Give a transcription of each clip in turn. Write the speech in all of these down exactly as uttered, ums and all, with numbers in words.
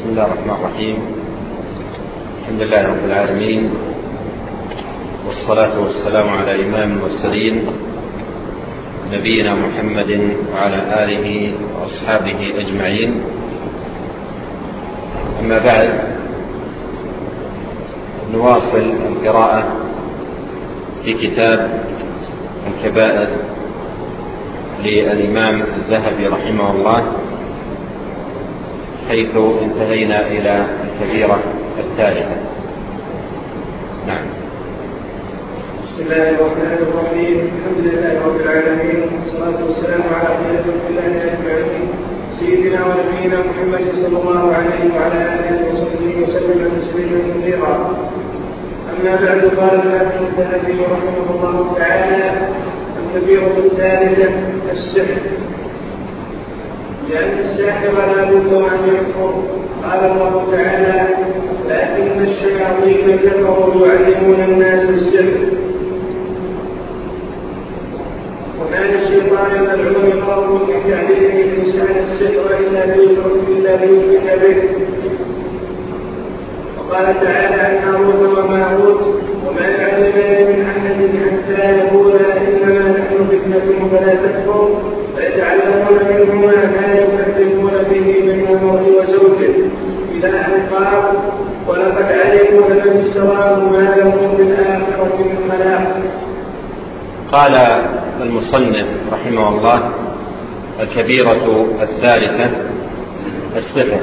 بسم الله الرحمن الرحيم. الحمد لله رب العالمين، والصلاة والسلام على إمام المرسلين نبينا محمد وعلى آله وأصحابه أجمعين. أما بعد، نواصل القراءة في كتاب الكبائر للإمام الذهبي رحمه الله، حيث انتهينا إلى الكبيرة الثالثة. نعم. بسم الله الرحمن الرحيم. الحمد لله رب العالمين، والصلاة والسلام على خير خلق الله أجمعين، سيدنا ونبينا محمد صلى الله عليه وعلى آله وصحبه وسلم تسليما كثيرا. أما بعد، قال الإمام الذهبي رحمه الله تعالى: الكبيرة الثالثة السحر، لأن الساحر لا بد أن يكفر. قال الله تعالى: لكن الشياطين كفروا يعلمون الناس السحر. وما للشيطان ملعون قول في تعليم الإنسان السحر إلا ليشرك به. وقال تعالى عن هاروت وماروت: وما يعلمان من أحد حتى يقولا إنما نحن فتنة فلا تكفر، فيتعلمون منهما ما يفرقون به بين المرء وزوجه، إلى أن قال: ولقد علموا لمن اشتراه ما له في الآخرة من خلاق. قال المصنف رحمه الله: الكبيرة الثالثة السحر.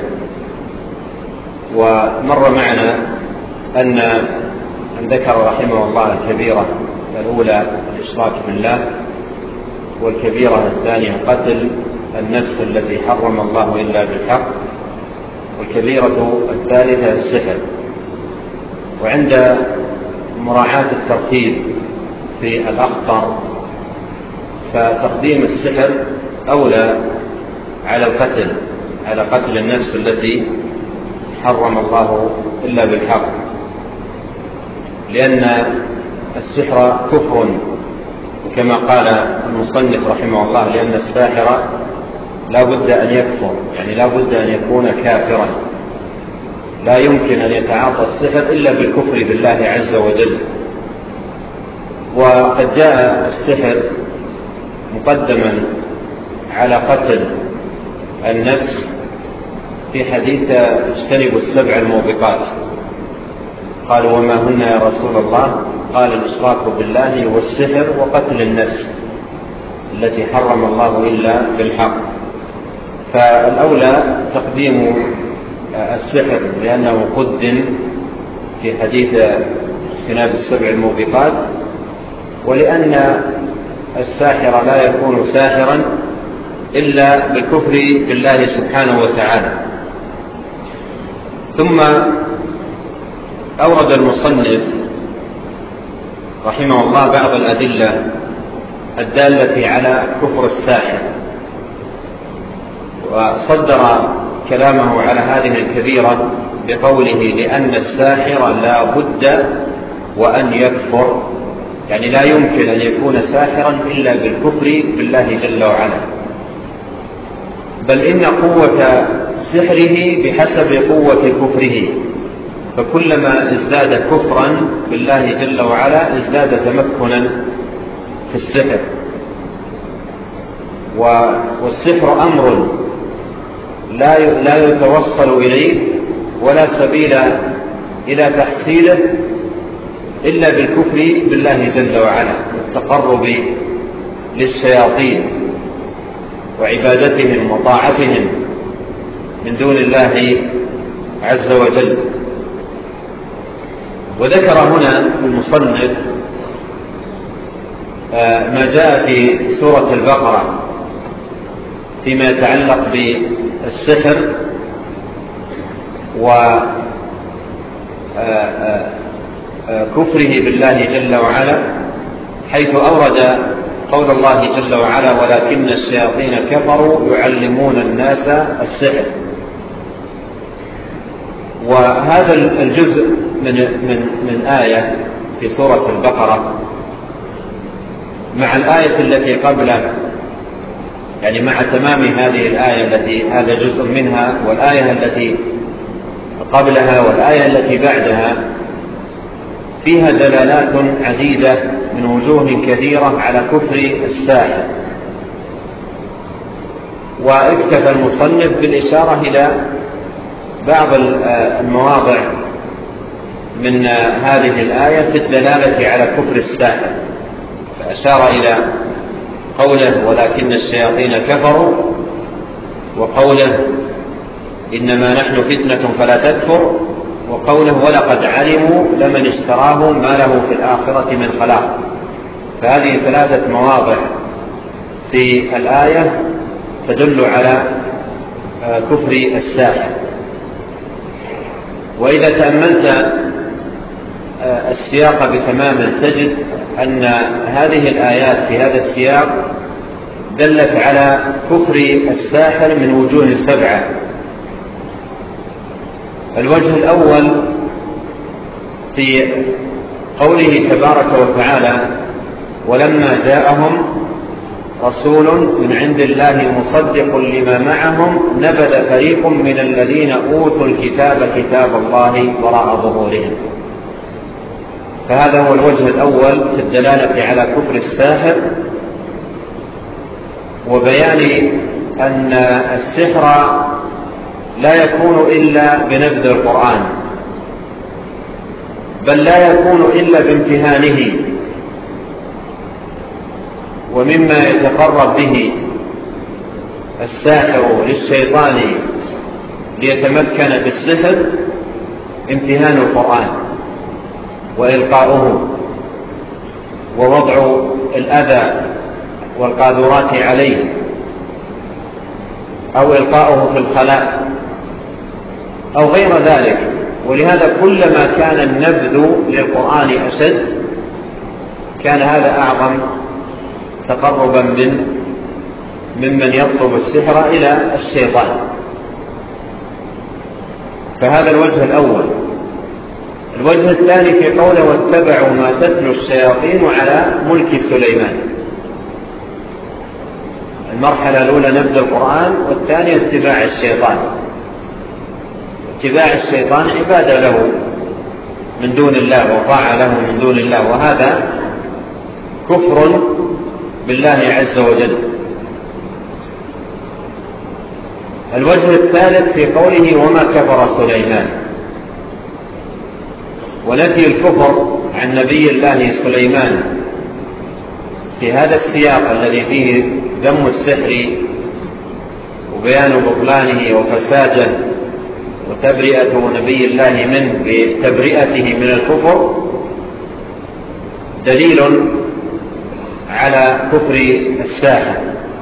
ومر معنا أن ذكر رحمه الله الكبيرة الأولى الإشراك بالله، والكبيرة الثانية قتل النفس التي حرم الله إلا بالحق، والكبيرة الثالثة السحر. وعند مراعاة الترتيب في الأخطر، فتقديم السحر أولى على القتل، على قتل النفس التي حرم الله إلا بالحق، لأن السحر كفر، وكما قال المصنف رحمه الله: لأن الساحر لا بد أن يكفر، يعني لا بد أن يكون كافرا، لا يمكن أن يتعاطى السحر إلا بالكفر بالله عز وجل. وقد جاء السحر مقدما على قتل النفس في حديث اجتنبوا السبع الموبقات. قالوا: وما هن يا رسول الله؟ قال: الإشراك بالله والسحر وقتل النفس التي حرم الله إلا بالحق. فالأولى تقديم السحر لأنه قدم في حديث اجتناب السبع الموبقات، ولأن الساحر لا يكون ساحرا إلا بالكفر بالله سبحانه وتعالى. ثم أورد المصنف رحمه الله بعض الأدلة الدالة على كفر الساحر، وصدر كلامه على هذه الكبيرة بقوله: لأن الساحر لا بد وأن يكفر، يعني لا يمكن أن يكون ساحرا إلا بالكفر بالله جل وعلا، بل إن قوة سحره بحسب قوة كفره، فكلما ازداد كفرا بالله جل وعلا ازداد تمكنا في السحر. والسحر أمر لا يتوصل إليه ولا سبيل إلى تحصيله إلا بالكفر بالله جل وعلا، والتقرب للشياطين وعبادتهم وطاعتهم من دون الله عز وجل. وذكر هنا المصنف ما جاء في سورة البقرة فيما يتعلق بالسحر وكفره بالله جل وعلا، حيث أورد قول الله جل وعلا: ولكن الشياطين كفروا يعلمون الناس السحر. وهذا الجزء من من من آية في سورة البقرة مع الآية التي قبله، يعني مع تمام هذه الآية التي هذا جزء منها، والآية التي قبلها والآية التي بعدها فيها دلالات عديدة من وجوه كثيرة على كفر الساحر، واكتفى المصنف بالإشارة إلى بعض المواضع من هذه الآية في الدلالة على كفر الساحر، فأشار إلى قوله ولكن الشياطين كفروا، وقوله إنما نحن فتنة فلا تكفر، وقوله ولقد علموا لمن اشتراه ما له في الآخرة من خلاق. فهذه ثلاثة مواضع في الآية تدل على كفر الساحر. وإذا تأملت السياق بتمام تجد أن هذه الآيات في هذا السياق دلت على كفر الساحر من وجوه سبعة. الوجه الأول في قوله تبارك وتعالى ولما جاءهم رسول من عند الله مصدق لما معهم نبذ فريق من الذين أوتوا الكتاب كتاب الله وراء ظهورهم. فهذا هو الوجه الأول في الدلالة على كفر الساحر، وبيان أن السحر لا يكون إلا بنبذ القرآن، بل لا يكون إلا بامتهانه. ومما يتقرب به الساحر للشيطان ليتمكن بالسحر امتهان القرآن وإلقاؤه ووضع الأذى والقاذورات عليه أو إلقاؤه في الخلاء أو غير ذلك. ولهذا كلما كان النبذ للقرآن أشد كان هذا أعظم تقربا من ممن يطلب السحر إلى الشيطان. فهذا الوجه الأول. الوجه الثاني في قوله واتبعوا ما تتلو الشياطين على ملك سليمان. المرحلة الأولى نبذ القرآن، والثانية اتباع الشيطان. اتباع الشيطان عبادة له من دون الله وطاعة له من دون الله، وهذا كفر بالله عز وجل. الوجه الثالث في قوله وما كفر سليمان، ونفي الكفر عن نبي الله سليمان في هذا السياق الذي فيه ذم السحر وبيان بطلانه وفساده وتبرئة نبي الله منه بتبرئته من الكفر دليل على كفر الساحر.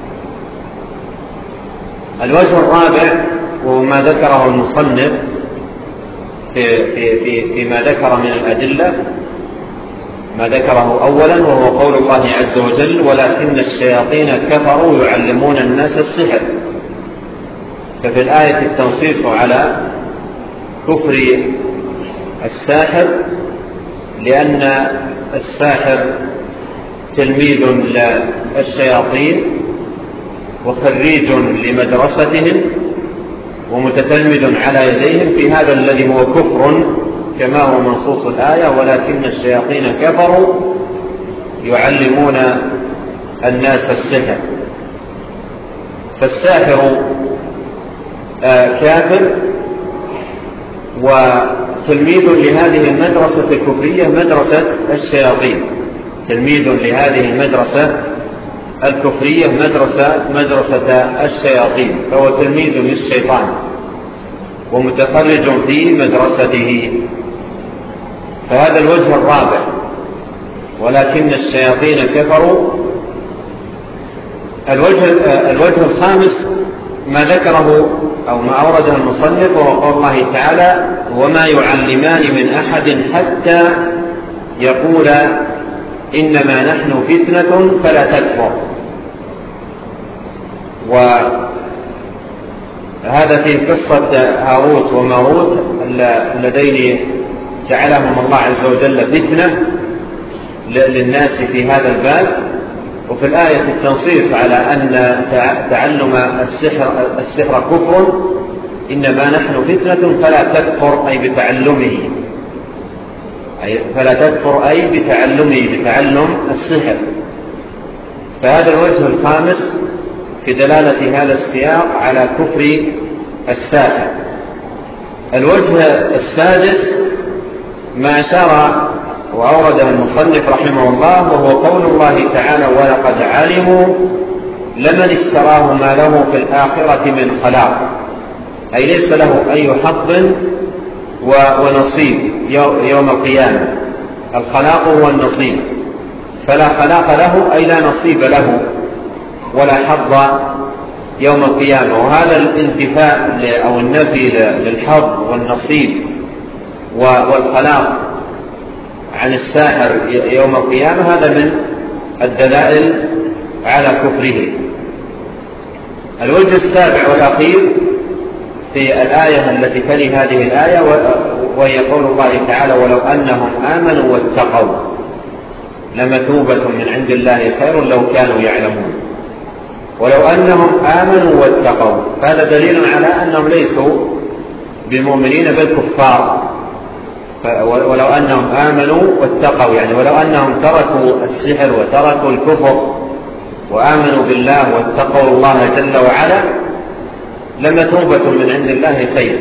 الوجه الرابع وهو ما ذكره المصنف في في في فيما ذكر من الأدلة، ما ذكره أولا وهو قول الله عز وجل ولكن الشياطين كفروا يعلمون الناس السحر. ففي الآية التنصيص على كفر الساحر، لأن الساحر تلميذ للشياطين وخريج لمدرستهم ومتتلمذ على يديهم في هذا الذي هو كفر كما هو منصوص الآية ولكن الشياطين كفروا يعلمون الناس السحر. فالساحر كافر وتلميذ لهذه المدرسة الكفرية مدرسة الشياطين، تلميذ لهذه المدرسة الكفرية مدرسة مدرسة الشياطين، فهو تلميذ للشيطان ومتخرج في مدرسته. فهذا الوجه الرابع ولكن الشياطين كفروا. الوجه, الوجه الخامس ما ذكره أو ما أورده المصنف وهو قول الله تعالى وما يعلمان من أحد حتى يقول إنما نحن فتنة فلا تكفر. وهذا في قصة هاروت وماروت اللذين جعلهم الله عز وجل فتنة للناس في هذا الباب. وفي الآية التنصيص على أن تعلم السحر, السحر كفر إنما نحن فتنة فلا تكفر أي بتعلمه، أي فلا تكفر أي بتعلمه، بتعلم السحر. فهذا الوجه الخامس في دلالة هذا السياق على كفر الساحر. الوجه السادس ما أشار وأورده المصنف رحمه الله، وهو قول الله تعالى: ولقد علموا لمن اشتراه ما له في الآخرة من خلاق، أي ليس له أي حظ ونصيب يوم القيامة. الخلاق هو النصيب، فلا خلاق له أي لا نصيب له ولا حظ يوم القيامة. وهذا الانتفاء أو النفي للحظ والنصيب والخلاق عن الساحر يوم القيامة هذا من الدلائل على كفره. الوجه السابع والأخير في الآية التي تلي هذه الآية، وهي قول الله تعالى: ولو أنهم آمنوا واتقوا لمثوبة من عند الله خير لو كانوا يعلمون. ولو أنهم آمنوا واتقوا، فهذا دليل على أنهم ليسوا بمؤمنين بل كفار. ولو أنهم آمنوا واتقوا، يعني ولو أنهم تركوا السحر وتركوا الكفر وآمنوا بالله واتقوا الله جل وعلا لمثوبة من عند الله خير.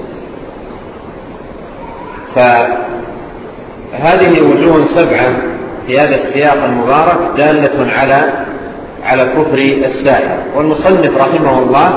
فهذه وجوه سبعة في هذا السياق المبارك دالة على على كفر الساحر. والمصنف رحمه الله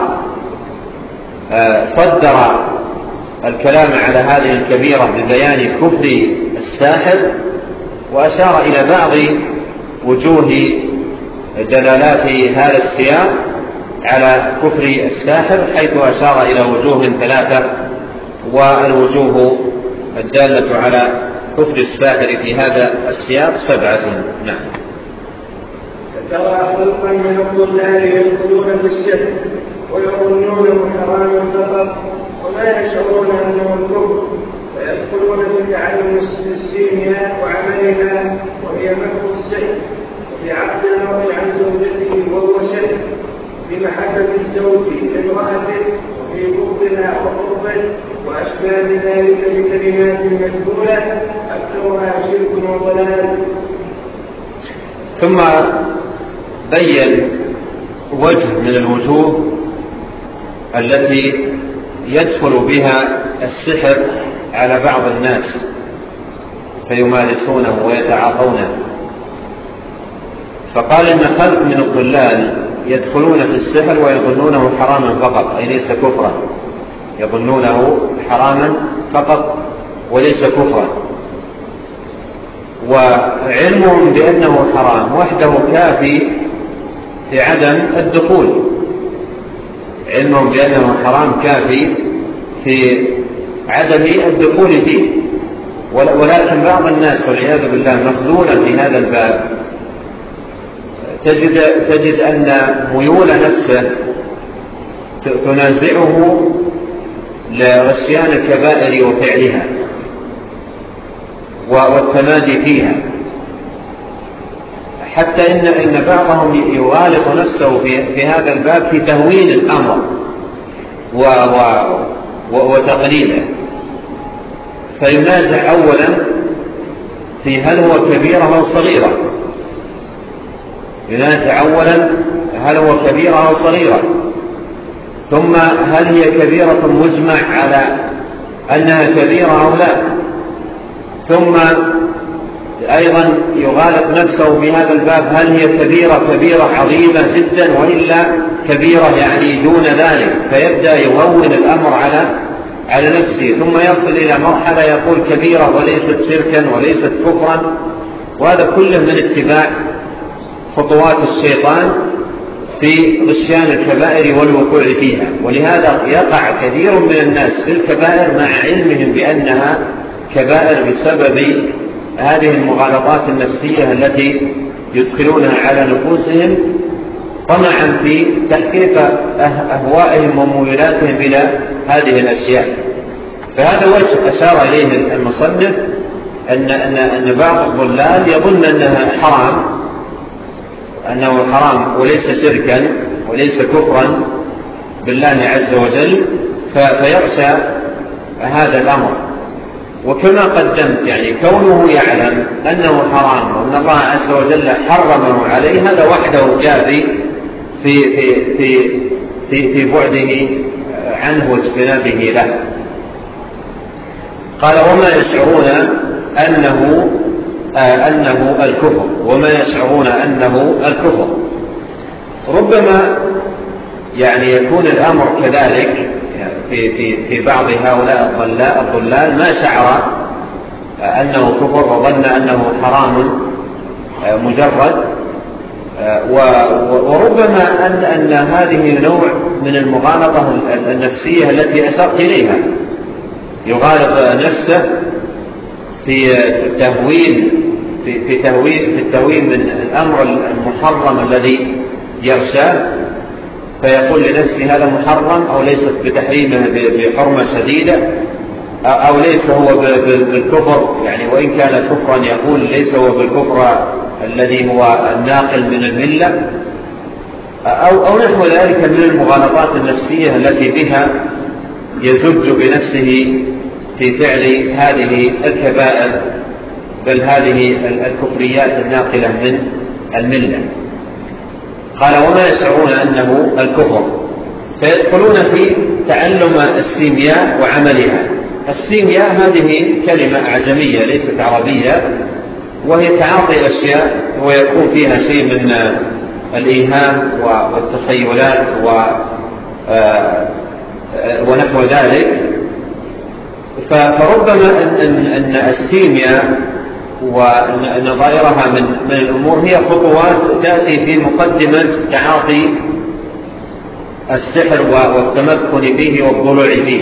صدر الكلام على هذه الكبيرة ببيان كفر الساحر، وأشار إلى بعض وجوه دلالات هذا السياق على كفر الساحر، حيث أشار إلى وجوه ثلاثة، والوجوه الدالة على كفر الساحر في هذا السياق سبعة. نعم. ترى خلقا من الضلال يدخلون بالشرك ويظنونه حراما فقط وما يشعرون انه الكفر، فيدخلون في تعلم السيمياء وعملها وهي مكر السحر، وفي عقد المرء عن زوجته وهو شرك، في محبة الزوج لامرأته وفي بغضها وقربه وأشباه ذلك بكلمات مجهولة أكثرها شرك وضلال. ثم بين وجه من الوجوه التي يدخل بها السحر على بعض الناس فيمارسونه ويتعاطونه. فقال إن خلق من الضلال يدخلون في السحر ويظنونه حراما فقط، أي ليس كفرا، يظنونه حراما فقط وليس كفرا، وعلمهم بأنه حرام وحده كافي في عدم الدخول. علمهم بأنه حرام كافي في عدم الدخول فيه. ولكن بعض الناس والعياذ بالله مخذولا في هذا الباب، تجد, تجد أن ميول نفسه تنازعه لغشيان الكبائر وفعلها والتمادي فيها، حتى إن, إن بعضهم يغالط نفسه في, في هذا الباب في تهوين الأمر و و وتقليله، فينازع أولا في هل هو كبيرة أو صغيرة، ينازع أولا هل هو كبيرة أو صغيرة، ثم هل هي كبيرة مجمع على أنها كبيرة أو لا، ثم أيضا يغالط نفسه في هذا الباب هل هي كبيرة كبيرة عظيمة جدا وإلا كبيرة يعني دون ذلك، فيبدأ يهون الأمر على على نفسه، ثم يصل إلى مرحلة يقول كبيرة وليست شركا وليست كفرا. وهذا كله من اتباع خطوات الشيطان في غشيان الكبائر والوقوع فيها. ولهذا يقع كثير من الناس في الكبائر مع علمهم بأنها كبائر بسبب هذه المغالطات النفسية التي يدخلونها على نفوسهم طمعا في تحقيق أهوائهم وميولاتهم إلى هذه الأشياء. فهذا وجه أشار إليه المصنف أن, أن, أن بعض الضلال يظن أنها حرام، أنه حرام وليس شركا وليس كفرا بالله عز وجل، فيخشى هذا الأمر. وكما قدمت يعني كونه يعلم أنه حرام وأن الله عز وجل حرمه عليه، هذا وحده كافي في في في في في بعده عنه واجتنابه له. قال وما يشعرون أنه آه أنه الكفر، وما يشعرون أنه الكفر. ربما يعني يكون الأمر كذلك في في في بعض هؤلاء الضلال ما شعر أنه كفر وظن أنه حرام مجرد، وربما أن أن هذه نوع من المغالطة النفسية التي أشرت إليها، يغالط نفسه في التهوين في في تهوين في التهوين من الأمر المحرم الذي يغشاه، فيقول لنفسه هذا محرم أو ليست بتحريمه بحرمة شديدة، أو ليس هو بالكفر، يعني وإن كان كفرا يقول ليس هو بالكفر الذي هو الناقل من الملة، أو, أو نحو ذلك من المغالطات النفسية التي بها يزج بنفسه في فعل هذه الكبائر، بل هذه الكفريات الناقلة من الملة. قال وما يشعرون أنه الكفر، فيدخلون في تعلم السيمياء وعملها. السيمياء هذه كلمة أعجمية ليست عربية، وهي تعاطي أشياء ويكون فيها شيء من الإيهام والتخيلات ونحو ذلك. فربما أن, أن السيمياء ونظائرها من, من الأمور هي خطوات تأتي في مقدمة تعاطي السحر والتمكن به والضلوع به،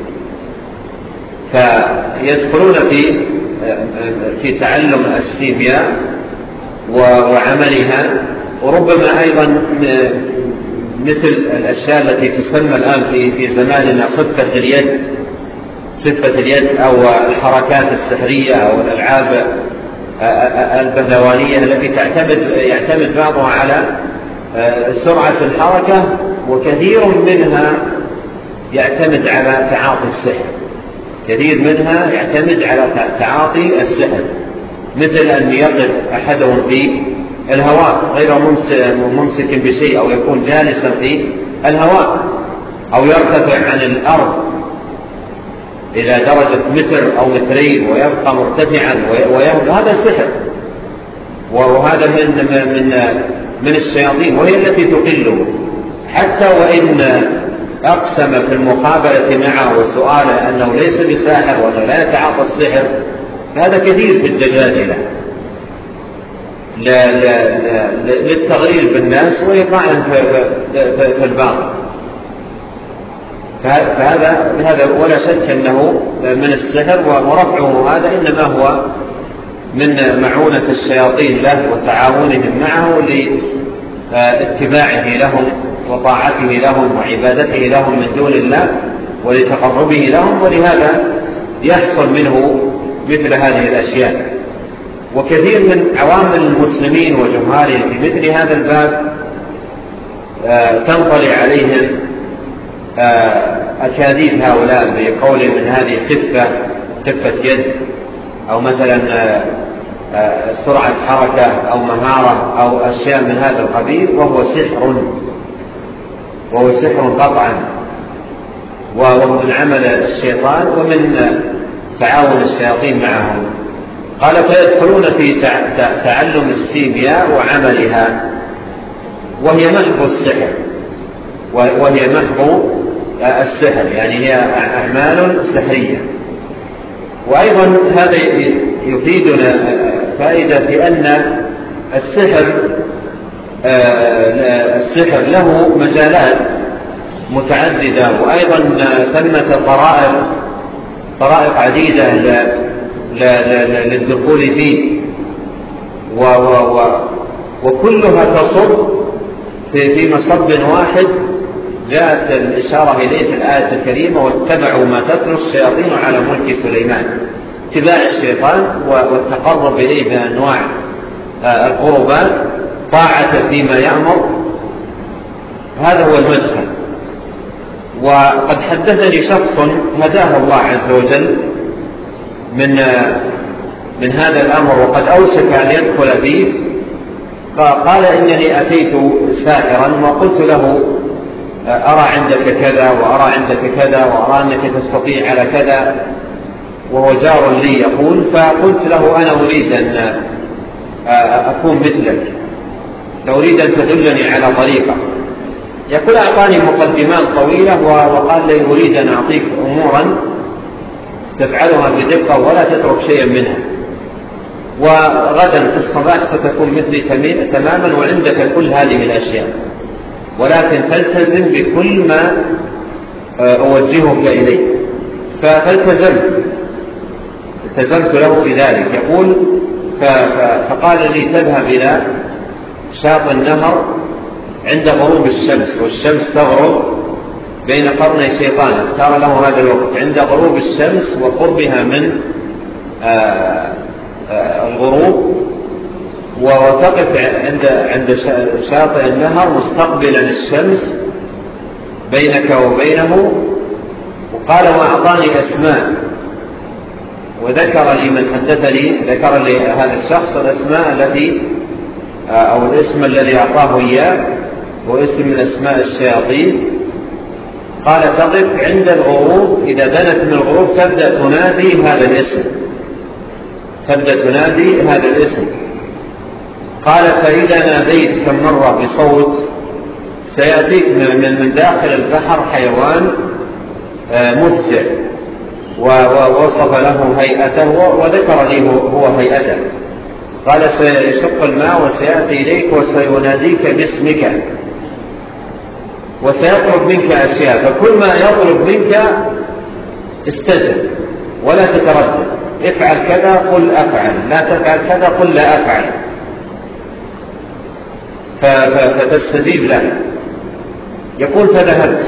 فيدخلون في في تعلم السيمياء وعملها. وربما أيضا مثل الأشياء التي تسمى الآن في في زماننا خفة اليد خفة اليد أو الحركات السحرية أو الألعاب البهلوانية التي تعتمد يعتمد بعضها على سرعة الحركة، وكثير منها يعتمد على تعاطي السحر، كثير منها يعتمد على تعاطي السحر، مثل أن يقف أحدهم في الهواء غير ممسك بشيء، أو يكون جالسا في الهواء، أو يرتفع عن الأرض إلى درجة متر أو مترين ويبقى مرتفعا ويهدى، هذا سحر، وهذا من من من الشياطين، وهي التي تقله. حتى وإن أقسم في المقابلة معه وسؤاله أنه ليس بساحر وأنه لا يتعاطى السحر، هذا كثير في الدجاجلة للتغرير بالناس وإيقاعهم في الباطل. فهذا هذا ولا شك أنه من السحر، ورفعه هذا إنما هو من معونة الشياطين له وتعاونهم معه لاتباعه لهم وطاعته لهم وعبادته لهم من دون الله ولتقربه لهم، ولهذا يحصل منه مثل هذه الأشياء. وكثير من عوام المسلمين وجمهورهم في مثل هذا الباب تنطلع عليهم أكاذيب هؤلاء بقول من هذه خفة خفة يد، أو مثلا سرعة حركة أو مهارة أو أشياء من هذا القبيل، وهو سحر وهو سحر قطعا، وهو من عمل الشيطان ومن تعاون الشياطين معهم. قال فيدخلون في تعلم السيمياء وعملها، وهي محض السحر وهي محض السحر، يعني هي أعمال سحرية. وأيضا هذا يفيدنا فائدة في أن السحر السحر له مجالات متعددة، وأيضا ثمة طرائق طرائق عديدة للدخول فيه، وكلها تصب في مصب واحد جاءت الإشارة إليه في الآية الكريمة: واتبعوا ما تتلو الشياطين على ملك سليمان. اتباع الشيطان والتقرب إليه بأنواع القربات، طاعة فيما يأمر، هذا هو المدخل. وقد حدثني شخص هداه الله عز وجل من من هذا الأمر وقد أوشك أن يدخل فيه، فقال إنني أتيت سائرا وقلت له أرى عندك كذا وأرى عندك كذا وأرى أنك تستطيع على كذا، وهو جار لي يقول، فقلت له أنا أريد أن أكون مثلك، أريد أن تدلني على طريقة. يقول أعطاني مقدمات طويلة وقال لي أريد أن أعطيك أمورا تفعلها بدقة ولا تترك شيئا منها، وغدا في الصباح ستكون مثلي تماما وعندك كل هذه الأشياء، ولكن تلتزم بكل ما أوجهك إليه. فالتزمت التزمت له بذلك. يقول فقال لي تذهب إلى شاطئ النهر عند غروب الشمس، والشمس تغرب بين قرني شيطان، اختار له هذا الوقت عند غروب الشمس وقربها من آآ آآ الغروب، وتقف عند عند شاطئ النهر مستقبلا الشمس بينك وبينه. وقال وأعطاني أسماء، وذكر لي من حدثني ذكر لي هذا الشخص الأسماء التي أو الاسم الذي أعطاه إياه، واسم من أسماء الشياطين. قال تقف عند الغروب، إذا دنت من الغروب تبدأ تنادي هذا الاسم تبدأ تنادي هذا الاسم. قال فإذا ناديت كم مرة بصوت سيأتيك من من داخل البحر حيوان مفزع، ووصف له هيئته وذكر لي هو هيئته. قال سيشق الماء وسيأتي إليك وسيناديك باسمك وسيطلب منك أشياء، فكل ما يطلب منك استجب ولا تتردد، افعل كذا قل أفعل، لا تفعل كذا قل لا أفعل، فتستجيب له. يقول فذهبت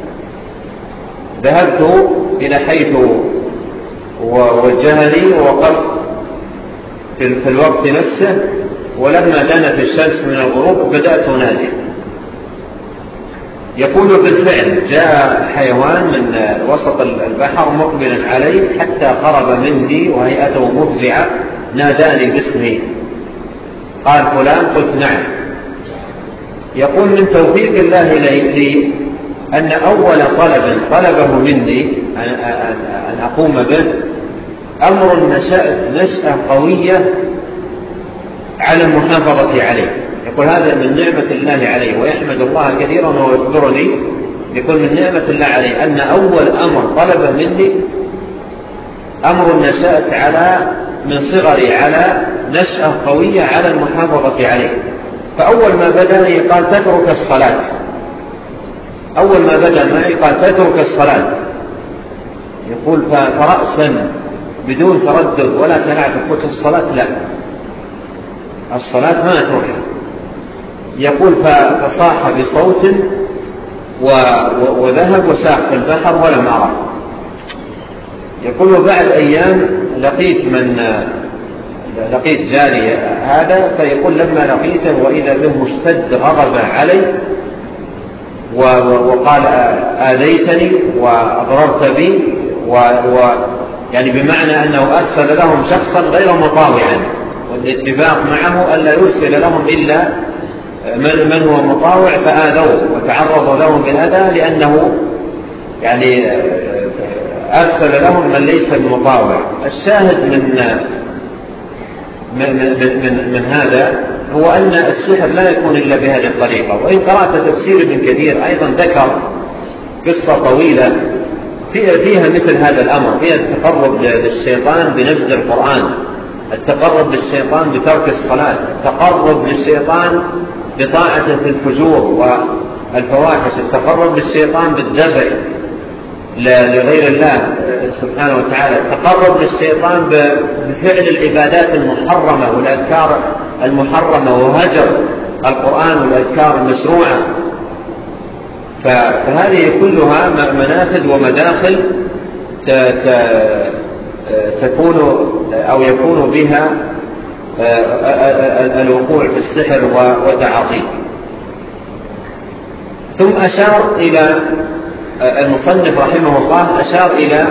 ذهبت إلى حيث ووجهني ووقفت في الوقت نفسه، ولما دنت الشمس من الغروب بدأت أنادي. يقول بالفعل جاء حيوان من وسط البحر مقبلا علي حتى قرب مني وهيئته مفزعة، ناداني باسمي، قال فلان، قلت نعم. يقول من توفيق الله لي أن أول طلب طلبه مني أن أقوم به أمر نشأت نشأة قوية على المحافظة عليه. يقول هذا من نعمة الله عليه، ويحمد الله كثيرا ويخبرني، يقول من نعمة الله عليه أن أول أمر طلبه مني أمر نشأت على من صغري على نشأة قوية على المحافظة عليه. فأول ما بدأ لي قال تترك الصلاة، أول ما بدأ معي قال تترك الصلاة. يقول فرأسا بدون تردد ولا تنعت، قلت الصلاة لا، الصلاة ما أتركها. يقول فصاح بصوت وذهب وساق في البحر ولم أرى. يقول بعد أيام لقيت من لقيت جاري هذا، فيقول لما لقيته وإذا به مشتد غضب علي وقال آذيتني وأضررت بي، و يعني بمعنى أنه أرسل لهم شخصا غير مطاوعا، والاتفاق معه ألا يرسل لهم إلا من هو مطاوع، فآذوه وتعرضوا لهم بالأذى لأنه يعني أرسل لهم من ليس بمطاوع. الشاهد من من, من, من هذا هو أن السحر لا يكون إلا بهذه الطريقة. وإن قرأت تفسير ابن كثير أيضا ذكر قصة طويلة فيها مثل هذا الأمر، فيها التقرب للشيطان بنبذ القرآن، التقرب للشيطان بترك الصلاة، التقرب للشيطان بطاعة في الفجور والفواحش، التقرب للشيطان بالدفع لغير الله سبحانه وتعالى، التقرب للشيطان بفعل العبادات المحرمة والأذكار المحرمة وهجر القرآن والأذكار المشروعة. فهذه كلها منافذ ومداخل تكون أو يكون بها الوقوع في السحر وتعاطيه. ثم أشار إلى المصنف رحمه الله أشار إلى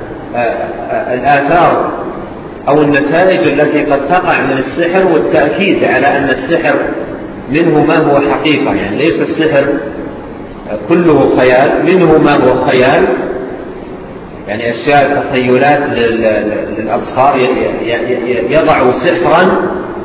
الآثار أو النتائج التي قد تقع من السحر، والتأكيد على أن السحر منه ما هو حقيقة، يعني ليس السحر كله خيال، منه ما هو خيال، يعني أشياء تخيلات للأبصار، يضع سحرا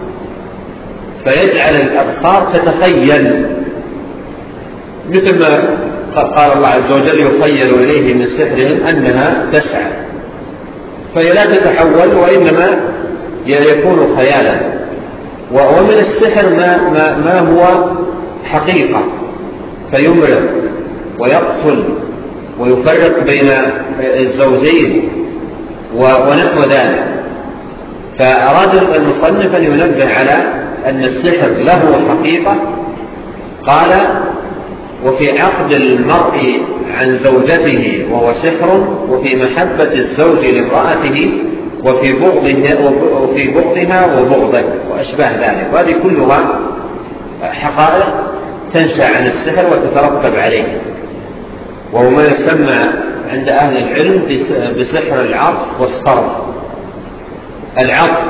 فيجعل الأبصار تتخيل، مثل ما قال الله عز وجل يخيل إليه من سحرهم أنها تسعى، فهي لا تتحول وإنما يكون خيالا. ومن السحر ما, ما, ما هو حقيقة فيمرض ويقتل ويفرق بين الزوجين ونحو ذلك. فأراد المصنف أن ينبه على أن السحر له حقيقة. قال: وفي عقد المرء عن زوجته وهو سحر، وفي محبة الزوج لامرأته، وفي بغضها وفي بغضها وبغضه وأشباه ذلك. وهذه كلها حقائق تنشأ عن السحر وتترتب عليه، وهو ما يسمى عند أهل العلم بسحر العطف والصرف. العطف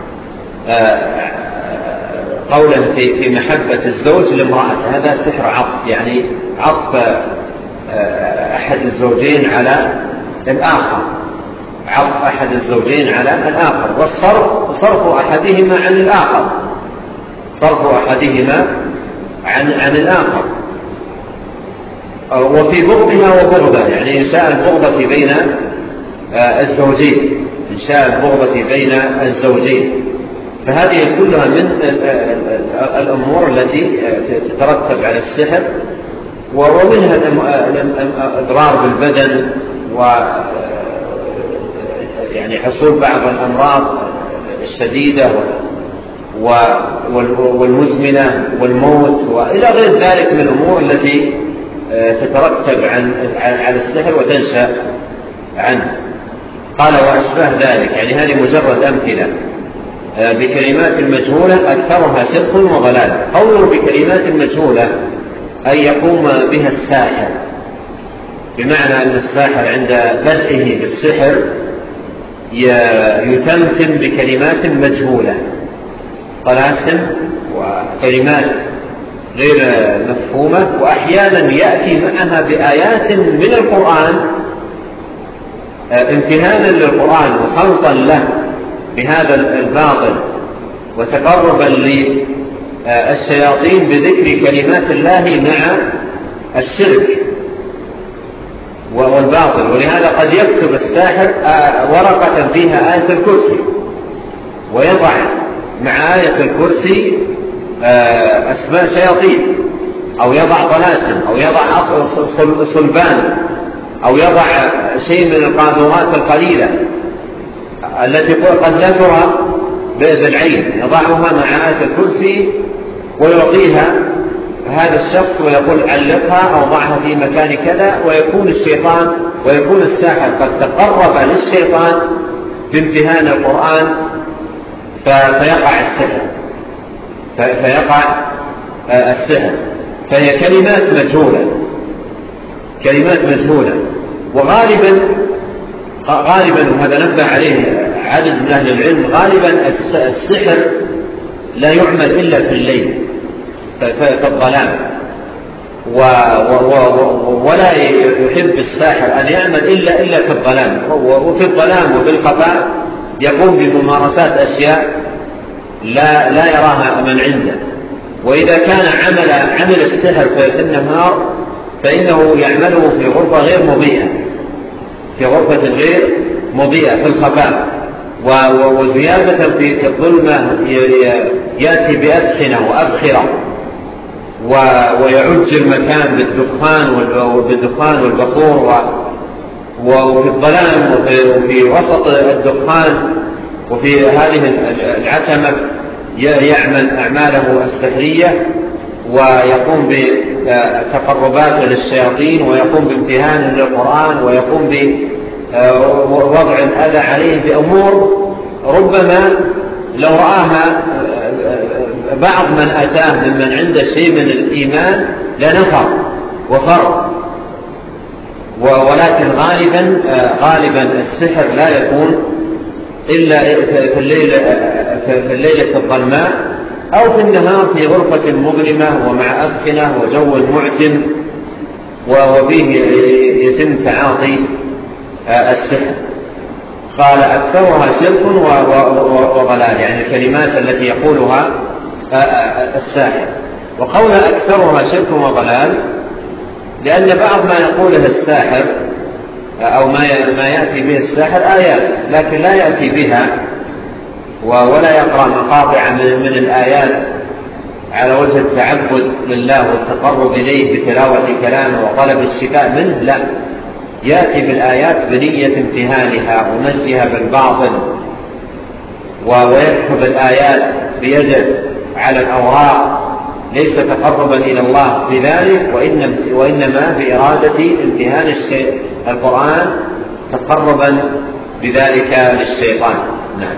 قولا في محبة الزوج لامرأته، هذا سحر عطف، يعني عطف أحد الزوجين على الآخر، عطف أحد الزوجين على الآخر. والصرف صرف أحدهما عن الآخر، صرف أحدهما عن عن الآخر. وفي بغضها وبغضه، يعني إنشاء البغضة بين الزوجين، إنشاء البغضة بين الزوجين. فهذه كلها من الأمور التي تترتب على السحر، ومنها الإضرار بالبدن، و يعني حصول بعض الأمراض الشديدة والمزمنة والموت وإلى غير ذلك من الأمور التي تترتب عن على السحر وتنشأ عنه. قال: وأشباه ذلك، يعني هذه مجرد أمثلة بكلمات مجهولة أكثرها شرك وضلال. قوله بكلمات مجهولة أن يقوم بها الساحر، بمعنى أن الساحر عند بدئه بالسحر يتمتم بكلمات مجهولة، طلاسم وكلمات غير مفهومة، وأحيانا يأتي معها بآيات من القرآن امتهانا للقرآن وخلطا له بهذا الباطل، وتقربا للشياطين بذكر كلمات الله مع الشرك والباطل. ولهذا قد يكتب الساحر ورقة فيها آية الكرسي، ويضع مع آية الكرسي أسماء شياطين، أو يضع طلاسم، أو يضع صلبان، أو يضع شيء من القاذورات القليلة التي قد لا ترى بالعين، يضعها مع آية الكرسي ويعطيها هذا الشخص ويقول علقها أو ضعها في مكان كذا، ويكون الشيطان ويكون الساحر قد تقرب للشيطان بامتهان القرآن فيقع السحر فيقع السحر. فهي كلمات مجهولة، كلمات مجهولة. وغالبا غالبا وهذا نبه عليه عدد من أهل العلم، غالبا السحر لا يعمل إلا في الليل في الظلام، ولا يحب الساحر أن يعمل إلا إلا في الظلام، وفي الظلام وفي الخفاء يقوم بممارسات أشياء لا لا يراها من عنده. وإذا كان عمل عمل السحر في النهار فإنه يعمله في غرفة غير مضيئة، في غرفة غير مضيئة في الخفاء، وزيادة في الظلمة يأتي بأدخنة وأبخرة ويعج المكان بالدخان والدخان والبخور، وفي الظلام وفي وسط الدخان وفي هذه العتمة يعمل أعماله السحرية، ويقوم بتقربات للشياطين، ويقوم بامتهان للقرآن، ويقوم بوضع الأذى عليه بأمور ربما لو رآها بعض من أتاه ممن عنده شيء من الإيمان لنفر وفر. ولكن غالبا غالبا السحر لا يكون إلا في الليلة, في الليلة الظلماء أو في النهار في غرفة مظلمة ومع أسكنة وجو معتم وبه يتم تعاطي السحر. قال أكثرها شرك وضلال، يعني الكلمات التي يقولها الساحر. وقول أكثرها شرك وضلال لأن بعض ما يقوله الساحر أو ما يأتي به الساحر آيات، لكن لا يأتي بها ولا يقرأ مقاطع من الآيات على وجه التعبد لله والتقرب إليه بتلاوة كلامه وطلب الشفاء منه، لا، يأتي بالآيات بنية امتهانها ومشيها بالباطل، ويكتب الآيات بيده على الأوراق ليس تقربا إلى الله بذلك، وإنما بإرادة امتهان القرآن تقربا بذلك للشيطان. نعم.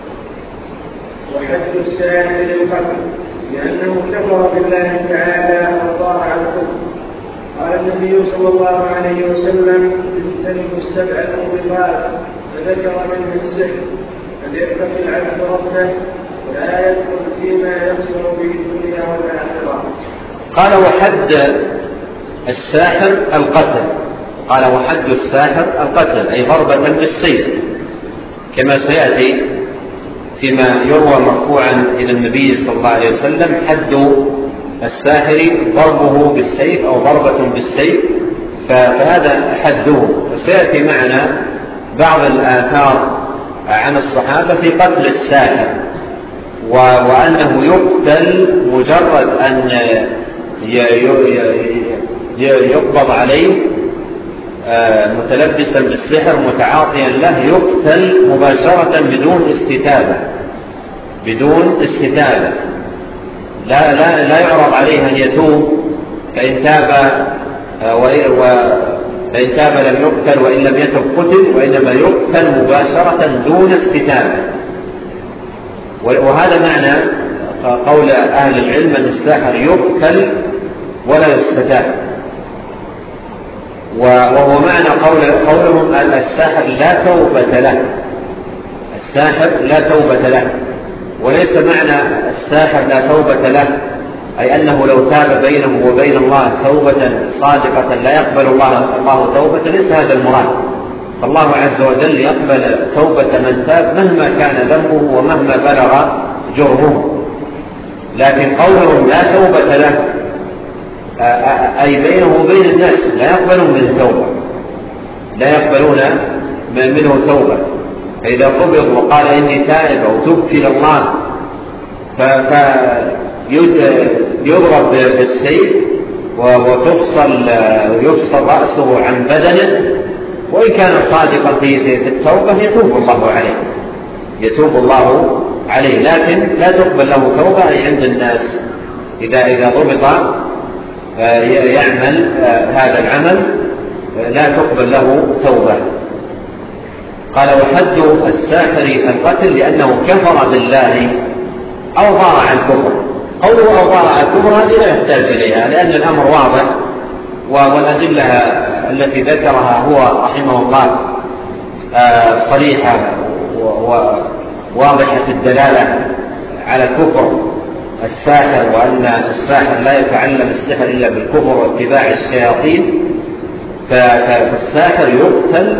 وحد الساحر للقتل لأنه كفر بالله تعالى وطاع الكفر. قال النبي صلى الله عليه وسلم: اجتنبوا السبع الموبقات، فذكر منه السحر، فليتق العبد ربه ولا يدخل فيما يخسر به الدنيا والآخرة. قال: وحد الساحر القتل. قال: وحد الساحر القتل، أي ضربة بالسيف، كما سيأتي فيما يروى مرفوعا إلى النبي صلى الله عليه وسلم: حد الساحر ضربه بالسيف أو ضربة بالسيف، فهذا حده. وسيأتي معنا بعض الآثار عن الصحابة في قتل الساحر، وأنه يقتل مجرد أن يقبض عليه متلبسا بالسحر متعاطيا له، يقتل مباشرة بدون استتابة بدون استتابة لا, لا, لا يعرض عليه أن يتوب، فإن تاب فإن تاب لم يقتل، وإن لم يتب قتل، وإنما يقتل مباشرة دون استتابة. وهذا معنى قول أهل العلم أن الساحر يقتل ولا يستتاب، وهو معنى قول قولهم أن الساحر لا توبة له. الساحر لا توبة له، وليس معنى الساحر لا توبة له أي أنه لو تاب بينه وبين الله توبة صادقة لا يقبل الله الله توبة، ليس هذا المراد. فالله عز وجل يقبل توبة من تاب مهما كان ذنبه ومهما بلغ جرمه. لكن قولهم لا توبة له أي بينه وبين الناس لا يقبلون منه توبة، لا يقبلون منه توبة. فإذا قبض وقال إني تائب أو تبت إلى الله فيضرب بالسيف وتفصل ويفصل رأسه عن بدنه، وإن كان صادقا في التوبة يتوب الله عليه يتوب الله عليه لكن لا تقبل له توبة أي عند الناس. إذا إذا ضبط يعمل هذا العمل لا تقبل له توبة. قال: وحد الساحر القتل لأنه كفر بالله أو ضارع الكفر. قوله أو ضارع الكفر هذه لا يحتاج إليها، لأن الأمر واضح، والأدلة التي ذكرها هو رحمه الله صريحة وواضحة الدلالة على كفر الساحر، وأن الساحر لا يتعلم السحر إلا بالكفر واتباع الشياطين. فالساحر يقتل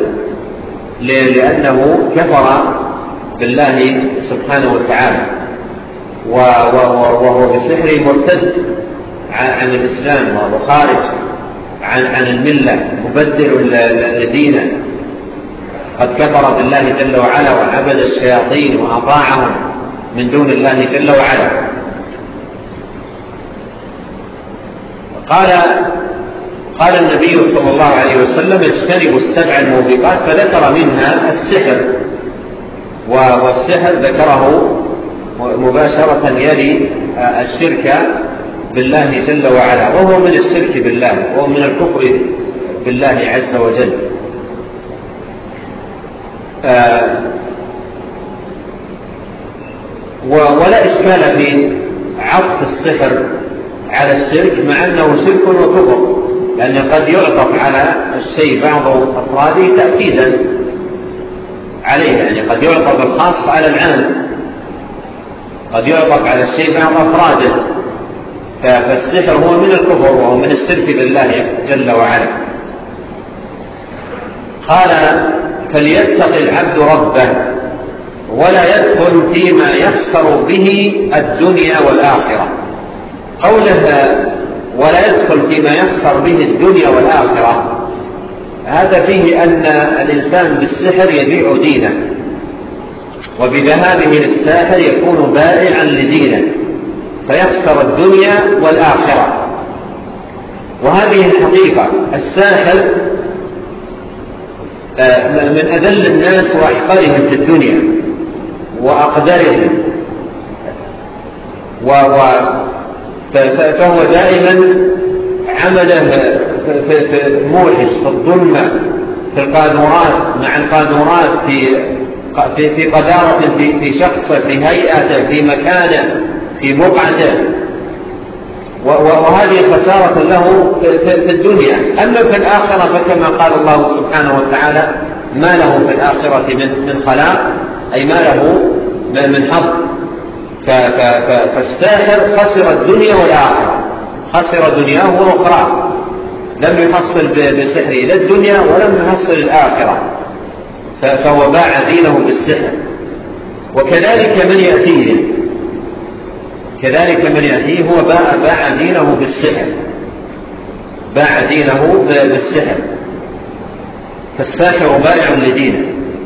لأنه كفر بالله سبحانه وتعالى، وهو بسحره مرتد عن الإسلام وخارج عن عن الملة، مبدل لدينه، قد كفر بالله جل وعلا وعبد الشياطين وأطاعهم من دون الله جل وعلا. قال قال النبي صلى الله عليه وسلم: اجتنبوا السبع الموبقات، فذكر منها السحر، والسحر ذكره مباشرة يلي الشرك بالله جل وعلا، وهو من الشرك بالله وهو من الكفر بالله عز وجل. ولا إشكال في عطف السحر على الشرك، مع أنه شرك وكفر، لأن قد يعطف على الشيء بعض أفراده تأكيدا عليه، يعني قد يعطف الخاص على العام، قد يعطف على الشيء بعض أفراده. فالسحر هو من الكفر وهو من الشرك بالله جل وعلا. قال فليتق العبد ربه ولا يدخل فيما يخسر به الدنيا والآخرة. قوله ولا يدخل فيما يخسر به الدنيا والآخرة هذا فيه أن الإنسان بالسحر يبيع دينه، وبذهابه للساحر يكون بائعا لدينه فيخسر الدنيا والآخرة. وهذه الحقيقة. الساحر من أذل الناس وأحقرهم في الدنيا وأقدرهم، فهو دائما عمله موحش في الظلمة، في القاذورات مع القاذورات، في في قذارة في في شخصه، في هيئته، في مكانه، في بقعته، وهذه خسارة له في الدنيا. أما في الآخرة فكما قال الله سبحانه وتعالى ما له في الآخرة من خلاق، أي ما له من حظ. فالساحر خسر الدنيا والآخرة، خسر دنياه وأخرى، لم يحصل بسحره لا الدنيا ولم يحصل الآخرة، فهو باع دينه بالسحر. وكذلك من يأتيه كذلك من يأتيه هو باع, باع دينه بالسحر، باع دينه بالسحر. فالساحر بائع لدينه.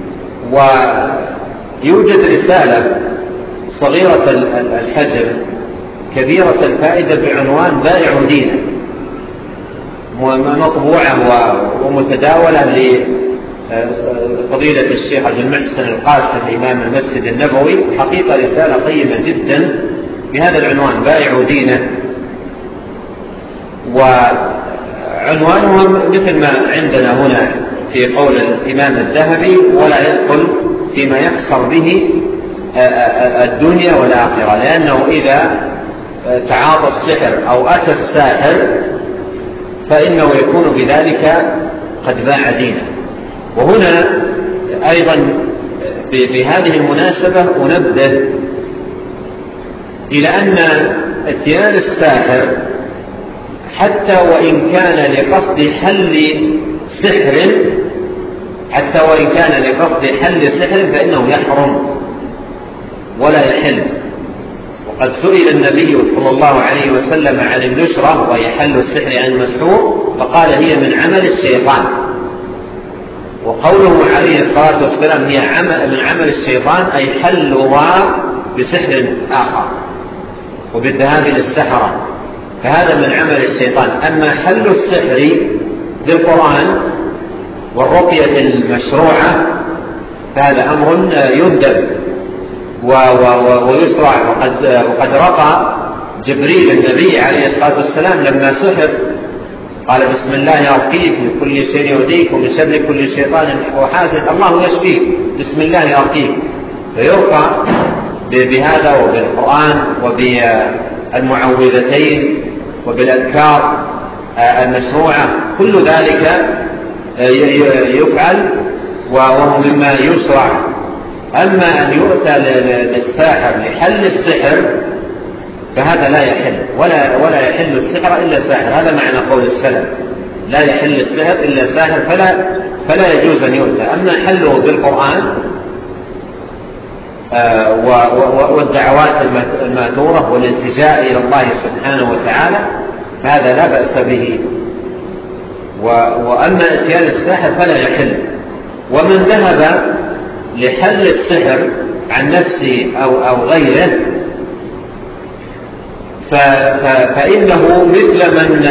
ويوجد رسالة صغيرة الحجم كبيرة الفائدة بعنوان بائع دينه، مطبوعة ومتداولة لفضيلة الشيخ عبد المحسن القاسم إمام المسجد النبوي. حقيقة رسالة قيمة جدا بهذا العنوان بائع دينه. وعنوانها مثل ما عندنا هنا في قول الإمام الذهبي ولا يدخل فيما يخسر به الدنيا والآخرة، لأنه إذا تعاطى السحر أو أتى الساحر فإنه يكون بذلك قد باع دينه. وهنا أيضا بهذه المناسبة أنبه إلى أن اتيان الساحر حتى وإن كان لقصد حل سحر حتى وإن كان لقصد حل سحر فإنه يحرم ولا يحل. وقد سئل النبي صلى الله عليه وسلم عن النشرة وهي حل السحر عن المسحور فقال هي من عمل الشيطان. وقوله عليه الصلاة والسلام هي عمل من عمل الشيطان أي حلها بسحر آخر وبالذهاب للسحرة، فهذا من عمل الشيطان. أما حل السحر بالقرآن والرقية المشروعة فهذا أمر يندب ويسرع. وقد, وقد رقى جبريل النبي عليه الصلاة والسلام لما سحر قال بسم الله أرقيك من كل شيء يؤذيك ومن شر كل شيطان وحاسد الله يشفيك بسم الله أرقيك. فيرقى بهذا وبالقرآن وبالمعوذتين وبالأذكار المشروعة، كل ذلك يفعل وهو مما يشرع. أما أن يؤتى للساحر لحل السحر فهذا لا يحل ولا, ولا يحل السحر إلا ساحر. هذا معنى قول السلف لا يحل السحر إلا ساحر، فلا, فلا يجوز أن يؤتى. أما حله بالقرآن والدعوات الماثورة والالتجاء إلى الله سبحانه وتعالى فهذا لا بأس به. وأما اتيان الساحر فلا يحل. ومن ذهب لحل السحر عن نفسه أو, أو غيره فإنه مثل من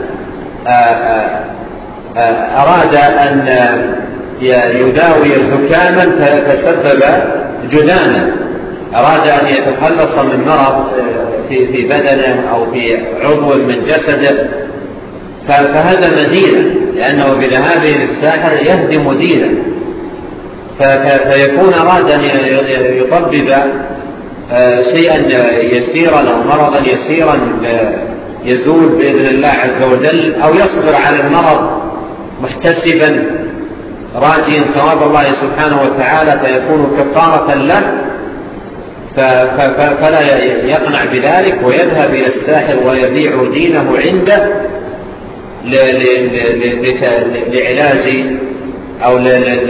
أراد أن يداوي زكاما فسبب جذاما، أراد أن يتخلص من مرض في بدنه أو في عضو من جسده فهذا مدينة، لأنه بذهابه للساحر يهدم دينه، فيكون أراد أن يطبب شيئا يسيرا أو مرضا يسيرا يزول بإذن الله عز وجل، أو يصبر على المرض محتسبا راجيا ثواب الله سبحانه وتعالى فيكون كفارة له، فلا يقنع بذلك ويذهب إلى الساحر ويبيع دينه عنده لعلاج أو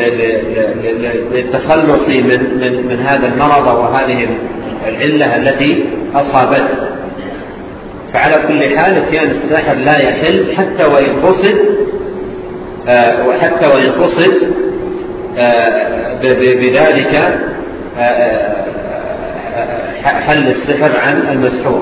للتخلص من, من, من هذا المرض وهذه العلة التي أصابته. فعلى كل حال اتيان الساحر لا يحل حتى وإن قصد وحتى وإن قصد بذلك حل السحر عن المسحور.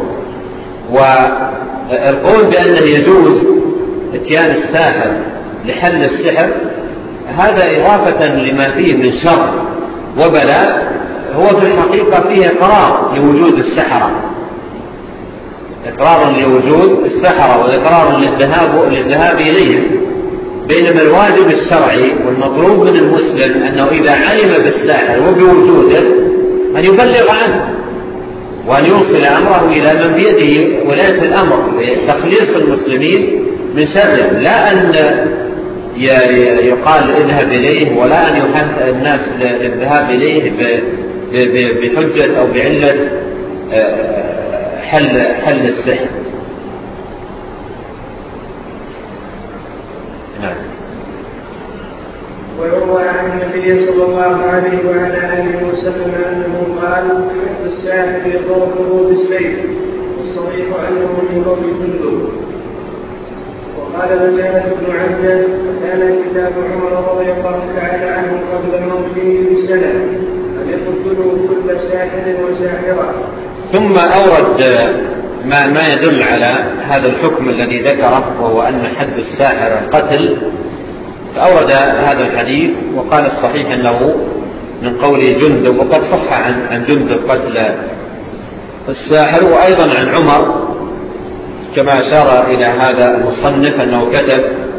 والقول بأنه يجوز اتيان الساحر لحل السحر هذا إضافة لما فيه من شر وبلاء، هو في الحقيقة فيه إقرار لوجود السحرة، إقرار لوجود السحرة وإقرار للذهاب, للذهاب إليهم. بينما الواجب الشرعي والمطلوب من المسلم أنه إذا علم بالساحر وبوجوده أن يبلغ عنه وأن يوصل أمره إلى من بيده ولاية الأمر لتخليص المسلمين من شره، لا أن يقال اذهب إليه ولا أن يحث الناس للذهاب إليه بحجة أو بعلة حل, حل السحر. نعم. ويروى عن النبي صلى الله عليه وعلى آله وسلم أنه قال الساحر يضربه بالسيف، والصحيح أنه من ضرب جندب. وقال بجالة بن عبده وكان كتاب عمر رضي الله تعالى عنه قبل موته بسنة أن يقتلوا كل ساحر وساحرة. ثم أورد ما, ما يدل على هذا الحكم الذي ذكره، وهو أن حد الساحر القتل، فأورد هذا الحديث وقال الصحيح أنه من قول جندب، وقد صح عن, عن جندب قتل الساحر، وأيضا عن عمر كما أشار إلى هذا المصنف أنه كتب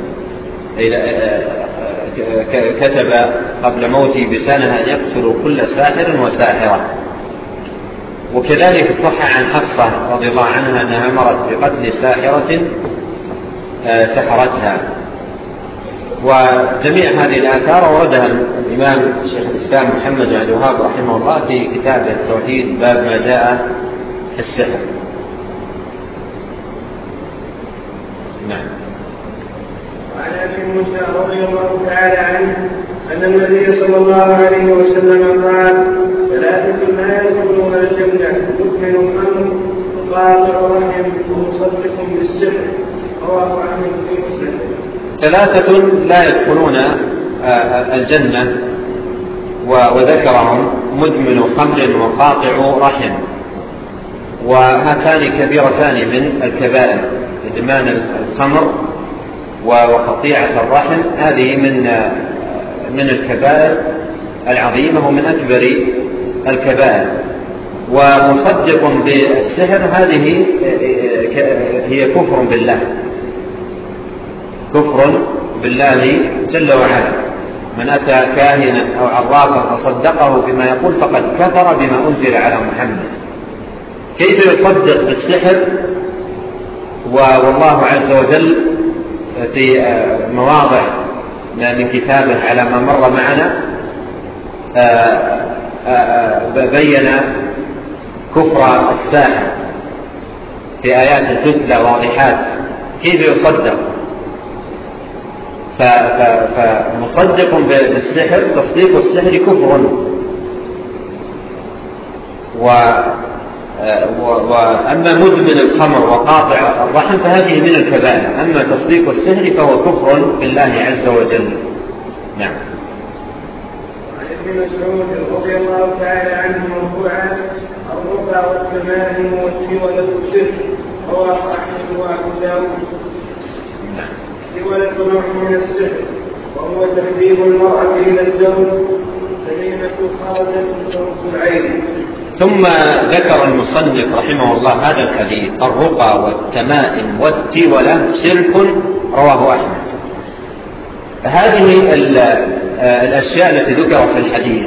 كتب قبل موته بسنة أن يقتل كل ساحر وساحرة. وكذلك صح عن حفصة رضي الله عنها أنها أمرت بقتل ساحرة سحرتها. وجميع هذه الآثار وردها الإمام شيخ الإسلام محمد بن عبد الوهاب رحمه الله في كتابه التوحيد باب ما جاء في السحر. نعم. وعن أبي موسى رضي الله تعالى عنه أن النبي صلى الله عليه وسلم قال ثلاثة لا يدخلون الجنة مؤمن خمر وقاطع رحم ومصدق بالسحر، رواه أحمد في مسلم. ثلاثة لا يدخلون الجنة وذكرهم مدمن خمر وقاطع رحم، وهاتان كبيرتان من الكبائر، إدمان الخمر وقطيعة الرحم، هذه من من الكبائر العظيمة ومن أكبر الكبائر. ومصدق بالسحر هذه هي كفر بالله، كفر بالله جل وعلا. من أتى كاهنا أو عرافا فصدقه بما يقول فقد كفر بما أنزل على محمد. كيف يصدق بالسحر والله عز وجل في مواضع من كتابه على ما مر معنا بين كفر الساحر في آيات تتلى واضحات، كيف يصدق؟ فمصدق بالسحر تصديق السحر كفر، وأما مدمن الخمر وقاطع الرحم فهذه من الكبائر، أما تصديق السحر فهو كفر بالله عز وجل. نعم. وعن ابن مسعود رضي الله تعالى عنه مرفوعا الرقى والتمائم والسولة الشرك، رواه أحمد وأبو داود. نعم. السولة نوع من السحر وهو تحبيب المرأة إلى الزوج، سليمة خرجت ترك العين. ثم ذكر المصنف رحمه الله هذا الحديث الرقى والتمائم والتولة شرك، رواه أحمد. هذه الأشياء التي ذكرت في الحديث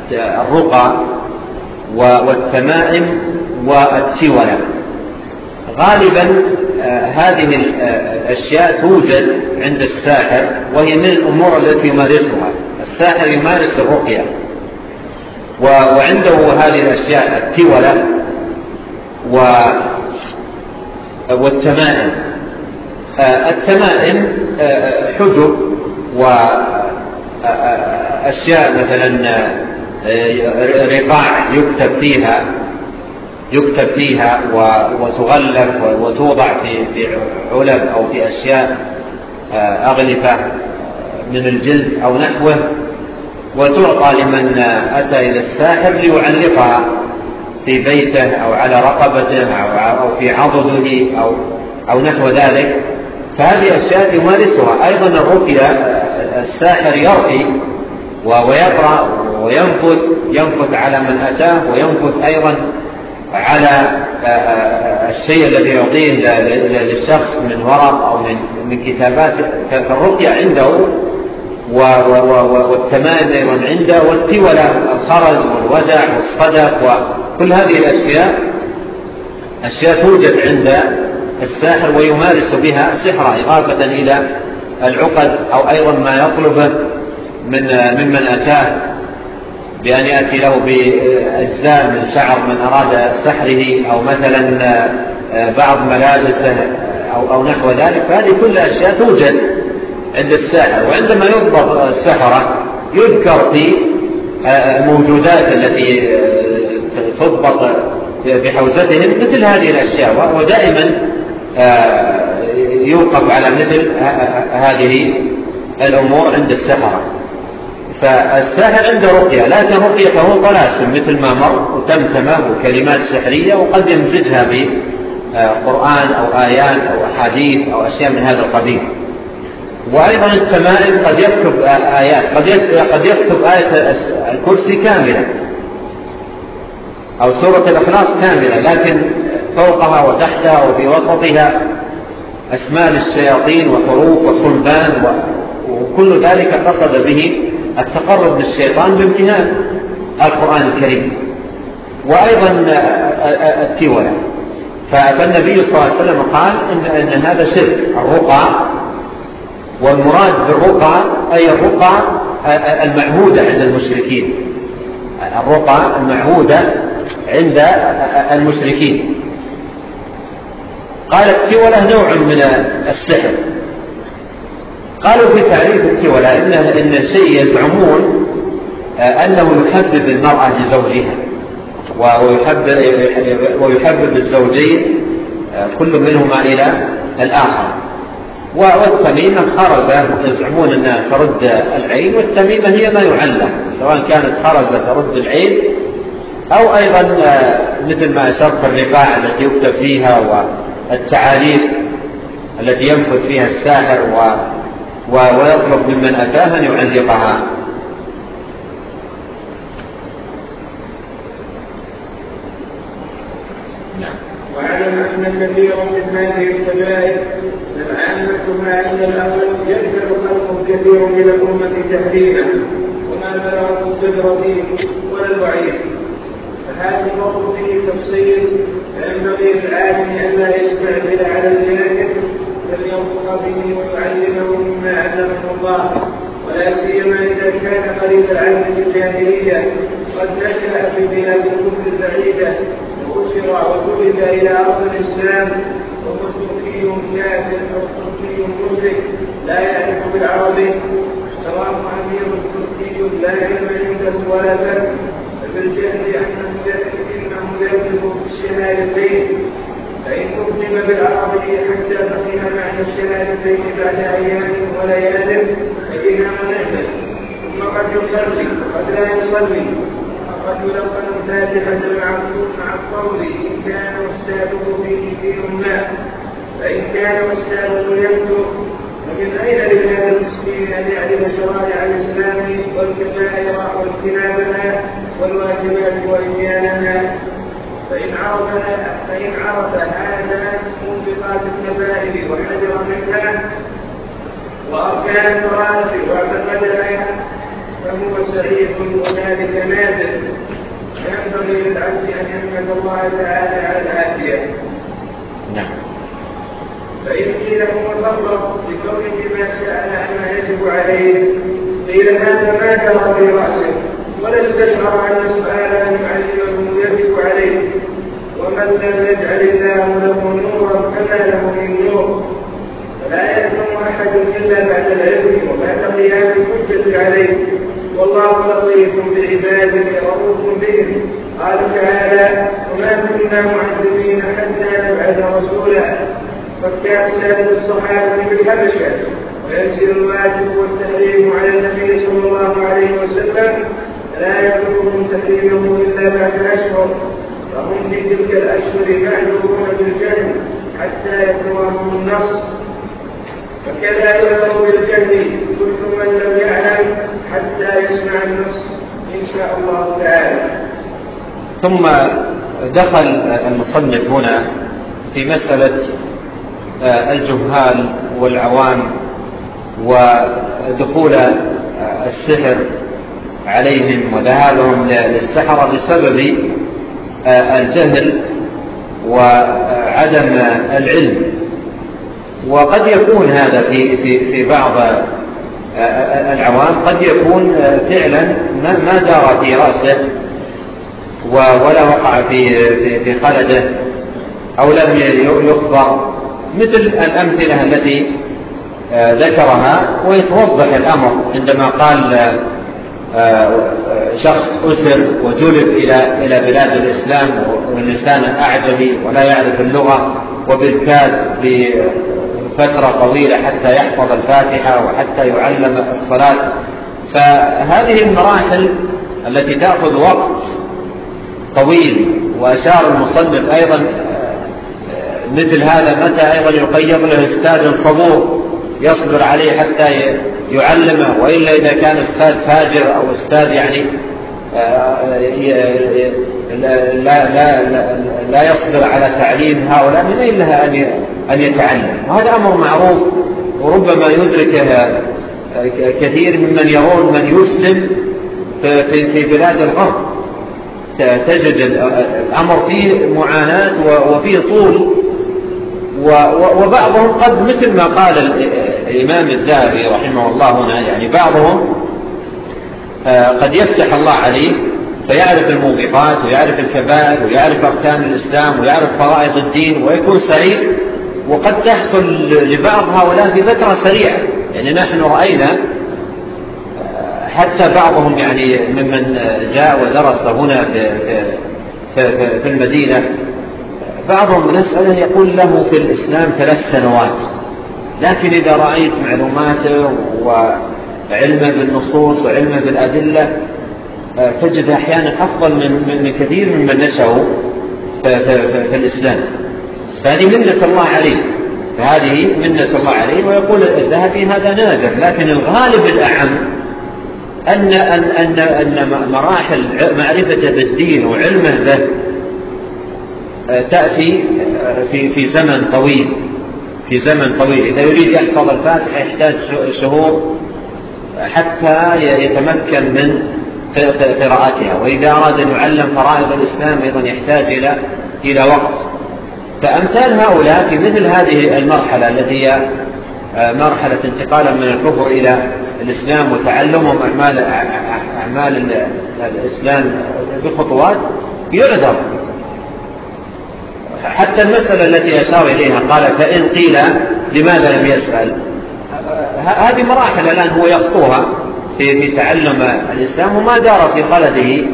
الرقى والتمائم والتولة غالبا هذه الأشياء توجد عند الساحر، وهي من الأمور التي يمارسها الساحر، يمارس الرقية، وعنده هذه الأشياء التولة والتمائم. التمائم حجب وأشياء مثلا رقاع يكتب فيها يكتب فيها وتغلف وتوضع في علب أو في أشياء أغلفة من الجلد أو نحوه، وتعطى لمن أتى إلى الساحر ليعلقها في بيته أو على رقبته أو في عضده أو أو نحو ذلك. فهذه أشياء يمارسها. أيضا الرقية الساحر يرقي ويقرأ وينفث ينفث على من أتاه، وينفث أيضا على الشيء الذي يعطيه للشخص من ورق أو من كتابات. فالرقية عنده والتمائم أيضا عنده، والتولة الخرز والودع والصدف وكل هذه الأشياء أشياء توجد عند الساحر ويمارس بها سحرا، إضافة إلى العقد أو أيضا ما يطلبه من ممن أتاه بأن يأتي له بأجزاء من شعر من أراد سحره، أو مثلا بعض ملابسه أو, أو نحو ذلك. فهذه كل أشياء توجد عند الساحر. وعندما يضبط السحرة يذكر في الموجودات التي تضبط بحوزتهم مثل هذه الأشياء، ودائما يوقف على مثل هذه الأمور عند السحرة. فالساحر عنده رقية، لكن رقيته طلاسم مثل ما مر، وتمتمة وكلمات سحرية، وقد يمزجها بقرآن أو آيات أو أحاديث أو أشياء من هذا القبيل. وأيضا التمائم قد يكتب آيات، قد يكتب آية الكرسي كاملة أو سورة الإخلاص كاملة، لكن فوقها وتحتها وفي وسطها أسماء للشياطين وحروف وصلبان، وكل ذلك قصد به التقرب للشيطان بامتهان القرآن الكريم. وأيضا التولة، فالنبي صلى الله عليه وسلم قال إن, إن هذا شرك الرقى، والمراد بالرقى أي الرقى المعهودة عند المشركين، الرقى المعهودة عند المشركين. قال التولة نوع من السحر. قالوا في تعريف التولة إن, إن الشيء يزعمون أنه يحبب المرأة لزوجها، ويحبب, ويحبب الزوجين كل منهما إلى الآخر. والتميمة خرزة يزعمون أنها ترد العين، والتميمة هي ما يعلق، سواء كانت خرزة ترد العين أو أيضا مثل ما أشرت الرقاع التي يكتب فيها، والتعاليق التي ينفذ فيها الساحر ويطلب ممن أتاه أن يعلقها. واعلم ان كثيرا من هذه الكبائر لمعامتها ان الاول يجعل خلق كثير من الامه تهديدا، وما بلغه الصدر فيه ولا الوعيد. فهذا الوقت فيه تفصيل، فينبغي للعالم ان لا يستعجل على الجاهل، بل ينطق به ويعلمه مما علمه الله، ولا سيما اذا كان قريب العلم بالجاهليه قد نشا في بلاد الكفر البعيده وأسر وكبت إلى أرض الإسلام، وهو تركي كافر أو تركي مشرك لا يعرف بالعربي، سواء أمير تركي لا علم عنده ولا فهم، فبالجهل أنه يكذب بالشهادتين، فإن أقدم بالعربي حتى فهم معنى الشهادتين بعد أيام وليال فإنها نعمة، ثم قد يصلي وقد لا يصلي، قد يلقن الفاتحة مع القول إن كان أستاذه فيه دين ما، فإن كان أستاذه يكتب، فمن أين لهذا المسكين أن يعرف شرائع الإسلام والكبائر واجتنابها والواجبات وإتيانها؟ فإن عرف فإن عرف هذا موبقات الكبائر وحذر منها وأركان الفرائض واعتقدها فهو سعيد، وذلك نادر. ينبغي للعبد أن يحمد الله تعالى على العافية. نعم. فإن قيل هو الأمر لكونه ما سأل عما يجب عليه قيل هذا ما جرى في رأسه ولا استشعر أن السؤال أن يعلمه يجب عليه، ومن لم يجعل الله له نورا فما له من نور، فلا يفهم أحد إلا بعد العلم وبعد قيام الحجة عليه، والله لطيف بعباده رؤوف بهم. قال تعالى: وما كنا معذبين حتى نبعث رسولا. فكان سائر الصحابة بالحبشة وينزل الواجب والتحريم على النبي صلى الله عليه وسلم، لا يبلغهم تحريمه إلا بعد أشهر، فهم في تلك الأشهر معذورون بالجهل حتى يتوهم النص، فكذا يؤمر بالجهل كل من لم يعلم حتى يسمع النص إن شاء الله تعالى. ثم دخل المصنف هنا في مسألة الجهال والعوام ودخول السحر عليهم وذهابهم للسحرة بسبب الجهل وعدم العلم. وقد يكون هذا في في في بعض العوام، قد يكون فعلا ما دار في رأسه ولا وقع في في خلده أو لم يخبر، مثل الأمثلة التي ذكرها، ويتوضح الأمر عندما قال شخص أسر وجلب إلى إلى بلاد الإسلام واللسان أعجمي ولا يعرف اللغة، وبالكاد بفترة طويلة حتى يحفظ الفاتحة وحتى يعلم الصلاة. فهذه المراحل التي تأخذ وقت طويل، وأشار المصنف أيضا مثل هذا متى أيضا يقيم له أستاذ صبور يصبر عليه حتى يعلمه، وإلا إذا كان أستاذ فاجر أو أستاذ يعني لا, لا, لا, لا يصبر على تعليم هؤلاء، من أين لها أن يتعلم؟ وهذا أمر معروف، وربما يدركها كثير ممن يرون من يسلم في بلاد الغرب، تجد الأمر فيه معاناة وفيه طول، وبعضهم قد مثل ما قال الإمام الذهبي رحمه الله هنا، يعني بعضهم قد يفتح الله عليه فيعرف الموبقات ويعرف الكبائر ويعرف أركان الإسلام ويعرف فرائض الدين ويكون سعيد، وقد تحصل لبعض هؤلاء في فترة سريعة. يعني نحن رأينا حتى بعضهم يعني ممن جاء ودرس هنا في, في, في المدينة، بعضهم نسأله يقول له في الإسلام ثلاث سنوات، لكن إذا رأيت معلوماته وعلمه بالنصوص وعلمه بالأدلة تجد أحيانا أفضل من, من كثير ممن نشأوا في, في, في الإسلام. فهذه منة الله عليه، فهذه منة الله عليه. ويقول الذهبي هذا نادر، لكن الغالب الأعم أن, أن, أن, أن مراحل معرفته بالدين وعلمه به تأتي في في زمن طويل، في زمن طويل. إذا يريد يحفظ الفاتحة يحتاج شهور حتى يتمكن من قراءتها، وإذا أراد أن يعلم فرائض الإسلام أيضا يحتاج إلى إلى وقت. فأمثال هؤلاء في مثل هذه المرحلة التي هي مرحلة انتقالا من الكفر إلى الإسلام وتعلمهم أعمال أعمال الإسلام بخطوات يعذر. حتى المسألة التي أشار إليها قال فإن قيل لماذا لم يسأل، هذه مراحل الآن هو يخطوها في, في تعلم الإسلام، وما دار في قلبه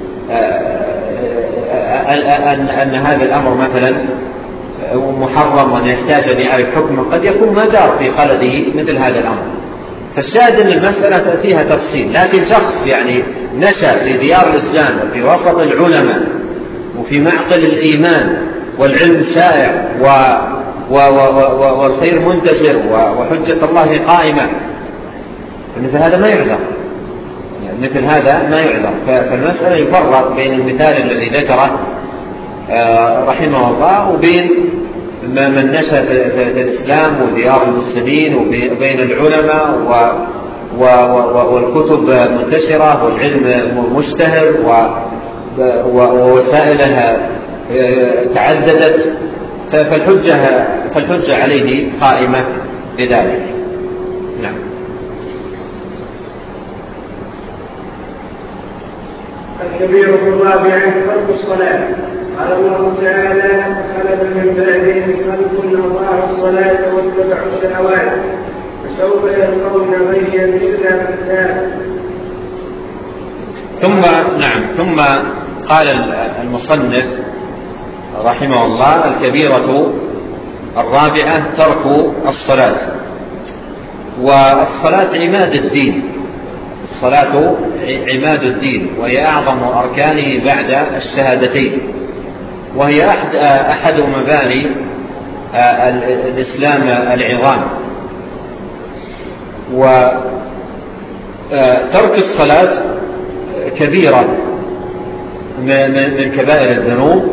أن, أن هذا الأمر مثلا محرم وأن يحتاج أن يعرف حكمه، قد يكون ما دار في قلبه مثل هذا الأمر. فالشاهد أن المسألة فيها تفصيل، لكن شخص يعني نشأ في ديار الإسلام وفي وسط العلماء وفي معقل الإيمان والعلم شائع و و و والخير منتشر وحجة الله قائمة، مثل هذا ما يعذر، يعني مثل هذا ما يعذر. فالمسألة يفرق بين المثال الذي ذكره رحمه الله وبين من نشأ في الإسلام وديار المسلمين وبين العلماء والكتب منتشرة والعلم مشتهر ووسائلها تعددت، فالحجة, فالحجة عليه قائمة بذلك. نعم. الكبيرة الرابعة ترك الصلاة. قال الله تعالى: خلف من بعدهم خلف أضاعوا الصلاة واتبعوا الشهوات فسوف يلقون غيا إلا من تاب. ثم نعم ثم قال المصنف رحمه الله: الكبيرة الرابعة ترك الصلاة. والصلاة عماد الدين، الصلاة عماد الدين، وهي أعظم أركانه بعد الشهادتين، وهي أحد, أحد مباني الإسلام العظام. وترك الصلاة كبيرة من كبائر الذنوب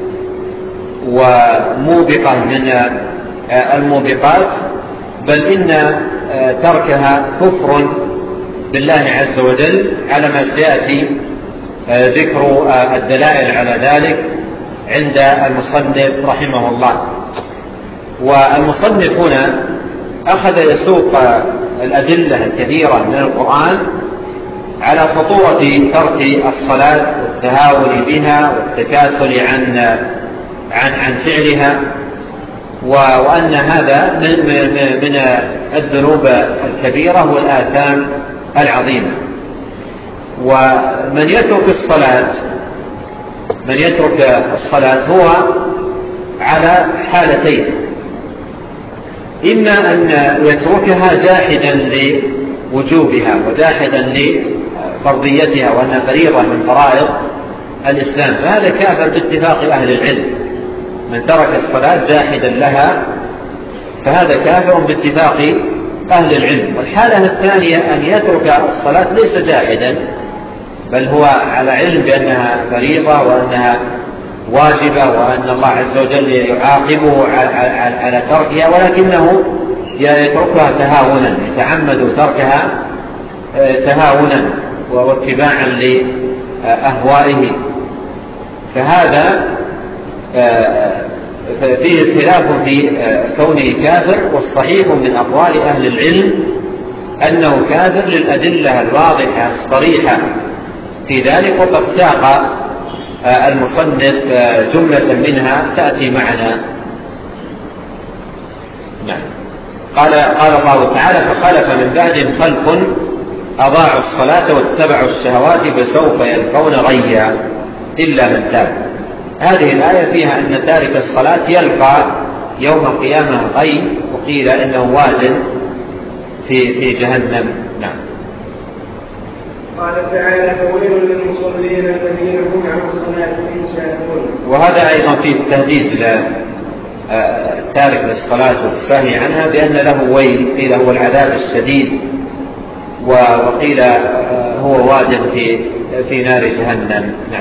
وموبقة من الموبقات، بل إن تركها كفر بالله عز وجل، على ما سيأتي ذكر الدلائل على ذلك عند المصنف رحمه الله. والمصنف هنا أخذ يسوق الأدلة الكثيرة من القرآن على خطورة ترك الصلاة والتهاون بها والتكاسل عن عن عن فعلها، وأن هذا من الذنوب الكبيرة والآثام العظيمة. ومن يترك الصلاة من يترك الصلاة هو على حالتين: إما أن يتركها جاحدا لوجوبها وجاحدا لفرضيتها وأنها فريضة من فرائض الإسلام، فهذا كافر باتفاق أهل العلم. من ترك الصلاة جاحدا لها فهذا كافر باتفاق أهل العلم. والحالة الثانية أن يترك الصلاة ليس جاحدا، بل هو على علم بأنها فريضة وأنها واجبة وأن الله عز وجل يعاقبه على تركها، ولكنه يتركها تهاونا، يتعمد تركها تهاونا واتباعا لأهوائه، فهذا فيه اختلاف في كونه كافر. والصحيح من أقوال أهل العلم أنه كافر للأدلة الواضحة الصريحة في ذلك، وقد ساق المصنف جملة منها تأتي معنا. نعم. قال قال الله تعالى: فخلف من بعدهم خلف أضاعوا الصلاة واتبعوا الشهوات فسوف يلقون غيا إلا من تاب. هذه الآية فيها أن تارك الصلاة يلقى يوم القيامة غي، وقيل إنه واد في في جهنم. نعم. قال تعالى: فويل للمصلين الذين هم عن صلاتهم ساهون. وهذا أيضا فيه تهديد تارك للصلاة والساهي عنها بأن له ويل، قيل هو العذاب الشديد، وقيل هو واد في في نار جهنم. نعم.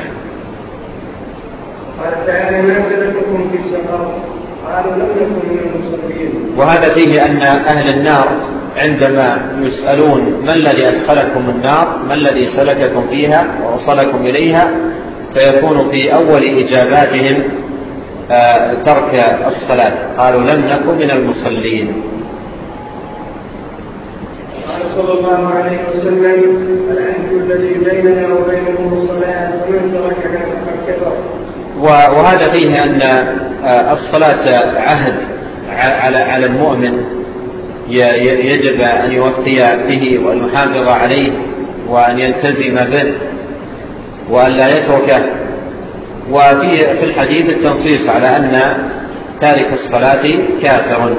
قال تعالى: ما سلككم في السقر؟ قالوا لم نكن من المصلين. وهذا فيه أن أهل النار عندما يسألون: ما الذي أدخلكم النار؟ ما الذي سلككم فيها ووصلكم إليها؟ فيكون في أول إجاباتهم آه ترك الصلاة، قالوا لم نكن من المصلين. قال صلى الله عليه وسلم: العهد الذي بيننا وبينهم الصلاة فمن تركها فقد كفر. وهذا فيه أن الصلاة عهد على على المؤمن، يجب أن يوفي به وأن يحافظ عليه وأن يلتزم به وأن لا يتركه. وفي في الحديث التنصيص على أن تارك الصلاة كافر.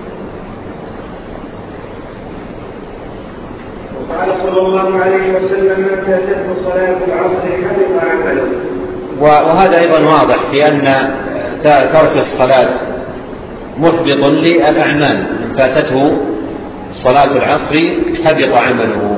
وقال صلى الله عليه وسلم: من فاتته صلاة العصر حبط عمله. وهذا أيضا واضح في أن ترك الصلاة محبط للأعمال، من فاتته صلاة العصر حبط عمله.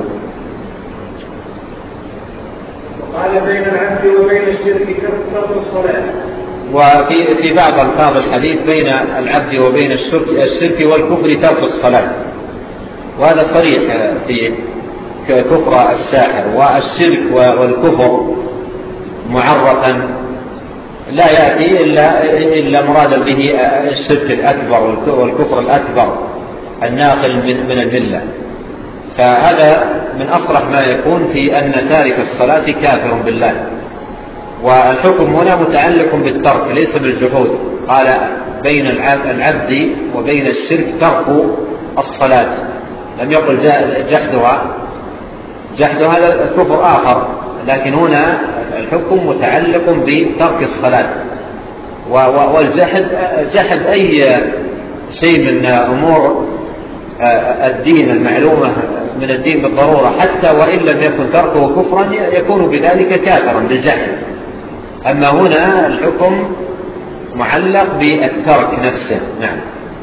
وقال: بين العبد وبين الشرك ترك الصلاة. وفي في بعض ألفاظ الحديث: بين العبد وبين الشرك, الشرك والكفر ترك الصلاة. وهذا صريح في كفر الساحر، والشرك والكفر معرفا لا يأتي إلا, إلا مرادا به الشرك الأكبر والكفر الأكبر الناقل من الملة. فهذا من أصرح ما يكون في أن تارك الصلاة كافر بالله. والحكم هنا متعلق بالترك ليس بالجحود. قال بين العبد وبين الشرك ترك الصلاة، لم يقل جحدها. جحد هذا كفر آخر، لكن هنا الحكم متعلق بترك الصلاة. والجحد جحد أي شيء من أمور الدين المعلومة من الدين بالضرورة، حتى وإن لم يكن تركه كفرا يكون بذلك كافرا بالجحد. أما هنا الحكم معلق بالترك نفسه. نعم.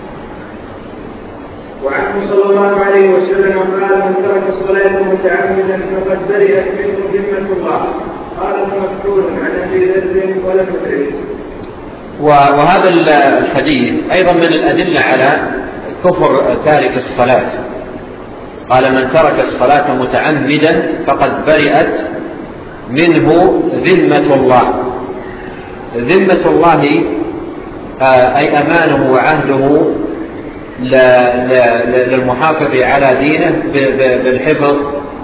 وعنه صلى الله عليه وسلم قال: من ترك الصلاة متعمدا فقد برئت منه ذمة الله. قال مفتون عن أبي ذر ولم يدرك. وهذا الحديث أيضا من الأدلة على كفر تارك الصلاة. قال: من ترك الصلاة متعمدا فقد برئت منه ذمة الله. ذمة الله أي أمانه وعهده للمحافظ على دينه بالحفظ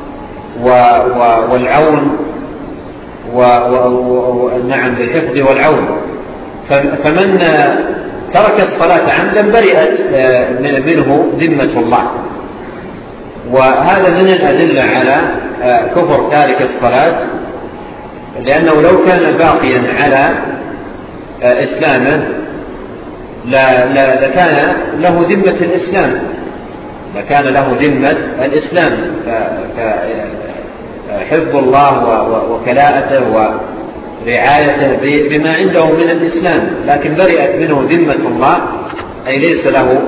والعون، ونعم بالحفظ والعون. فمن ترك الصلاة عمدا برئت منه ذمة الله. وهذا من الأدلة على كفر تارك الصلاة، لأنه لو كان باقيا على إسلامه لكان له ذمة الإسلام، لكان له ذمة الإسلام. فحفظ الله وكلاءته ورعايته بما عنده من الإسلام، لكن برئت منه ذمة الله، أي ليس له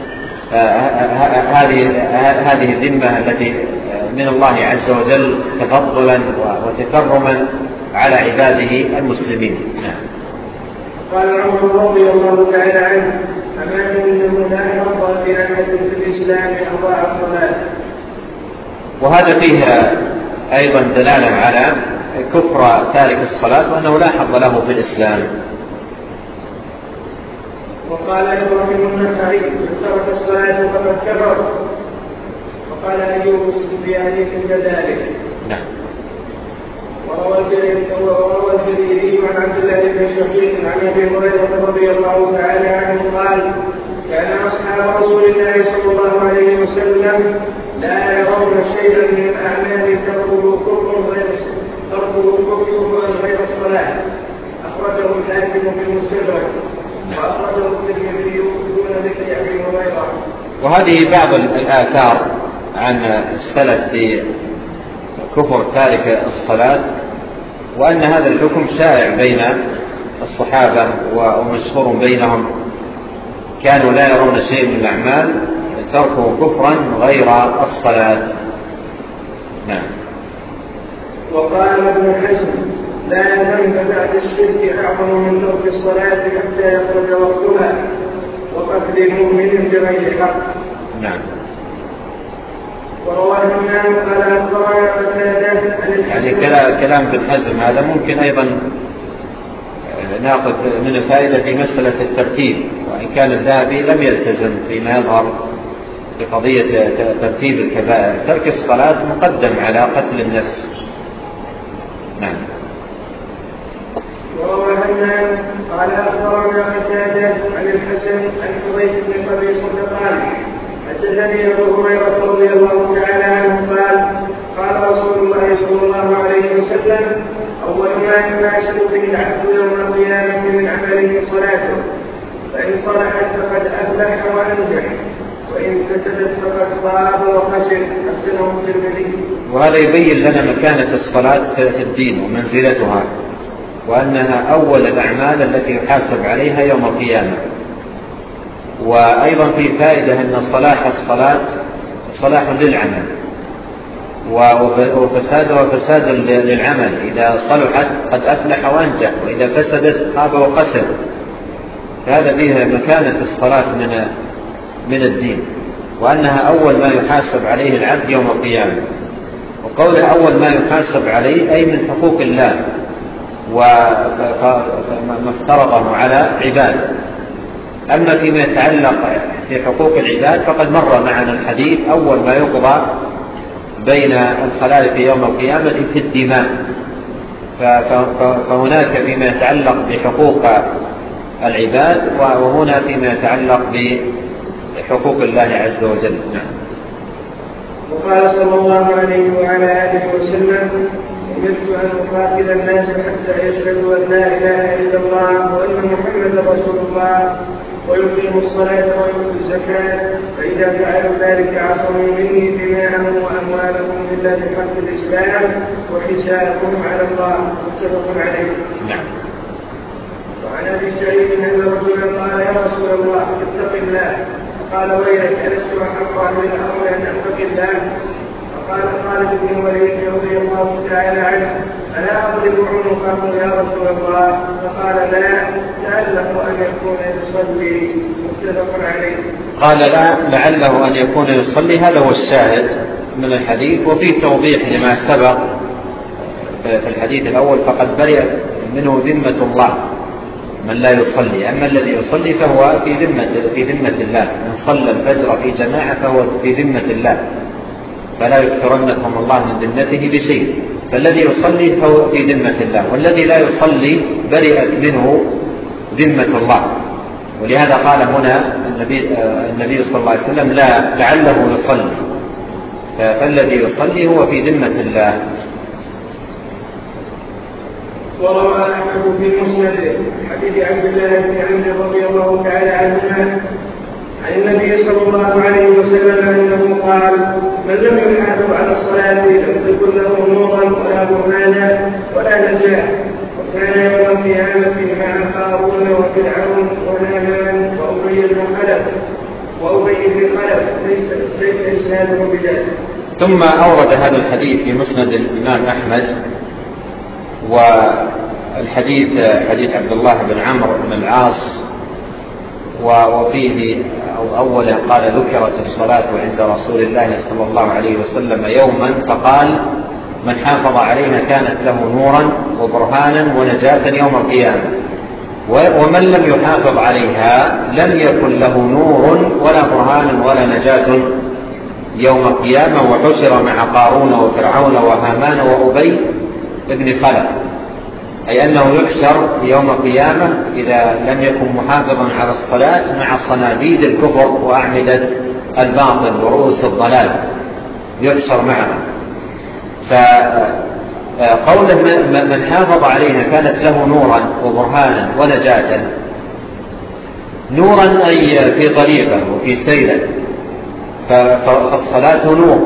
هذه الذمة التي من الله عز وجل تفضلا وتكرما على عباده المسلمين. نعم. قال عمر رضي الله تعالى عنه: أمان أنه لا يرضى بأحد في الإسلام أضاع الصلاة. وهذا فيه أيضا دلالة على كفر تارك الصلاة، وأنه لا حظ له في الإسلام. وقال إبراهيم النخعي: من ترك الصلاة فقد كفر. وقال أيوب السفياني كذلك. نعم. وروى الجريري عن عبد الله بن شقيق عن ابي هريره رضي الله تعالى عنه قال: كان اصحاب رسول الله صلى الله عليه وسلم لا يرون شيئا من الاعمال تركه كفر غير تركه كفر غير الصلاه. اخرجه الحاكم في المستدرك واخرجه الترمذي دون ذكر ابي هريره. وهذه بعض الاثار عن السلف في كفر تارك الصلاة، وأن هذا الحكم شائع بين الصحابة ومشهور بينهم. كانوا لا يرون شيء من الأعمال تركوا كفرا غير الصلاة. نعم. وقال ابن حزم: لا ذنب بعد الشرك أعظم من ترك الصلاة حتى يخرج وقتها وقتل المؤمن بغير حق. نعم. ورواه الإمام قال أخبرنا قتادة يعني كلام ابن حزم هذا ممكن أيضا ناخذ من الفائدة في مسألة الترتيب، وإن كان الذهبي لم يلتزم فيما يظهر في قضية ترتيب الكبائر. ترك الصلاة مقدم على قتل النفس. نعم. ورواه الإمام قال أخبرنا قتادة عن الحسن عن حذيفة بن أبي قال: حدثني أبو هريرة رضي الله تعالى عنه قال: قال رسول الله صلى الله عليه وسلم: أول ما يحاسب به العبد يوم القيامة من عمله صلاته، فإن صلحت فقد أفلح وأنجح، وإن فسدت فقد خاب وخسر. حسنه الترمذي. وهذا يبين لنا مكانة الصلاة في الدين ومنزلتها، وأنها أول الأعمال التي يحاسب عليها يوم القيامة. وأيضا في فائدة أن صلاح الصلاة صلاح للعمل، وفسادها فساد للعمل. إذا صلحت قد أفلح وأنجح، وإذا فسدت خاب وخسر. فهذا فيها مكانة الصلاة من من الدين، وأنها أول ما يحاسب عليه العبد يوم القيامة. وقوله أول ما يحاسب عليه أي من حقوق الله وما افترضه على عباده. أما فيما يتعلق في حقوق العباد فقد مر معنا الحديث أول ما يقضى بين الخلائق يوم القيامة في الدماء، فهناك فيما يتعلق بحقوق العباد وهنا فيما يتعلق بحقوق الله عز وجل. نعم. وقال صلى الله عليه وعلى آله وسلم: أمرت أن أقاتل الناس حتى يشهدوا أن لا إله إلا الله وأن محمدا رسول الله ويقيموا الصلاة ويؤتوا الزكاة، فإذا فعلوا ذلك عصموا مني دماءهم وأموالهم إلا بحق الإسلام وحسابهم على الله. متفق عليه. نعم. وعن أبي سعيد أن رجلا قال: يا رسول الله اتق الله. قال: ويلك ألست أحق أهل الأرض أن أتقي الله؟ فقال خالد بن الوليد رضي الله تعالى عنه: ألا أضرب عنقه يا رسول الله؟ فقال: لا، لعله أن يكون يصلي. متفق عليه. قال: لا، لعله أن يكون يصلي. هذا هو الشاهد من الحديث، وفيه توضيح لما سبق في الحديث الأول: فقد برئت منه ذمة الله من لا يصلي. أما الذي يصلي فهو في ذمة في ذمة الله. من صلى الفجر في جماعة فهو في ذمة الله، فلا يكثرنكم الله من ذمته بشيء. فالذي يصلي فهو في ذمة الله، والذي لا يصلي برئت منه ذمة الله. ولهذا قال هنا النبي, النبي صلى الله عليه وسلم: لا، لعله يصلي. فالذي يصلي هو في ذمة الله. وروى أحمد في مسنده حديث عبد الله بن عمرو رضي الله تعالى عنهما عن النبي صلى الله عليه وسلم أنه قال: من لم يحافظ على الصلاة لم تكن له نورا ولا برهانا ولا نجاة. وكان يوم القيامة مع قارون وفرعون وهامان وأبي بن خلف وأبي بن خلف ليس ليس إسناده بذلك. ثم أورد هذا الحديث في مسند الإمام أحمد، والحديث حديث عبد الله بن عمرو بن العاص، وفيه أو أولا قال: ذكرت الصلاة عند رسول الله صلى الله عليه وسلم يوما فقال: من حافظ عليها كانت له نورا وبرهانا ونجاة يوم القيامة، ومن لم يحافظ عليها لم يكن له نور ولا برهان ولا نجاة يوم القيامة. وحشر مع قارون وفرعون وهامان وأبي ابن خلف، أي أنه يحشر يوم القيامة إذا لم يكن محافظا على الصلاة مع صناديد الكفر وأعمدة الباطل ورؤوس الضلال، يحشر معها. فقوله من حافظ عليها كانت له نورا وبرهانا ونجاة، نورا أي في طريقه وفي سيره، فالصلاة نور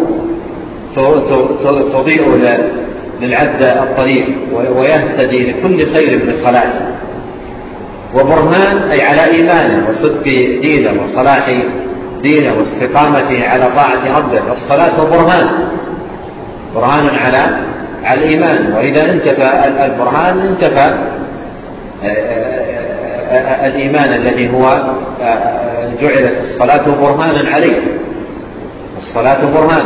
تضيء للعبد الطريق ويهتدي لكل خير بصلاته. وبرهان أي على إيمانه وصدق دينه وصلاح دينه واستقامته على طاعة ربه. الصلاة برهان، برهان على على الإيمان، وإذا انتفى البرهان انتفى الإيمان الذي هو جعلت الصلاة برهانا عليه. الصلاة برهان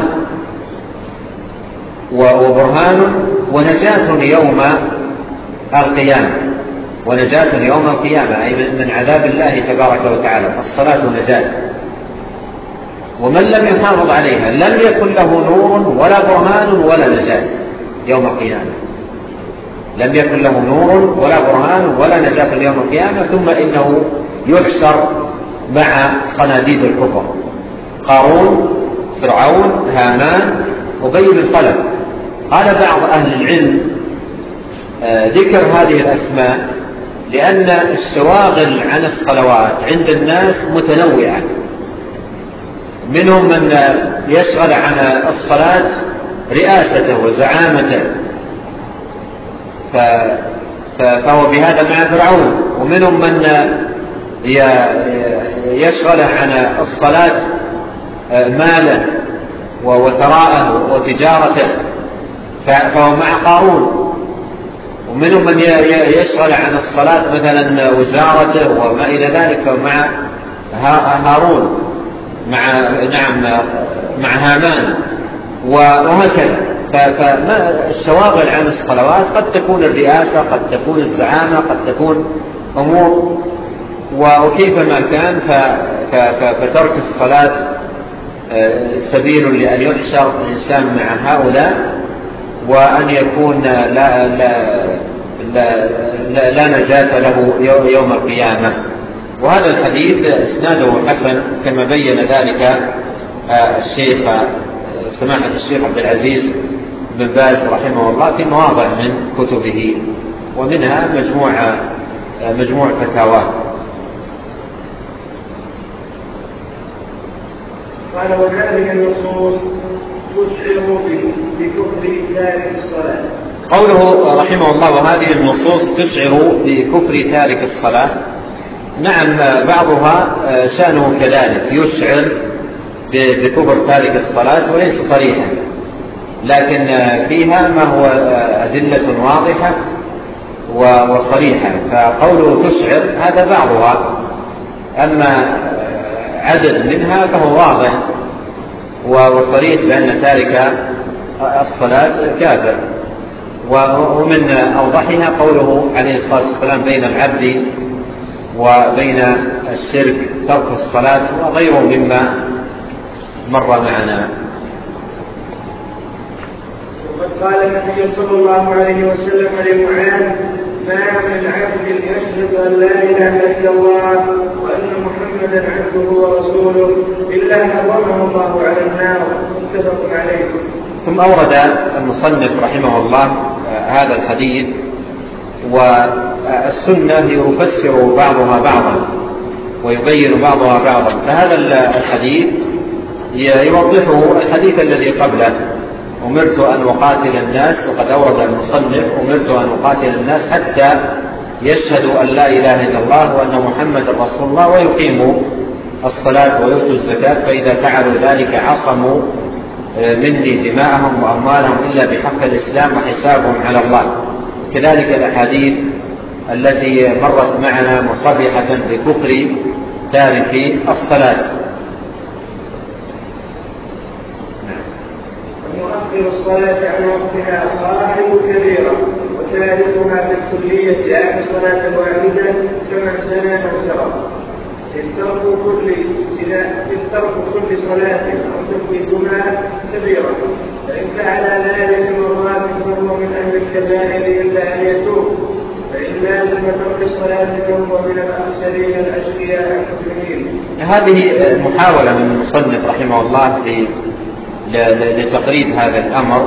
وبرهان ونجاة يوم القيامة، ونجاة يوم القيامة أي من عذاب الله تبارك وتعالى. فالصلاة نجاة، ومن لم يحافظ عليها لم يكن له نور ولا برهان ولا نجاة يوم القيامة. لم يكن له نور ولا برهان ولا نجاة يوم القيامة. ثم إنه يحشر مع صناديد الكفر: قارون، فرعون، هامان، أبي بن خلف. قال بعض أهل العلم ذكر هذه الأسماء لأن الشواغل عن الصلوات عند الناس متنوعة. منهم من يشغل عن الصلاة رئاسته وزعامته فهو بهذا مع فرعون، ومنهم من يشغل عن الصلاة ماله وثراءه وتجارته فهو مع قارون، ومنهم من يشغل عن الصلاة مثلا وزارته وما إلى ذلك فهو مع هارون، مع نعم مع هامان، وهكذا. فالشواغل عن الصلوات قد تكون الرئاسة، قد تكون الزعامة، قد تكون أمور، وكيفما كان فترك الصلاة سبيل لأن يحشر الإنسان مع هؤلاء، وأن يكون لا, لا, لا, لا, لا نجاة له يوم القيامة. وهذا الحديث إسناده حسن كما بين ذلك الشيخ سماحة الشيخ عبد العزيز بن باز رحمه الله في مواضع من كتبه، ومنها مجموع مجموع فتاواه. قال وهذه النصوص تشعر بكفر تارك الصلاة. قوله رحمه الله وهذه النصوص تشعر بكفر تارك الصلاة، نعم بعضها شأنه كذلك يشعر بكفر تارك الصلاة وليس صريحا، لكن فيها ما هو أدلة واضحة وصريحة، فقوله تشعر هذا بعضها، أما عدد منها فهو واضح وصريح بأن تارك الصلاة كافر. ومن أوضحها قوله عليه الصلاة والسلام بين العبد وبين الشرك ترك الصلاة وغيره مما مر معنا. وقد قال النبي صلى الله عليه وسلم لمعاذ ما من عبد يشهد أن لا إله إلا الله وأن محمدا عبده ورسوله إلا حرمه الله على النار، متفق عليه. ثم أورد المصنف رحمه الله هذا الحديث، والسنة يفسر بعضها بعضا ويبين بعضها بعضا، فهذا الحديث يوضحه الحديث الذي قبله أمرت أن أقاتل الناس، وقد أورد المصنف أمرت أن أقاتل الناس حتى يشهدوا أن لا إله إلا الله وأن محمد رسول الله ويقيموا الصلاة ويؤتوا الزكاة، فإذا فعلوا ذلك عصموا مني دماءهم وأموالهم إلا بحق الإسلام وحسابهم على الله. كذلك الأحاديث التي مرت معنا مصرحة بكفر تارك الصلاة. ومؤخر الصلاة عن وقتها صاحب كبيرة وتاركها بالكلية عن صلاة واحدة كمن زنى أو سرق. ترك كل إذا ترك كل صلاة أو تركهما كبيرة، فإن فعل ذلك مرات فهو من أهل الكبائر إلا أن يتوب، فإن لازم ترك الصلاة فهو من الأخسرين الأشقياء المسلمين. هذه محاولة من المصنف رحمه الله لتقريب هذا الأمر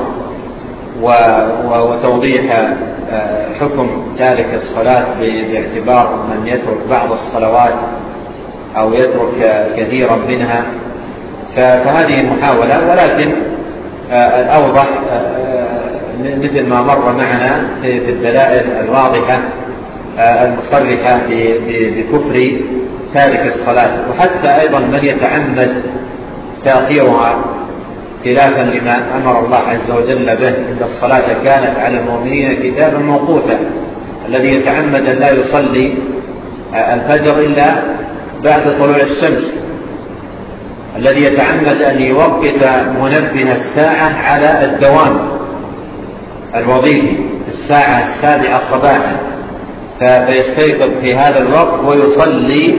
وتوضيح حكم تارك الصلاة باعتبار من يترك بعض الصلوات أو يترك كثيرا منها، فهذه محاولة، ولكن الأوضح مثل ما مر معنا في الدلائل الواضحة المصرحة بكفر تارك الصلاة. وحتى أيضا من يتعمد تأخيرها خلافا لما أمر الله عز وجل به، إن الصلاة كانت على المؤمنين كتابا موقوتا، الذي يتعمد أن لا يصلي الفجر إلا بعد طلوع الشمس، الذي يتعمد أن يوقت منبه الساعة على الدوام الوظيفي الساعة السابعة صباحا، فيستيقظ في هذا الوقت ويصلي،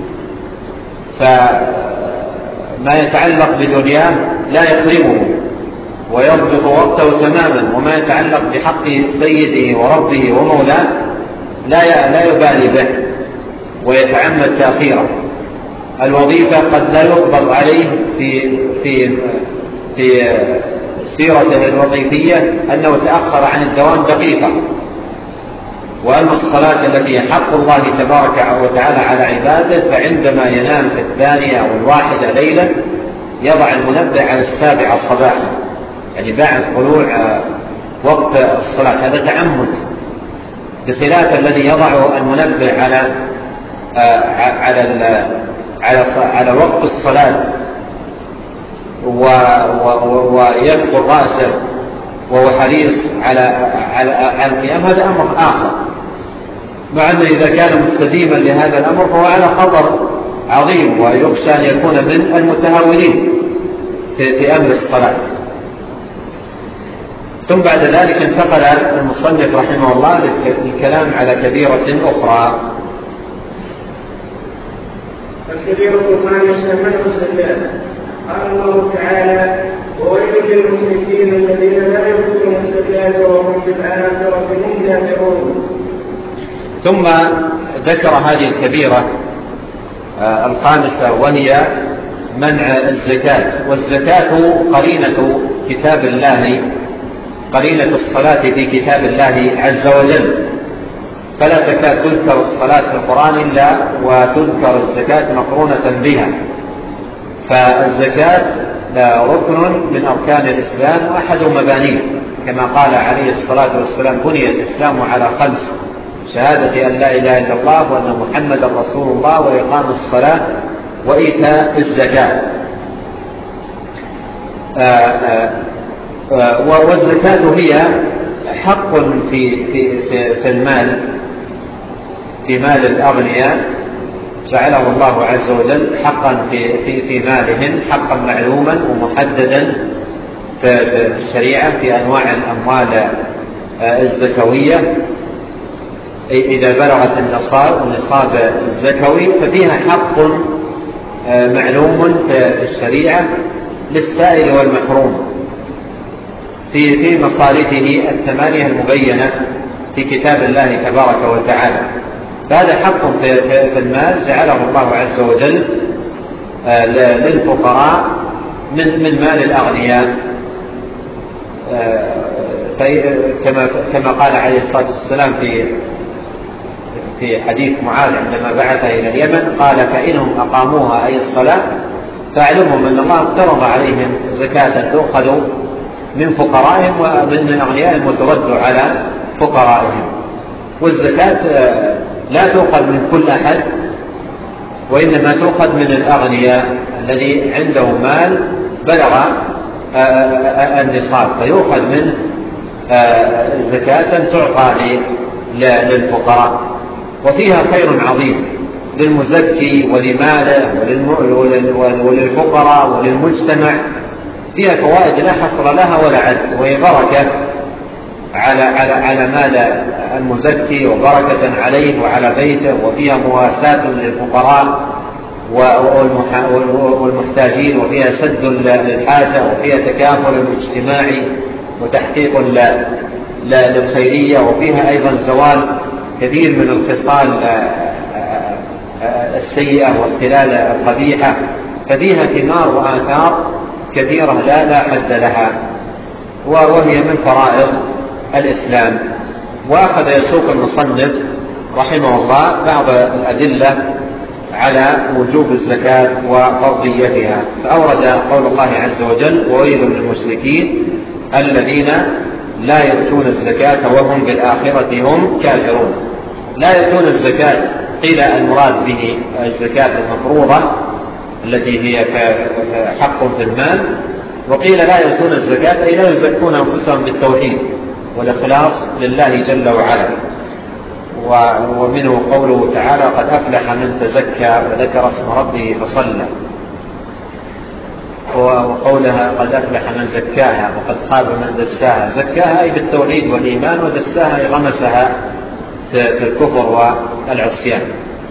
فما يتعلق بدنياه لا يقربه ويضبط وقته تماما، وما يتعلق بحق سيده وربه ومولاه لا لا يبالي به ويتعمد تأخيره. الوظيفة قد لا يقبض عليه في في في سيرته الوظيفية أنه تأخر عن الدوام دقيقة، وأما الصلاة التي حق الله تبارك وتعالى على عباده فعندما ينام في الثانية أو الواحدة ليلا يضع المنبه على السابعة صباحا، يعني بعد طلوع وقت الصلاة، هذا تعمد، بخلاف الذي يضع المنبه على على على على وقت الصلاة ويدخل رأسه وهو حريص على على على القيام، هذا أمر آخر، مع أنه إذا كان مستديما لهذا الأمر فهو على خطر عظيم ويخشى أن يكون من المتهاونين في, في أمر الصلاة. ثم بعد ذلك انتقل المصنف رحمه الله للكلام على كبيرة أخرى. الكبيرة الخامسة منع الزكاة. قال الله تعالى: وويل للمشركين الذين لا يؤتون الزكاة وهم بالآخرة هم كافرون. ثم ذكر هذه الكبيرة الخامسة وهي منع الزكاة. والزكاة قرينة كتاب الله، قرينة الصلاة في كتاب الله عز وجل، فلا تكاد تذكر الصلاة في القرآن إلا وتذكر الزكاة مقرونة بها. فالزكاة ركن من أركان الإسلام وأحد مبانيه، كما قال عليه الصلاة والسلام: بني الإسلام على خمس: شهادة أن لا إله إلا الله وأن محمدا رسول الله وإقام الصلاة وإيتاء الزكاة. والزكاة هي حق في, في, في, في المال، في مال الأغنياء، جعله الله عز وجل حقا في, في, في مالهم، حقا معلوما ومحددا في الشريعة في أنواع الأموال الزكوية. إذا بلغت النصاب النصاب الزكوي ففيها حق معلوم في الشريعة للسائل والمحروم في في مصارفه الثمانية المبينة في كتاب الله تبارك وتعالى. فهذا حق في المال جعله الله عز وجل للفقراء من من مال الأغنياء، كما كما قال عليه الصلاة والسلام في في حديث معاذ عندما بعث إلى اليمن، قال: فإنهم أقاموها أي الصلاة فاعلمهم أن الله افترض عليهم زكاة تؤخذ من فقرائهم ومن أغنيائهم وترد على فقرائهم. والزكاة لا تؤخذ من كل أحد، وإنما تؤخذ من الأغنياء الذي عنده مال بلغ النصاب، فيؤخذ منه زكاة تعطى للفقراء. وفيها خير عظيم للمزكي ولماله وللفقراء وللمجتمع، فيها فوائد لا حصر لها ولا عد، وهي بركة على على على مال المزكي وبركة عليه وعلى بيته، وفيها مواساة للفقراء والمحتاجين، وفيها سد للحاجة، وفيها تكافل اجتماعي وتحقيق للخيرية، وفيها أيضا زوال كثير من الخصال السيئة واختلال القبيحة. ففيها ثمار وآثار كثيرة لا لا حد لها، وهي من فرائض الإسلام. وأخذ يسوق المصنف رحمه الله بعض الأدلة على وجوب الزكاة وفرضيتها، فأورد قول الله عز وجل: وويل للمشركين الذين لا يؤتون الزكاة وهم بالآخرة هم كافرون. لا يؤتون الزكاة، قيل المراد به الزكاة المفروضة التي هي حق في المال، وقيل لا يؤتون الزكاة أي لا يزكون أنفسهم بالتوحيد والإخلاص لله جل وعلا. ومنه قوله تعالى: قد أفلح من تزكى وذكر اسم ربه فصلى. وقولها: قد أفلح من زكاها وقد خاب من دساها. زكاها أي بالتوحيد والإيمان، ودساها أي غمسها في الكفر والعصيان.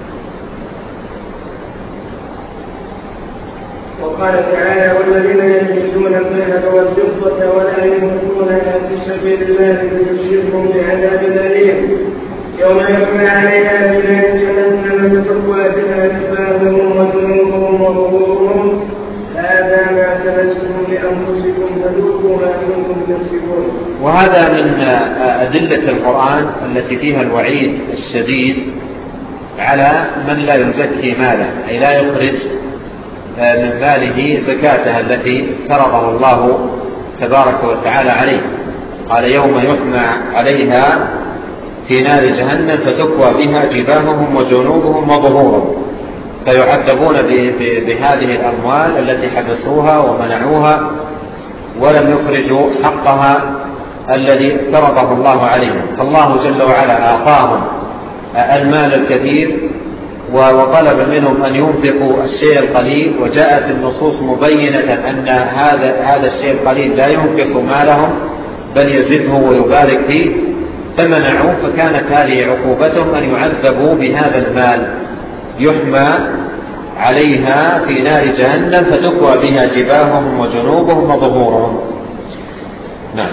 وقال تعالى: والذين يلبسون الذهب والفضة ولا ينفقونها في سبيل الله فبشرهم بعذاب أليم يوم يحمى عليها في نار جهنم فتكوى بها جباههم وجنوبهم وظهورهم هذا ما كنزتم لأنفسكم فذوقوا ما كنتم تكسبون. وهذا من أدلة القرآن التي فيها الوعيد الشديد على من لا يزكي ماله، أي لا يخرج من ماله زكاتها التي فرضه الله تبارك وتعالى عليه. قال: يوم يحمى عليها في نار جهنم فتكوى بها جباههم وجنوبهم وظهورهم، فيعذبون بهذه الأموال التي حبسوها ومنعوها ولم يخرجوا حقها الذي فرضه الله عليهم. فالله جل وعلا أعطاهم المال الكثير وطلب منهم أن ينفقوا الشيء القليل، وجاءت النصوص مبينة أن هذا هذا الشيء القليل لا ينقص مالهم، بل يزده ويبارك فيه، فمنعوا، فكانت هذه عقوبتهم أن يعذبوا بهذا المال، يحمى عليها في نار جهنم فتكوى بها جباههم وجنوبهم وظهورهم. نعم.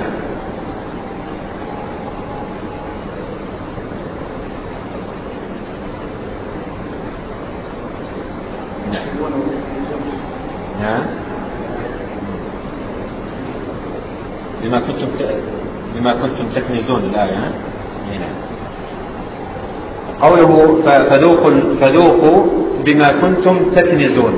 نعم. بما كنتم بما كنتم تكنزون الآية. نعم. قوله فذوقوا فذوقوا بما كنتم تكنزون.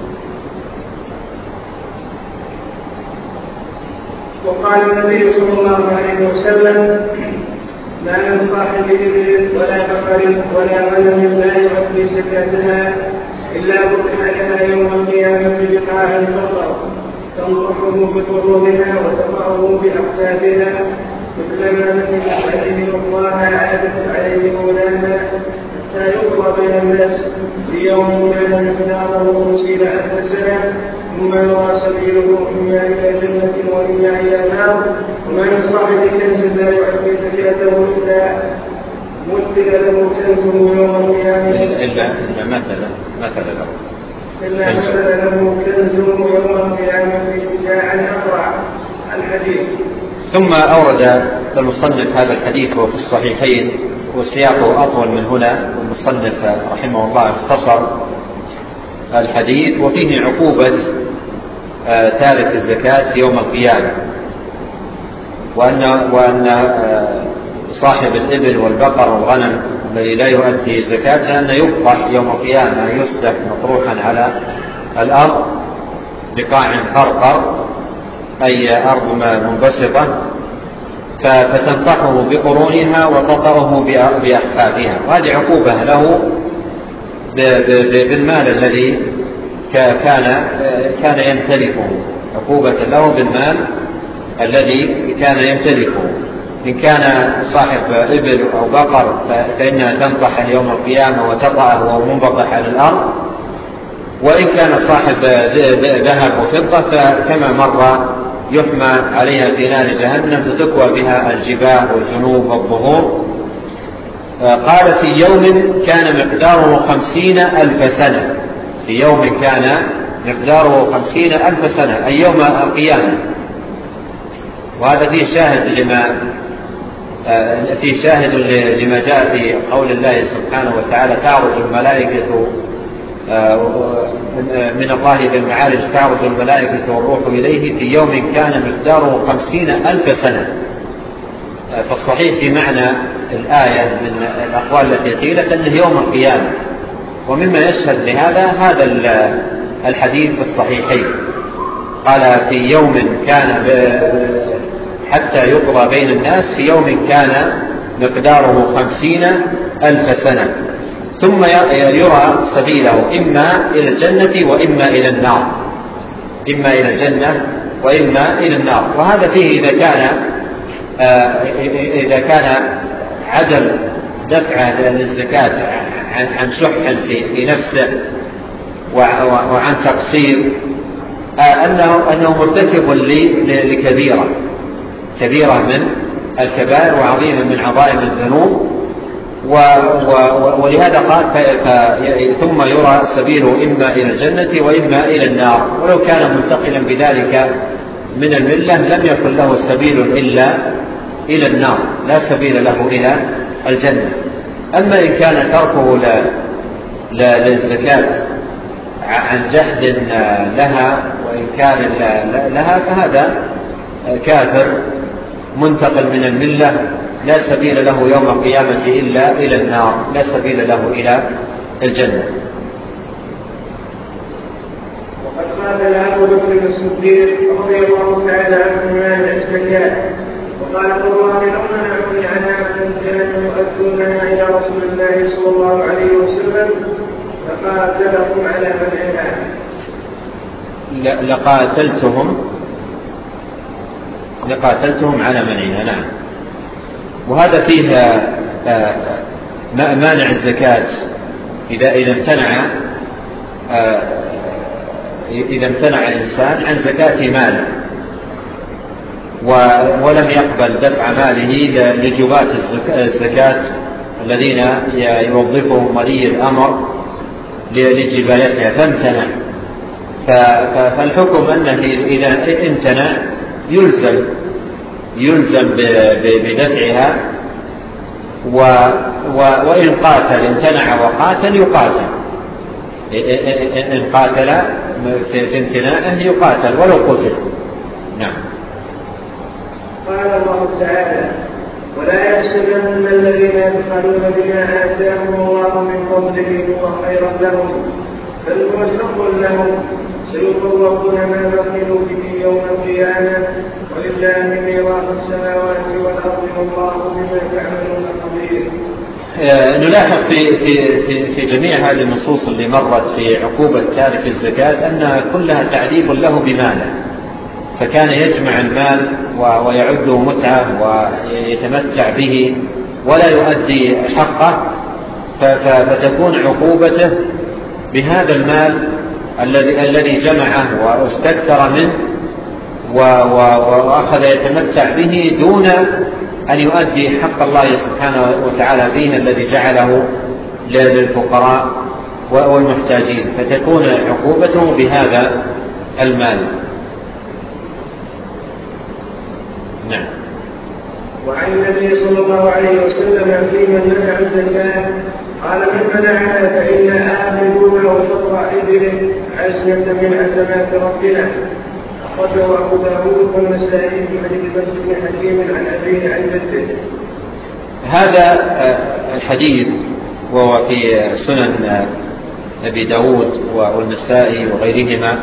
وقال النبي صلى الله عليه وسلم: ما من صاحب إبل ولا بقر ولا غنم لا يؤدي زكاتها إلا فتح لها يوم القيامة بقاع الفقر تنطحه بقرونها وتقعه بأقدامها، كلما من أحدهم الله عادت عليه مولانا حتى يقضى بين الناس في يوم كان مقداره خمسين ألف سنة، ثم يرى سبيله إما إلى الجنة وإما إلى النار. وما من صاحب كنز لا يؤدي زكاته إلا مثل له كنزه يوم القيامة إلا مثل مثل له إلا مثل له كنزه يوم القيامة شجاعا أقرع. الحديث. ثم أورد المصنف هذا الحديث وفي الصحيحين وسياقه أطول من هنا، والمصنف رحمه الله اختصر الحديث، وفيه عقوبة تارك الزكاة يوم القيامة، وأن, وأن صاحب الإبل والبقر والغنم الذي لا يؤدي الزكاة لأنه يفضح يوم القيامة، يصدق مطروحا على الأرض بقاع قرقر، أي أرض منبسطة، فتنطحه بقرونها وتطأه بأحفادها، وهذه عقوبة له بالمال الذي كان كان يمتلكه، عقوبة له بالمال الذي كان يمتلكه. إن كان صاحب إبل أو بقر فإنها تنطح يوم القيامة وتطأه وهو منبطح على الأرض، وإن كان صاحب ذهب وفضة فكما مر يحمى عليها في نار جهنم فتكوى بها الجباه والجنوب والظهور. قال: في يوم كان مقداره خمسين ألف سنة، في يوم كان مقداره خمسين ألف سنة، أي يوم القيامة. وهذا فيه شاهد لما فيه شاهد لما جاء في قول الله سبحانه وتعالى: تعرج الملائكة من الله بالمعارج، تعرج الملائكة والروح إليه في يوم كان مقداره خمسين ألف سنة. فالصحيح في معنى الآية من الأقوال التي قيلت أنه يوم القيامة، ومما يشهد لهذا هذا الحديث في الصحيحين. قال: في يوم كان حتى يقضى بين الناس في يوم كان مقداره خمسين ألف سنة، ثم يرى سبيله إما إلى الجنة وإما إلى النار، إما إلى الجنة وإما إلى النار. وهذا فيه إذا كان إذا كان عدم دفع للزكاة عن شح في نفسه وعن تقصير، أنه أنه مرتكب لكبيرة كبيرة من الكبائر وعظيمة من عظائم الذنوب. ولهذا قال: ثم يرى سبيله إما إلى الجنة وإما إلى النار. ولو كان منتقلا بذلك من الملة لم يكن له سبيل إلا إلى النار، لا سبيل له إلى الجنة. أما إن كان تركه للزكاة عن جهد لها وإنكار لها فهذا كافر منتقل من الملة، لا سبيل له يوم القيامة إلا إلى النار، لا سبيل له إلى الجنة. وقد قال أبو بكر الصديق رضي الله تعالى عنه مانع الزكاة، وقال: والله لو منعوني عنها كانوا يؤدونها إلى رسول الله صلى الله عليه وسلم لقاتلهم على منعها. لقاتلتهم لقاتلتهم على منعها. نعم. وهذا فيه مانع الزكاة إذا إذا امتنع إذا امتنع إنسان عن زكاة ماله، ولم يقبل دفع ماله لجباة الزكاة الذين يوظفهم ولي الأمر لجبايتها فامتنع. فالحكم أنه إذا امتنع يلزم يلزم بدفعها، وإن قاتل امتنع وقاتل يقاتل، إن قاتل في امتناعه يقاتل ولو قتل. نعم. قال الله تعالى: ولا يحسبن الذين يبخلون بما آتاهم الله من فضله هو خيرا لهم بل هو شر لهم سيطوقون ما بخلوا به يوم القيامة ولله ميراث السماوات والأرض والله بما تعملون خبير. نلاحظ في, في, في, في جميع هذه النصوص اللي مرت في عقوبة تارك الزكاة أن كلها تعذيب له بماله، فكان يجمع المال ويعده متعة ويتمتع به ولا يؤدي حقه، فتكون عقوبته بهذا المال الذي الذي جمعه واستكثر منه وأخذ يتمتع به دون أن يؤدي حق الله سبحانه وتعالى فيه الذي جعله للفقراء والمحتاجين، فتكون عقوبته بهذا المال. نعم. وعن النبي صلى الله عليه وسلم في من منع الزكاة قال: من منعها فإن آخذون وشطر إبله عزمة من عزمات ربنا. أخرجه أبو داود والنسائي في حديث بن حكيم عن أبيه عن جده. هذا الحديث وهو في سنن أبي داود والنسائي وغيرهما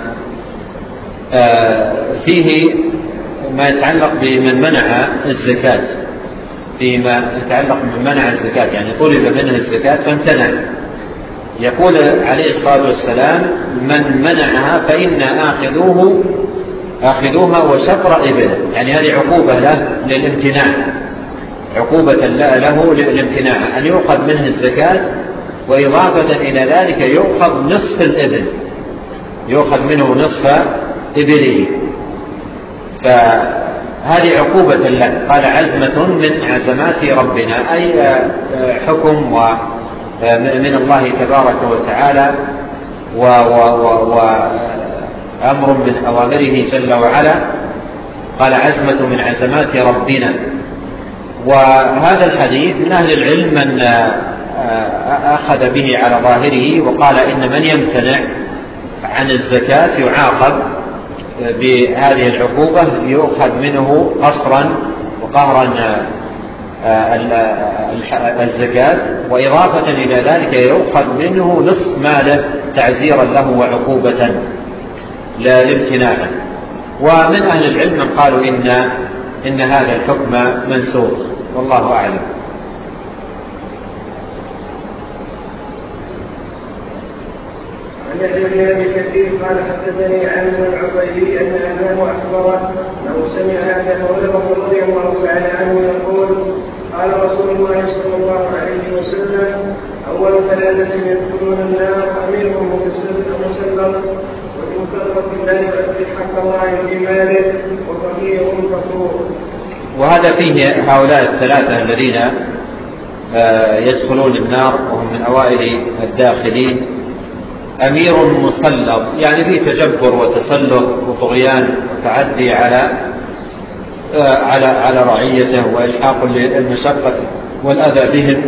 فيه ما يتعلق بمن منع الزكاة، فيما يتعلق بمن منع الزكاة يعني طلب منه الزكاة فامتنع. يقول عليه الصلاة والسلام: من منعها فإن آخذوه آخذوها وشطر إبله، يعني هذه عقوبة له للامتناع، عقوبة له للامتناع أن يؤخذ منه الزكاة، وإضافة إلى ذلك يؤخذ نصف الإبل، يؤخذ منه نصف إبله، فهذه عقوبة له. قال: عزمة من عزمات ربنا، أي حكم من الله تبارك وتعالى وأمر من أوامره جل وعلا. قال: عزمة من عزمات ربنا. وهذا الحديث من أهل العلم من أخذ به على ظاهره وقال إن من يمتنع عن الزكاة يعاقب بهذه العقوبة، يؤخذ منه قصرا وقهرا الزكاة، وإضافة إلى ذلك يؤخذ منه نصف ماله تعزيرا له وعقوبة لامتناعه. ومن أهل العلم من قالوا إن, إن هذا الحكم منسوخ، والله أعلم. عن يحيى بن كثير قال: حدثني عن العبيدي ان اباه اخبره انه سمع ابا هريره رضي الله تعالى عنه يقول: قال رسول الله صلى الله عليه وسلم: اول ثلاثه يدخلون النار اميرهم مسلط والمسلط لا يؤدي حق الله في ماله وفقير فقور. وهذا فيه هؤلاء الثلاثه الذين يدخلون النار وهم من اوائل الداخلين: أمير مسلط، يعني فيه تجبر وتسلط وطغيان وتعدي على على على رعيته وإلحاق للمشقة والأذى بهم.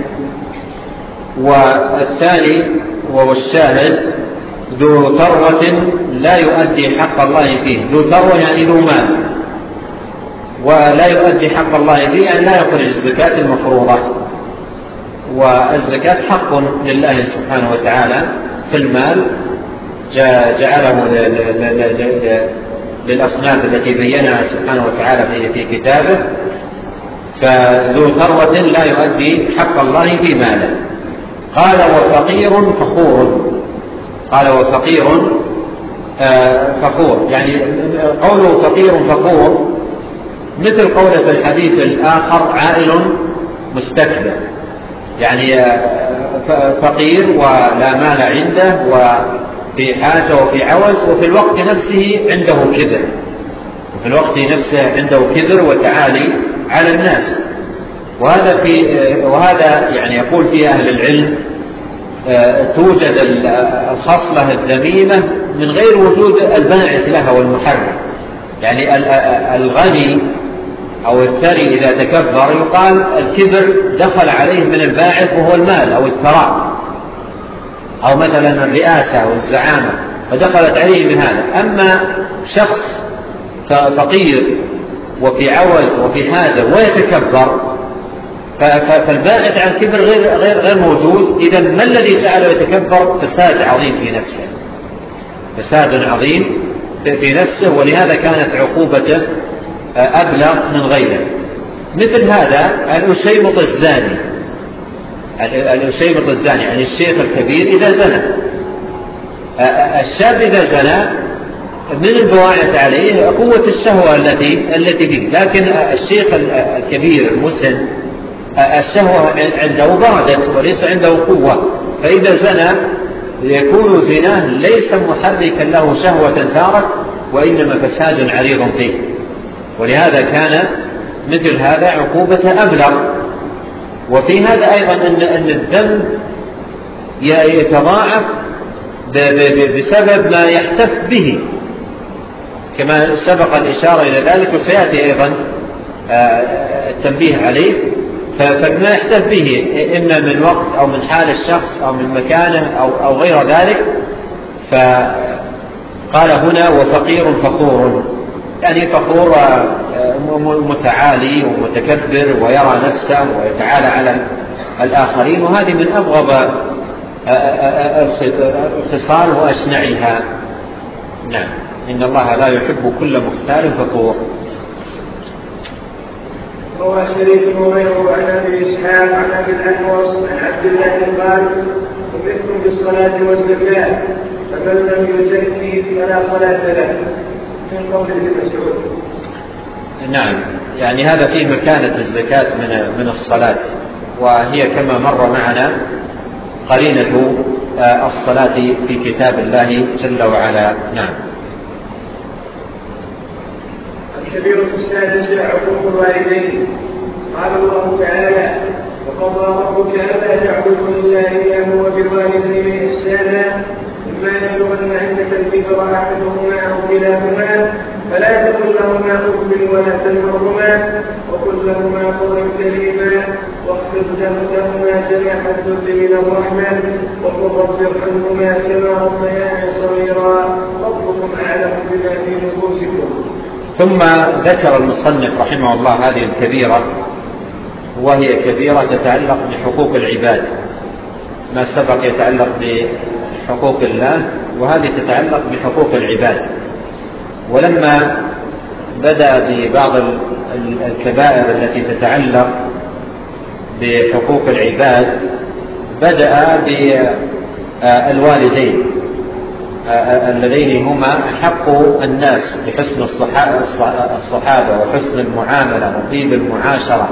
والثاني وهو الشاهد: ذو ثروة لا يؤدي حق الله فيه. ذو ثروة يعني ذو مال ولا يؤدي حق الله فيه، يعني لا يخرج الزكاة المفروضة. والزكاة حق لله سبحانه وتعالى في المال، جعله للأصناف التي بينها سبحانه وتعالى في كتابه. فذو ثروة لا يؤدي حق الله في ماله. قال: وفقير فخور. قال: وفقير فخور، يعني قوله فقير فخور مثل قوله في الحديث الآخر: عائل مستكبر، يعني فقير ولا مال عنده وفي حاجة وفي عوز، وفي الوقت نفسه عنده كبر، وفي الوقت نفسه عنده كبر وتعالي على الناس. وهذا في وهذا يعني يقول فيه أهل العلم توجد الخصلة الذميمة من غير وجود الباعث لها والمحرك. يعني الغني أو الثري إذا تكبر يقال الكبر دخل عليه من الباعث وهو المال أو الثراء، أو مثلا الرئاسة أو الزعامة فدخلت عليه من هذا. أما شخص فقير وفي عوز وفي حاجة ويتكبر فالباعث عن الكبر غير, غير, غير موجود. إذا ما الذي جعله يتكبر؟ فساد عظيم في نفسه، فساد عظيم في نفسه، ولهذا كانت عقوبته أبلغ من غيره. مثل هذا الأشيمط الزاني، الأشيمط الزاني يعني الشيخ الكبير إذا زنى. الشاب إذا زنى من البواعث عليه قوة الشهوة التي التي فيه، لكن الشيخ الكبير المسن الشهوة عنده بردت وليس عنده قوة، فإذا زنى يكون زناه ليس محركا له شهوة ثارت، وإنما فساد عريض فيه. ولهذا كان مثل هذا عقوبة أبلغ. وفي هذا أيضا أن أن الذنب يتضاعف بسبب ما يحتف به، كما سبق الإشارة إلى ذلك وسيأتي أيضا التنبيه عليه. فما يحتف به إما من وقت أو من حال الشخص أو من مكانه أو, أو غير ذلك. فقال هنا وفقير فخور، يعني فخور متعالي ومتكبر ويرى نفسه ويتعالى على الآخرين، وهذه من أبغض الخصال وأشنعها. نعم، إن الله لا يحب كل مختال فخور. روى شريك وغيره عن ابي اسحاق عن ابي الاحوص عن عبد الله قال امرتم بالصلاه والزكاه فمن لم يزكي فلا صلاه له، من قول ابن مسعود. نعم، يعني هذا فيه مكانة الزكاة من من الصلاة، وهي كما مر معنا قرينة الصلاة في كتاب الله جل وعلا. نعم. الكبيرة السادسة عقوق الوالدين. قال الله تعالى وقضى ربك ألا تعبدوا إلا إياه وبالوالدين إحسانا إما يبلغن عندك الكبر أحدهما أو كلاهما فلا تقل لهما أف ولا تنهرهما وقل لهما قولا كريما واخفض لهما جناح الذل من الرحمة وقل رب ارحمهما كما ربياني صغيرا ربكم أعلم بما في نفوسكم. ثم ذكر المصنف رحمه الله هذه الكبيرة، وهي كبيرة تتعلق بحقوق العباد، ما سبق يتعلق بحقوق الله، وهذه تتعلق بحقوق العباد. ولما بدأ ببعض الكبائر التي تتعلق بحقوق العباد بدأ بالوالدين اللذين هما أحق الناس بحسن الصحابة وحسن المعاملة وطيب المعاشرة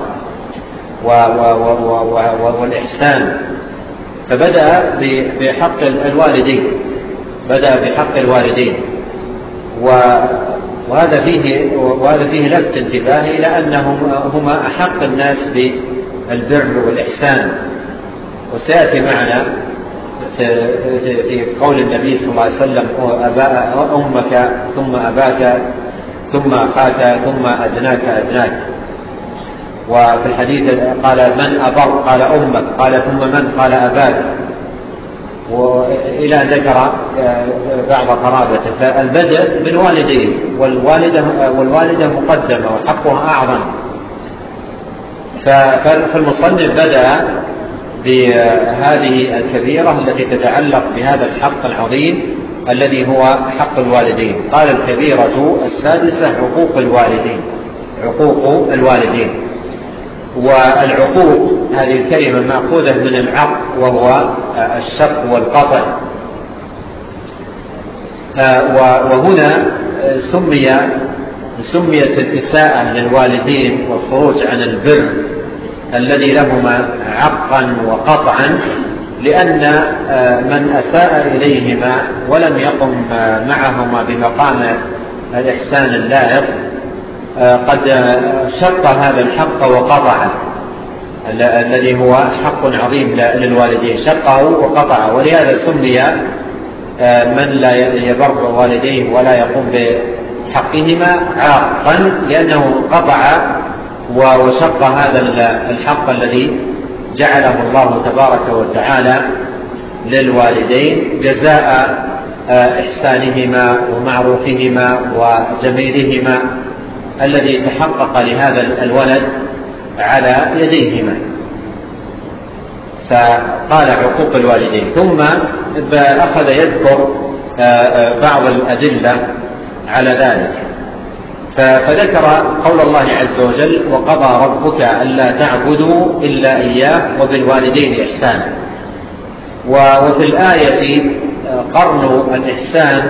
والإحسان. فبدأ بحق الوالدين بدأ بحق الوالدين وهذا فيه وهذا فيه لفت انتباه إلى أنهم هما أحق الناس بالبر والإحسان. وسيأتي معنا في قول النبي صلى الله عليه وسلم أمك ثم أباك ثم أخاك ثم أدناك أدناك. وفي الحديث قال من أبر؟ قال أمك. قال ثم من؟ قال أباك، وإلى ذكر بعض قرابته. فالبدء بالوالدين، والوالدة, والوالدة مقدمة وحقها أعظم. فالمصنف بدأ بهذه الكبيرة التي تتعلق بهذا الحق العظيم الذي هو حق الوالدين. قال الكبيرة السادسة عقوق الوالدين، عقوق الوالدين. والعقوق هذه الكلمة مأخوذة من العق وهو الشق والقطع. وهنا سمي سميت الإساءة للوالدين والخروج عن البر الذي لهما عقا وقطعا، لأن من أساء إليهما ولم يقم معهما بمقام الإحسان اللائق قد شق هذا الحق وقطعه الذي هو حق عظيم للوالدين، شقه وقطعه، ولهذا سمي من لا يبر والديه ولا يقوم بحقهما عاقا، لأنه قطع وشق هذا الحق الذي جعله الله تبارك وتعالى للوالدين جزاء إحسانهما ومعروفهما وجميلهما الذي تحقق لهذا الولد على يديهما. فقال عقوق الوالدين، ثم أخذ يذكر بعض الأدلة على ذلك، فذكر قول الله عز وجل: وقضى ربك ألا تعبدوا إلا إياه وبالوالدين إحسانا. وفي الآية قرن الإحسان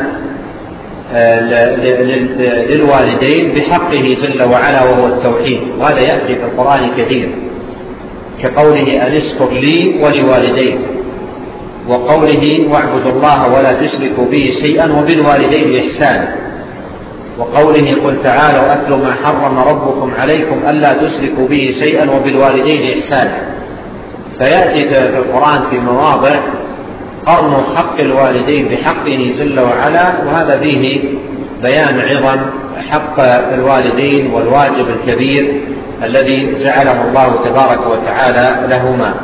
للوالدين بحقه جل وعلا وهو التوحيد، وهذا يأتي في القرآن كثير، كقوله: أن اشكر لي ولوالديك، وقوله: واعبدوا الله ولا تشركوا به شيئا وبالوالدين إحسانا، وقوله: قل تعالوا أتل ما حرم ربكم عليكم ألا تشركوا به شيئا وبالوالدين إحسانا. فيأتي في القرآن في مواضع قرن حق الوالدين بحقه جل وعلا، وهذا فيه بيان عظم حق الوالدين والواجب الكبير الذي جعله الله تبارك وتعالى لهما.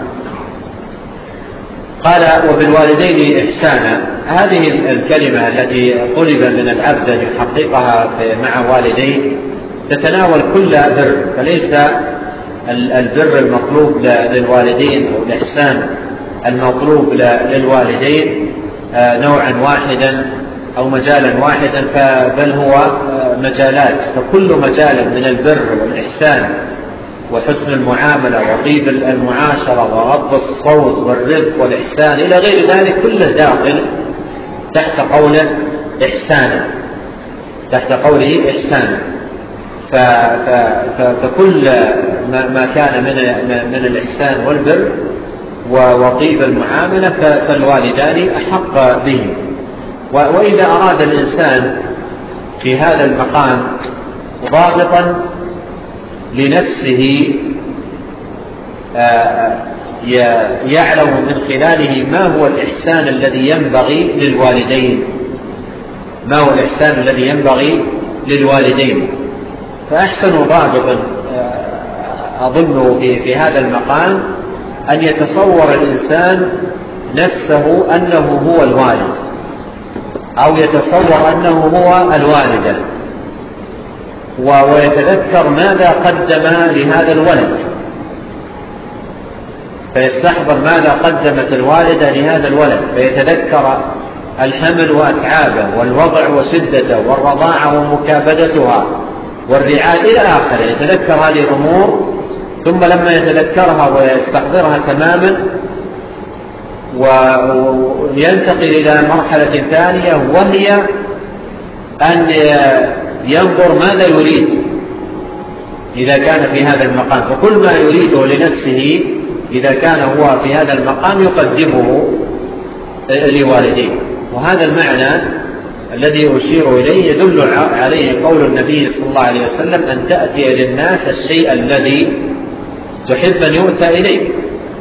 قال: وبالوالدين إحسانا. هذه الكلمة التي طلب من العبد أن يحققها مع والديه تتناول كل بر، فليس البر المطلوب للوالدين أو الإحسان المطلوب للوالدين نوعا واحدا أو مجالا واحدا، بل هو مجالات، فكل مجال من البر والإحسان وحسن المعاملة وطيب المعاشرة وغض الصوت والرفق والإحسان إلى غير ذلك كله داخل تحت قوله إحسانا، تحت قوله إحسانا. فكل ما كان من الإحسان والبر وطيب المعاملة فالوالدان أحق به. وإذا أراد الإنسان في هذا المقام ضابطا لنفسه يعلم من خلاله ما هو الإحسان الذي ينبغي للوالدين، ما هو الإحسان الذي ينبغي للوالدين، فأحسن ضابط أظن في هذا المقام أن يتصور الإنسان نفسه أنه هو الوالد، أو يتصور أنه هو الوالدة، ويتذكر ماذا قدم لهذا الولد، فيستحضر ماذا قدمت الوالدة لهذا الولد، فيتذكر الحمل وأتعابه والوضع وشدته والرضاعة ومكابدتها والرعاية إلى آخره، يتذكر هذه الأمور. ثم لما يتذكرها ويستحضرها تماما وينتقل إلى مرحلة ثانية، وهي أن ينظر ماذا يريد إذا كان في هذا المقام، فكل ما يريده لنفسه إذا كان هو في هذا المقام يقدمه لوالديه. وهذا المعنى الذي أشير إليه يدل عليه قول النبي صلى الله عليه وسلم: أن تأتي للناس الشيء الذي تحب أن يؤتى إليك.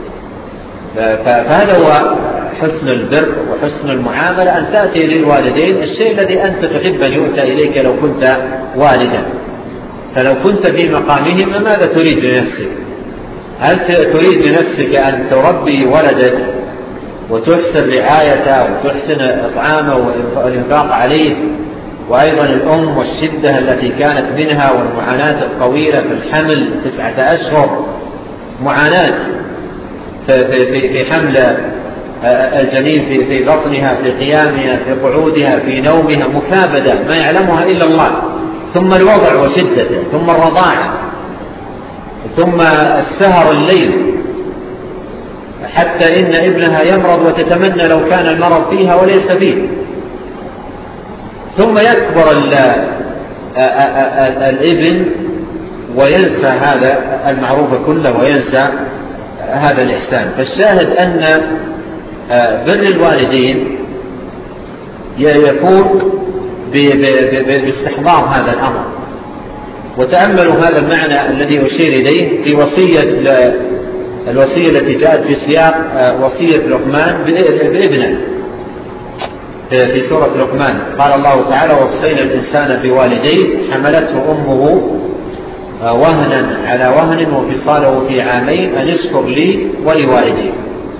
فهذا هو حسن البر وحسن المعاملة، أن تأتي للوالدين الشيء الذي أنت تحب أن يؤتى إليك لو كنت والدا. فلو كنت في مقامهما ماذا تريد لنفسك؟ هل تريد لنفسك أن تربي ولدك وتحسن رعايته وتحسن إطعامه والإنفاق عليه، وأيضا الأم والشدة التي كانت منها والمعاناة الطويلة في الحمل تسعة أشهر، معاناة في حمل الجنين في بطنها، في قيامها، في قعودها، في نومها، مكابدة ما يعلمها إلا الله، ثم الوضع وشدته، ثم الرضاعة، ثم السهر الليل، حتى إن ابنها يمرض وتتمنى لو كان المرض فيها وليس فيه، ثم يكبر الابن وينسى هذا المعروف كله وينسى هذا الإحسان. فالشاهد أن بر الوالدين يكون باستحضار هذا الأمر، وتأملوا هذا المعنى الذي أشير إليه في وصية الوصية التي جاءت في سياق وصية لقمان بابنه في سورة لقمان. قال الله تعالى: وصينا الإنسان بوالديه حملته أمه وهنا على وهن وفصاله في عامين أن اشكر لي ولوالديه.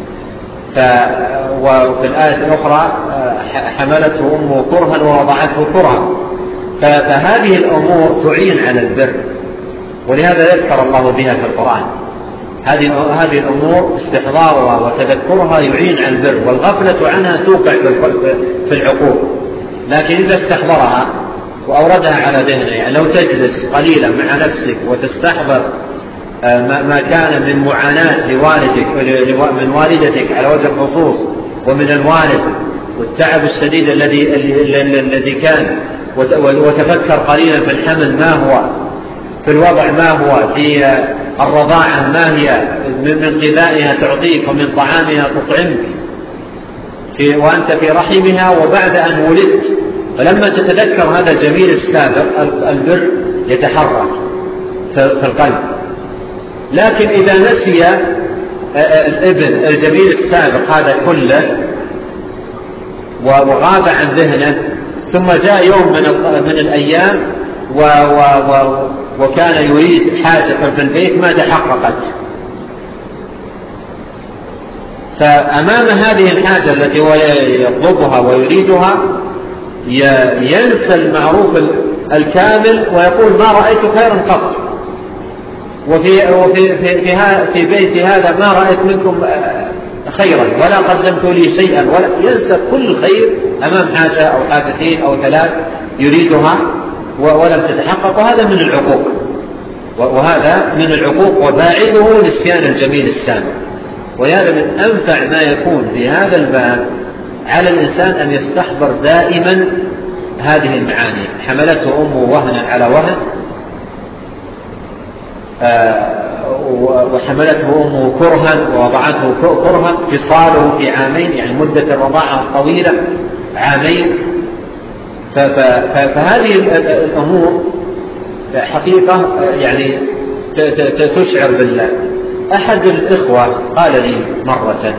وفي الآية الأخرى: حملته أمه كرها ووضعته كرها. فهذه الأمور تعين على البر، ولهذا يذكر الله بها في القرآن. هذه هذه الأمور استحضارها وتذكرها يعين على البر، والغفلة عنها توقع في العقوق. لكن إذا استحضرها وأوردها على ذهنه، يعني لو تجلس قليلا مع نفسك وتستحضر ما كان من معاناة لوالدك من والدتك على وجه الخصوص ومن الوالد والتعب الشديد الذي الذي كان، وتفكر قليلا في الحمل ما هو، في الوضع ما هو، في الرضاعة ما هي، من غذائها تعطيك ومن طعامها تطعمك وأنت في رحمها وبعد أن ولدت. فلما تتذكر هذا الجميل السابق البر يتحرك في القلب. لكن إذا نسي الابن الجميل السابق هذا كله وغاب عن ذهنه، ثم جاء يوم من الأيام و و و وكان يريد حاجة في البيت ما تحققت، فأمام هذه الحاجة التي هو يطلبها ويريدها ينسى المعروف الكامل ويقول: ما رأيت خيرا قط، وفي, وفي في, في, في بيت هذا ما رأيت منكم خيرا ولا قدمت لي شيئا، ولا ينسى كل خير أمام حاجة أو حاجتين أو ثلاث يريدها ولم تتحقق. وهذا من العقوق، وهذا من العقوق وباعده نسيان الجميل السابق. وهذا من أنفع ما يكون في هذا الباب على الإنسان أن يستحضر دائما هذه المعاني: حملته أمه وهنا على وهن، وحملته أمه كرها ووضعته كرها، فصاله في عامين، يعني مدة الرضاعة الطويلة عامين. فهذه الأمور حقيقة يعني تشعر بالله. أحد الإخوة قال لي مرة،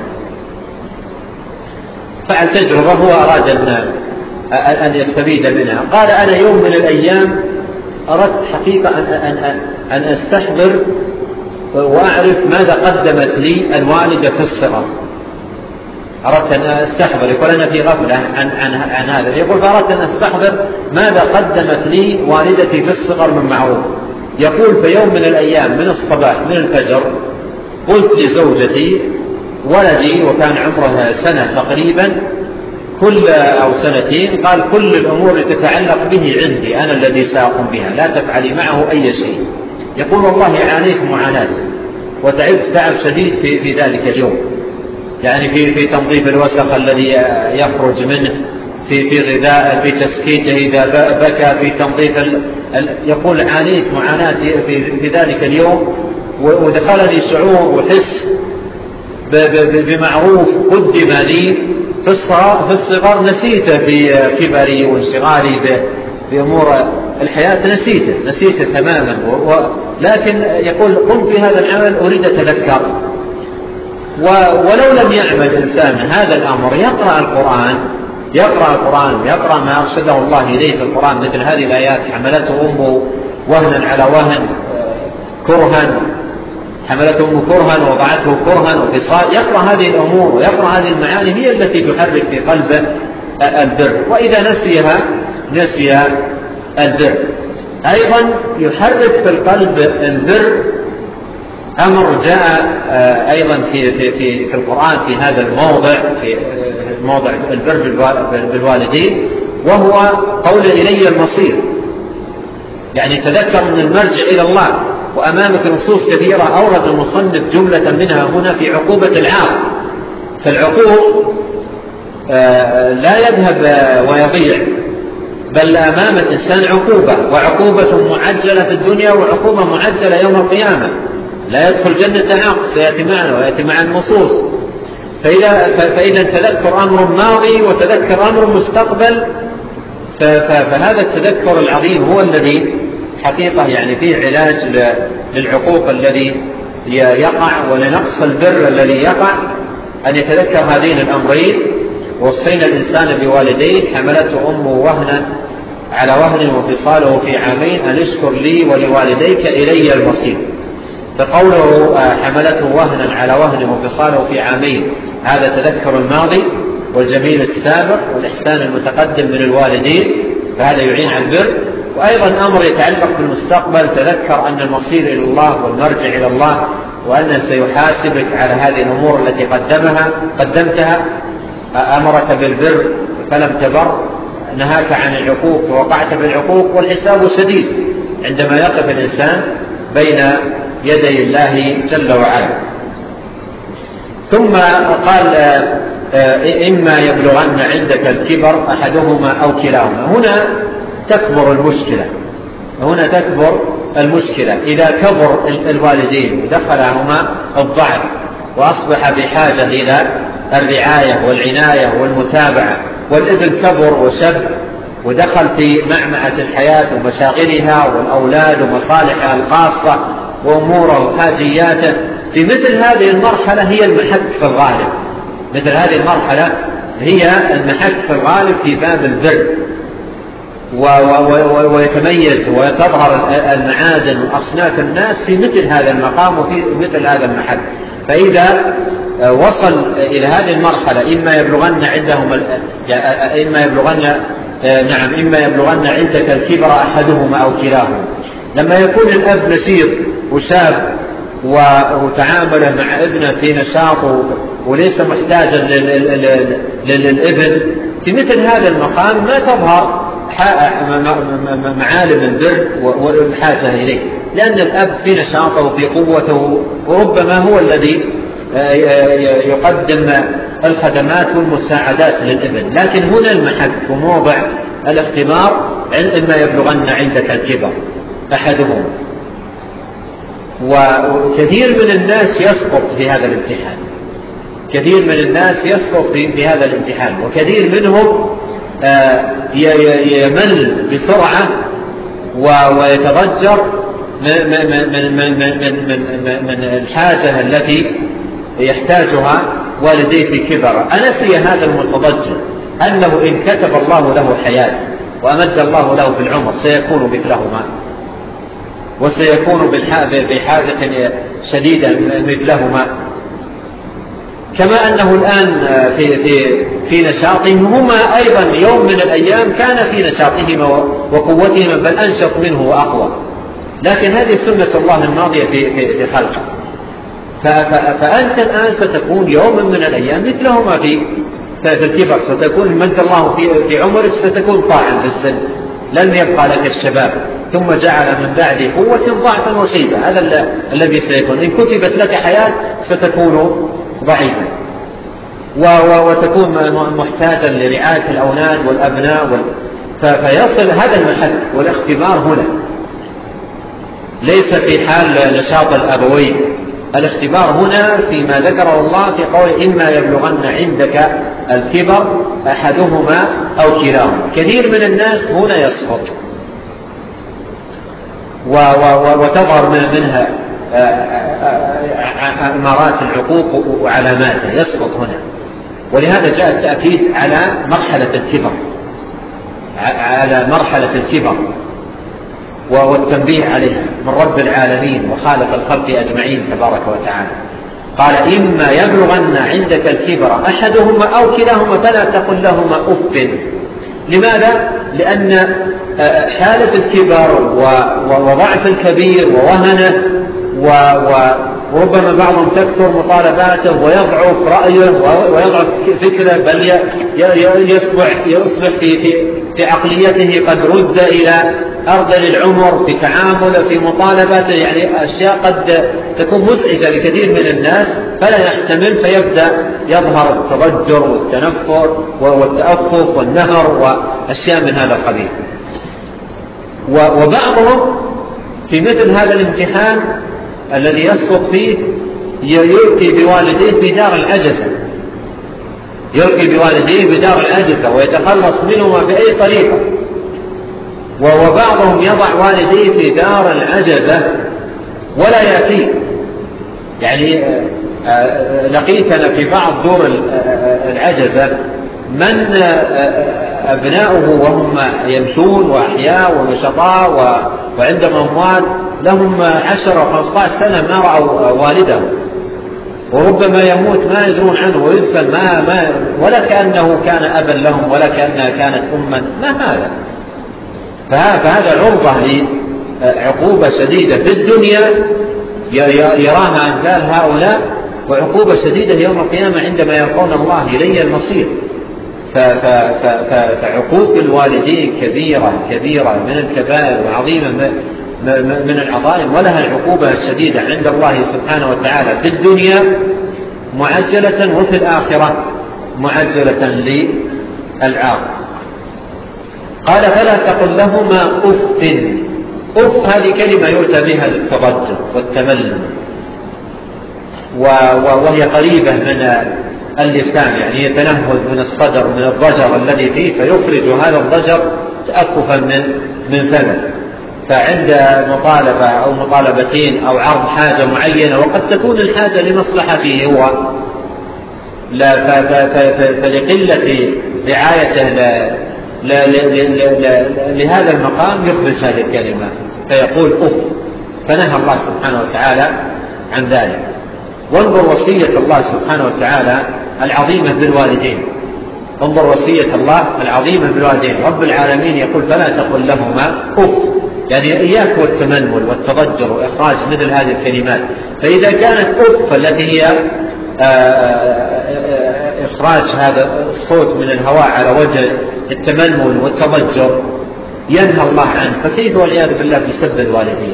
فعل تجربة هو أراد أن يستفيد منها. قال: أنا يوم من الأيام أردت حقيقة أن, أن, أن أستحضر وأعرف ماذا قدمت لي الوالدة في الصغر. أردت أن أستحضر، يقول أنا في غفلة عن, عن, عن هذا، يقول فأردت أن أستحضر ماذا قدمت لي والدتي في الصغر من معروف. يقول: في يوم من الأيام من الصباح من الفجر قلت لزوجتي: ولدي وكان عمره سنة تقريبا كل أو سنتين، قال: كل الأمور التي تتعلق به عندي أنا الذي سأقوم بها، لا تفعلي معه أي شيء. يقول: والله عانيت معاناة وتعبت تعب شديد في, في ذلك اليوم، يعني في, في تنظيف الوسخ الذي يخرج منه، في, في غذاء، في تسكيته إذا بكى، في تنظيف ال... يقول: عانيت معاناة في, في ذلك اليوم، ودخلني شعور وحس بمعروف قدم لي في الصغر نسيته في كبري وانشغالي بأمور الحياة، نسيته نسيته تماما. لكن يقول: قم بهذا العمل أريد أتذكر. ولو لم يعمل إنسان هذا الأمر يقرأ القرآن يقرأ القرآن يقرأ ما أرشده الله إليه في القرآن، مثل هذه الآيات: حملته أمه وهنا على وهن كرها، حملته أمه كرها ووضعته كرها وفصال. يقرأ هذه الأمور ويقرأ هذه المعاني، هي التي تحرك في قلبه البر. وإذا نسيها نسي البر. أيضا يحرك في القلب البر أمر جاء أيضا في, في, في, في القرآن في هذا الموضع، في موضع البر بالوالدين، وهو قول إلي المصير. يعني تذكر من المرجع إلى الله. وأمامك نصوص كثيرة أورد المصنف جملة منها هنا في عقوبة العاق. فالعقوق لا يذهب ويضيع، بل أمام الإنسان عقوبة، وعقوبة معجلة في الدنيا وعقوبة معجلة يوم القيامة. لا يدخل جنة عاق، سيأتي معنا ويأتي مع النصوص. فإذا, فإذا تذكر أمر ماضي وتذكر أمر مستقبل، فهذا التذكر العظيم هو الذي حقيقة يعني فيه علاج للعقوق الذي يقع ولنقص البر الذي يقع، أن يتذكر هذين الأمرين: وصينا الإنسان بوالديه حملته أمه وهنا على وهن وفصاله في عامين أن اشكر لي ولوالديك إلي المصير. فقوله حملته وهنا على وهن وفصاله في عامين هذا تذكر الماضي والجميل السابق والإحسان المتقدم من الوالدين، فهذا يعين على البر. وأيضا أمر يتعلق بالمستقبل: تذكر أن المصير إلى الله والمرجع إلى الله، وأنه سيحاسبك على هذه الأمور التي قدمها قدمتها. أمرك بالبر فلم تبر، نهاك عن العقوق ووقعت بالعقوق، والحساب شديد عندما يقف الإنسان بين يدي الله جل وعلا. ثم قال: إما يبلغن عندك الكبر أحدهما أو كلاهما. هنا تكبر المشكلة، هنا تكبر المشكلة إذا كبر الوالدين ودخلهما الضعف وأصبح بحاجة إلى الرعاية والعناية والمتابعة، والابن كبر وشب ودخل في معمعة الحياة ومشاغلها والأولاد ومصالحها الخاصة وأموره وحاجياته، في مثل هذه المرحلة هي المحك في الغالب، مثل هذه المرحلة هي المحك في الغالب في باب البر، ويتميز وتظهر المعادن وأصناف الناس في مثل هذا المقام وفي مثل هذا المحل. فإذا وصل إلى هذه المرحلة إما يبلغن عندهم إما يبلغن نعم إما يبلغن عندك الكبر أحدهما أو كلاهما. لما يكون الأب نشيط وشاب وتعامله مع ابنه في نشاط وليس محتاجا للابن، في مثل هذا المقام ما تظهر معالم البر والحاجة إليه، لأن الأب في نشاطه وفي قوته وربما هو الذي يقدم الخدمات والمساعدات للابن. لكن هنا المحك وموضع الاختبار إما يبلغن عندك الكبر أحدهم. وكثير من الناس يسقط في هذا الامتحان، كثير من الناس يسقط في هذا الامتحان، وكثير منهم يمل بسرعة ويتضجر من, من, من, من, من, من الحاجة التي يحتاجها والديه في كبر. أنسي هذا المتضجر أنه إن كتب الله له حياة وأمد الله له في العمر سيكون مثلهما، وسيكون بحاجة شديدة مثلهما، كما أنه الآن في, في, في نشاطهم هما أيضا يوم من الأيام كان في نشاطهما وقوتهما بل أنشط منه وأقوى. لكن هذه سنة الله الماضية في, في, في خلقه. فأنت الآن ستكون يوم من الأيام مثلهما في في الكبر، ستكون مد الله في, في عمرك ستكون طاعا في السن، لن يبقى لك الشباب، ثم جعل من بعد قوة ضعفا وشيبة. هذا الذي سيكون. إن كتبت لك حياة ستكون ضعيفا وتكون محتاجا لرعاية الأولاد والأبناء وال... فيصل هذا المحك والاختبار هنا، ليس في حال نشاط الأبوين. الاختبار هنا فيما ذكره الله في قول إما يبلغن عندك الكبر أحدهما أو كلاهما. كثير من الناس هنا يسقط وتظهر منها أمارات العقوق وعلاماتها، يسقط هنا. ولهذا جاء التأكيد على مرحلة الكبر، على مرحلة الكبر والتنبيه عليها من رب العالمين وخالق الخلق أجمعين تبارك وتعالى. قال إما يبلغن عندك الكبر أحدهما أو كلاهما فلا تقل لهما أف. لماذا؟ لأن حالة الكبر وضعف الكبير ووهنه وربما بعضهم تكثر مطالباته ويضعف رأيه ويضعف فكره، بل يصبح, يصبح في, في, في عقليته قد رد إلى أرذل العمر في تعامله في مطالباته، يعني أشياء قد تكون مزعجة لكثير من الناس فلا يحتمل، فيبدأ يظهر التضجر والتنفر والتأفف والنهر وأشياء من هذا القبيل. وبعضهم في مثل هذا الامتحان الذي يسقط فيه يلقي بوالديه في دار العجزة، يلقي بوالديه بدار العجزة ويتخلص منهما بأي طريقة. وبعضهم يضع والديه في دار العجزة ولا يأتي. يعني لقيتنا في بعض دور العجزة من أبناؤه وهم يمشون وأحياء ونشطاء وعندهم أموال لهم عشر وخمسة عشر سنة ما رأوا والده، وربما يموت ما يدرون عنه ويدفن ما ما ولا كأنه كان أبا لهم ولا كأنها كانت أما. ما هذا؟ فهذا عرضة لعقوبة شديدة في الدنيا يراها أمثال هؤلاء، وعقوبة شديدة يوم القيامة عندما يلقون الله إليه المصير. فعقوق الوالدين كبيرة كبيرة من الكبائر وعظيمة من العظائم، ولها العقوبة الشديدة عند الله سبحانه وتعالى في الدنيا معجلة، وفي الآخرة معجلة للعاق. قال فلا تقل لهما أف. أف هذه كلمة يؤتى بها للتضجر والتملل، وهي قريبة من اللسان، يعني يتنهد من الصدر من الضجر الذي فيه فيخرج هذا الضجر تأكفا من من فمه. فعند مطالبة أو مطالبتين أو عرض حاجة معينة وقد تكون الحاجة لمصلحته هو لا فلقلة رعايته لهذا المقام يخرج هذه الكلمة فيقول أف. فنهى الله سبحانه وتعالى عن ذلك. وانظر وصية الله سبحانه وتعالى العظيمة بالوالدين. انظر وصية الله العظيمة بالوالدين. رب العالمين يقول فلا تقل لهما أف، يعني إياك والتمنول والتضجر وإخراج مثل هذه الكلمات. فإذا كانت أف التي هي إخراج هذا الصوت من الهواء على وجه التمنول والتضجر ينهى الله عنه، فكيف والعياذ بالله بسب الوالدين؟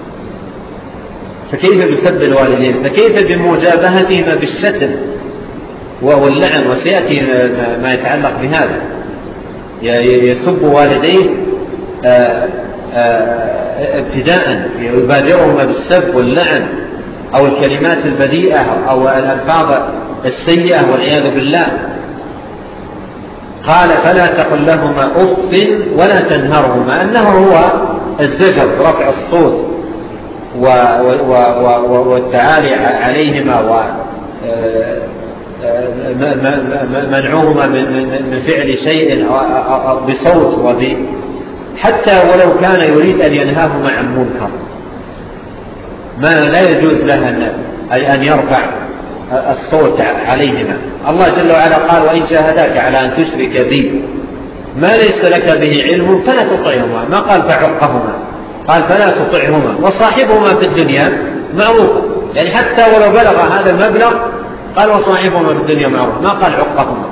فكيف بسب الوالدين؟ فكيف بمجابهتهما بالشتم واللعن؟ وسيأتي ما يتعلق بهذا. يسب والديه ابتداء، يبادرهما بالسب واللعن أو الكلمات البذيئة أو الألفاظ السيئة والعياذ بالله. قال فلا تقل لهما أف ولا تنهرهما، أنه هو الزجر رفع الصوت والتعالي عليهما ومنعهما من فعل شيء بصوت وب حتى ولو كان يريد أن ينهاهما عن منكر ما لا يجوز له أن يرفع الصوت عليهما. الله جل وعلا قال وإن جاهداك على أن تشرك بي ما ليس لك به علم فلا تطعهما، ما قال فعقهما، قال فلا تطعهما وصاحبهما في الدنيا معروف. يعني حتى ولو بلغ هذا المبلغ قال وصاحبهما في الدنيا معروف، ما قال عقهما.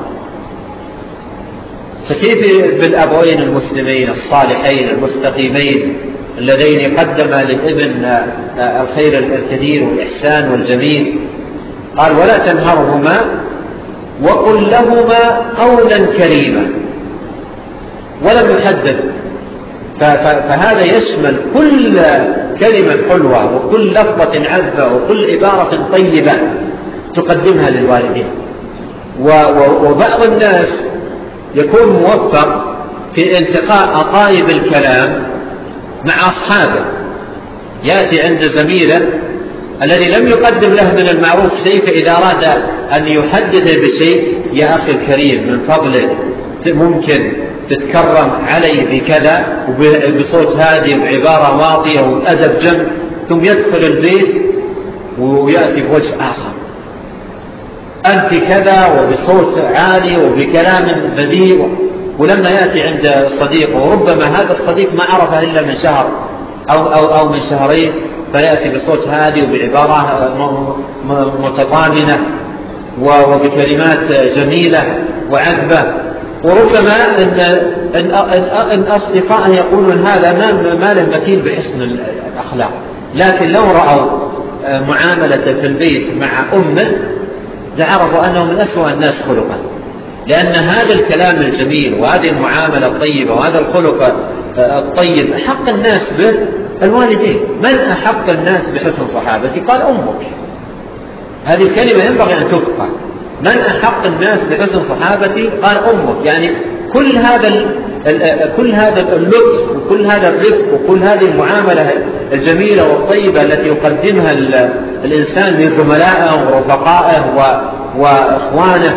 فكيف بالأبوين المسلمين الصالحين المستقيمين اللذين قدم للابن الخير الكثير والإحسان والجميل؟ قال ولا تنهرهما وقل لهما قولا كريما، ولم يحدث. فهذا يشمل كل كلمة حلوة وكل لفظة عذبة وكل عبارة طيبة تقدمها للوالدين. وبعض الناس يكون موفق في انتقاء أطايب الكلام مع أصحابه، يأتي عند زميله الذي لم يقدم له من المعروف شيء، فإذا أراد أن يحدث بشيء يا أخي الكريم من فضلك ممكن تتكرم علي بكذا وبصوت هادي وعبارة واطية وأدب جم، ثم يدخل البيت ويأتي بوجه آخر أنت كذا وبصوت عالي وبكلام بذيء. ولما يأتي عند صديقه وربما هذا الصديق ما عرفه إلا من شهر أو, أو, أو من شهرين، فيأتي بصوت هادي وبعبارة متطامنة وبكلمات جميلة وعذبة. وربما أن, أن, أن أصدقائه يقولون هذا ما له مثيل بحسن الأخلاق، لكن لو رأوا معاملة في البيت مع أمه لعرفوا أنه من أسوأ الناس خلقا، لأن هذا الكلام الجميل وهذه المعاملة الطيبة وهذا الخلق الطيب أحق الناس به الوالدين. من أحق الناس بحسن صحابتي؟ قال أمك. هذه الكلمة ينبغي أن تفقه. من أحق الناس بحسن صحابتي؟ قال أمك. يعني كل هذا كل هذا اللطف وكل هذا الرفق وكل هذه المعاملة الجميلة والطيبة التي يقدمها الإنسان لزملائه ورفقائه وإخوانه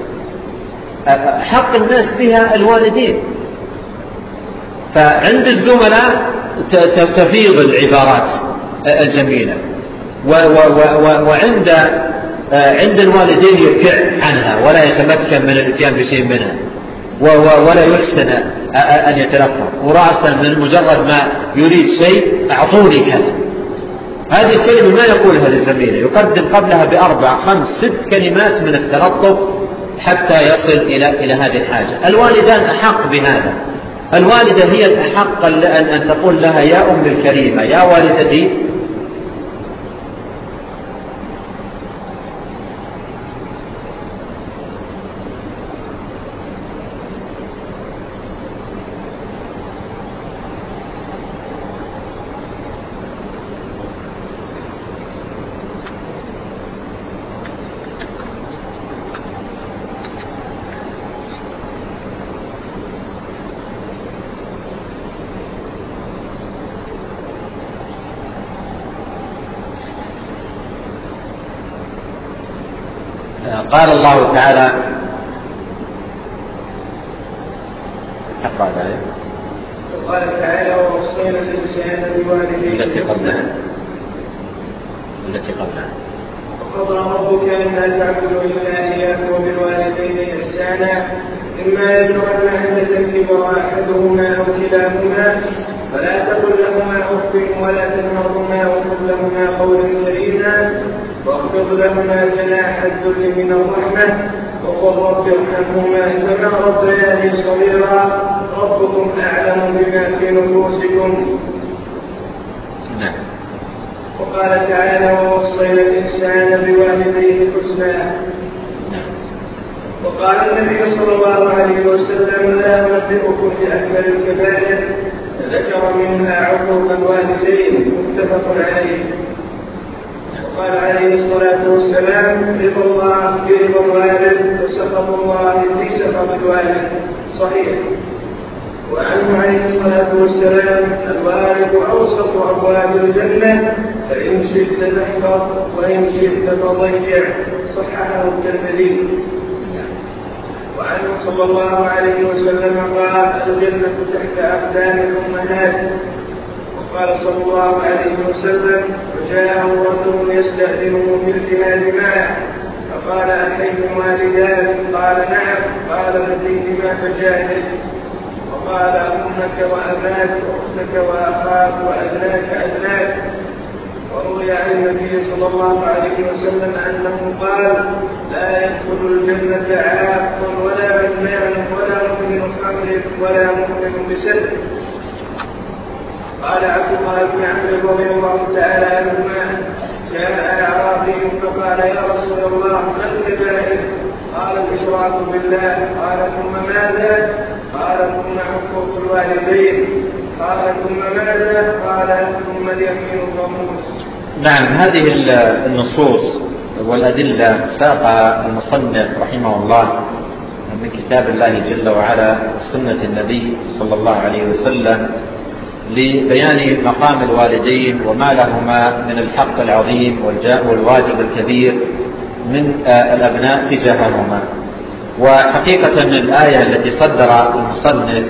حق الناس بها الوالدين. فعند الزملاء تفيض العبارات الجميلة، وعند عند الوالدين يركع عنها ولا يتمكن من الاتيان بشيء منها ولا يحسن أن يتلفظ، ورأسا من مجرد ما يريد شيء أعطوني كذا. هذه الكلمة ما يقولها لزميله، يقدم قبلها بأربع خمس ست كلمات من التلطف حتى يصل إلى إلى هذه الحاجة. الوالدان أحق بهذا. الوالدة هي الأحق أن تقول لها يا أم الكريمة، يا والدتي قال الله تعالى اقرأ عليه. قال تعالى ووصينا الإنسان بوالديه التي قبلها التي قبلها وقضى ربك ألا تعبدوا إلا إياه وبالوالدين إحسانا إما يبلغن عندك الكبر أحدهما أو كلاهما فلا تقل لهما أف ولا تنهرهما وقل لهما قولا كريما واخفض لهما جناح الذل من الرحمة وقل رب ارحمهما كما ربياني صغيرا ربكم أعلم بما في نفوسكم. نعم. وقال تعالى ووصينا الإنسان بوالديه حسنا. وقال النبي صلى الله عليه وسلم لا أنبئكم بأكبر الكبائر ذكر منها عقوق الوالدين متفق عليه. وقال عليه الصلاة والسلام رضا الله في رضا الوالد وسخط الله في سخط الوالد صحيح. وعنه عليه الصلاة والسلام الوالد أوسط أبواب الجنة فإن شئت تحفظ وإن شئت تضيع صححه الترمذي. وعنه صلى الله عليه وسلم قال الجنة تحت أقدام الأمهات. وقال صلى الله عليه وسلم وجاءه رجل يستأذنه في الجهاد معه فقال أحيكم والدان؟ قال نعم. قال ففيهما فجاهد. وقال أمك وأباك وأختك وأخاك وأدناك أدناك. وروي عن النبي صلى الله عليه وسلم أنه قال لا يدخل الجنة عاق ولا بنان ولا مؤمن حمل ولا مؤمن بسد. قال عبد الله بن عمرو رضي الله تعالى عنهما جاء أعرابي فقال يا رسول الله ما الكبائر؟ قال الإشراك بالله. قال ثم ماذا؟ قال ثم حقوق الوالدين. قال ثم ماذا؟ قال ثم اليمين الغموس. نعم. هذه النصوص والأدلة ساق المصنف رحمه الله من كتاب الله جل وعلا سنة النبي صلى الله عليه وسلم لبيان مقام الوالدين وما لهما من الحق العظيم والواجب الكبير من الأبناء تجاههما. وحقيقة الآية التي صدر المصنف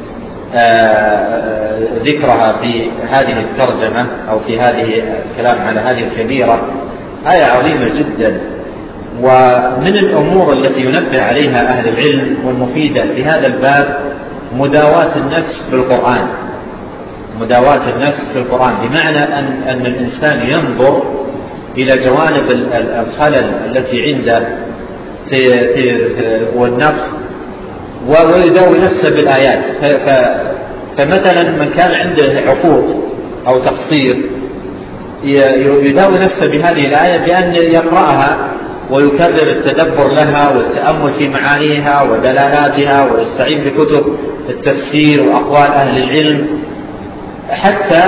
ذكرها في هذه الترجمة أو في هذه الكلام على هذه الكبيرة آية عظيمة جدا، ومن الأمور التي ينبه عليها أهل العلم والمفيدة في هذا الباب مداواة النفس بالقرآن. مداواة النفس بالقرآن بمعنى أن, أن الإنسان ينظر إلى جوانب الخلل التي عنده في, في, في والنفس ويداوي نفسه بالآيات. فمثلا من كان عنده عقوق أو تقصير يداوي نفسه بهذه الآية بأن يقرأها ويكرر التدبر لها والتأمل في معانيها ودلالاتها ويستعين بكتب التفسير وأقوال أهل العلم حتى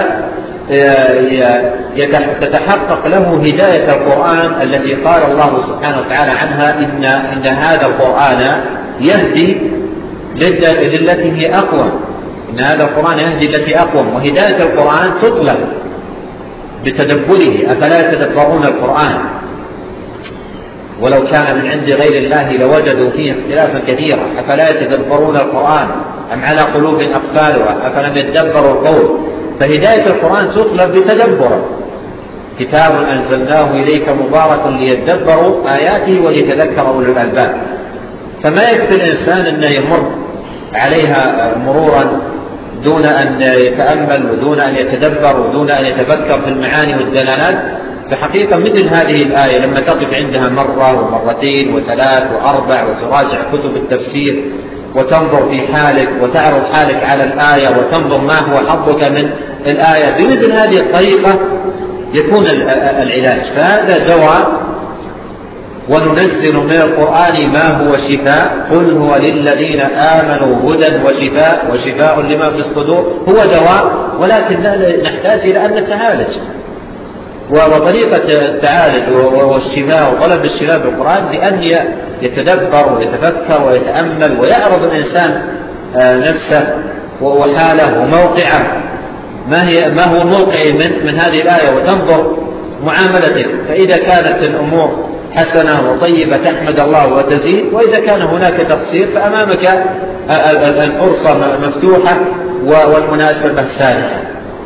تتحقق له هداية القرآن التي قال الله سبحانه وتعالى عنها إن, إن هذا القرآن يهدي للتي هي أقوى، إن هذا القرآن يهدي التي أقوم، وهداية القرآن تطلب بتدبره، أفلا يتدبرون القرآن ولو كان من عند غير الله لوجدوا فيه اختلافا كثيرا، أفلا يتدبرون القرآن أم على قلوب أقفالها أفلم يتدبروا القول. فهداية القرآن تطلب بتدبره، كتاب أنزلناه إليك مبارك ليتدبروا آياته وليتذكر أولو الألباب. فما يكفي الإنسان أن يمر عليها مرورا دون أن يتأمل ودون أن يتدبر ودون أن يتفكر في المعاني والدلالات. فحقيقة مثل هذه الآية لما تقف عندها مرة ومرتين وثلاث وأربع وتراجع كتب التفسير وتنظر في حالك وتعرض حالك على الآية وتنظر ما هو حظك من الآية بمثل هذه الطريقة يكون العلاج. فهذا دواء. وننزل من القرآن ما هو شفاء، قل هو للذين آمنوا هدى وشفاء وشفاء لما في الصدور. هو دواء، ولكن نحتاج إلى أن نتعالج، وطريقة التعالج والشفاء وطلب الشفاء بالقرآن بأن يتدبر ويتفكر ويتأمل ويعرض الإنسان نفسه وحاله وموقعه، ما هي ما هو موقعي من من هذه الآية، وتنظر معاملته. فإذا كانت الأمور حسنة وطيبة تحمد الله وتزيد، وإذا كان هناك تقصير فأمامك الفرصة مفتوحة والمناسبة سالحة.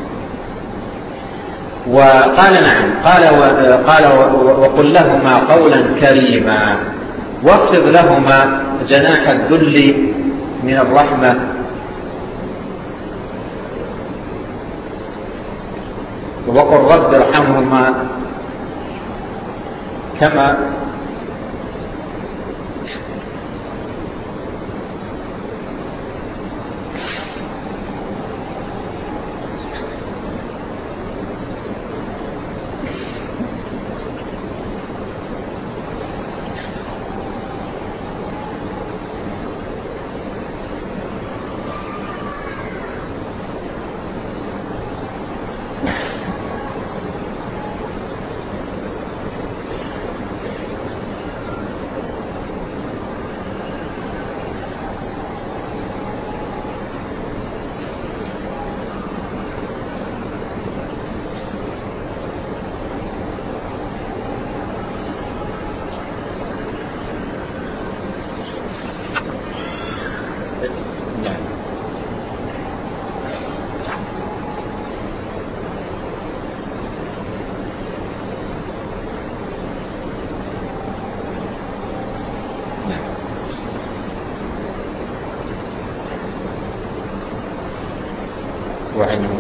وقال نعم، قال قال وقل لهما قولا كريما واخفض لهما جناح الذل من الرحمة وقل رب ارحمهما كما وعنه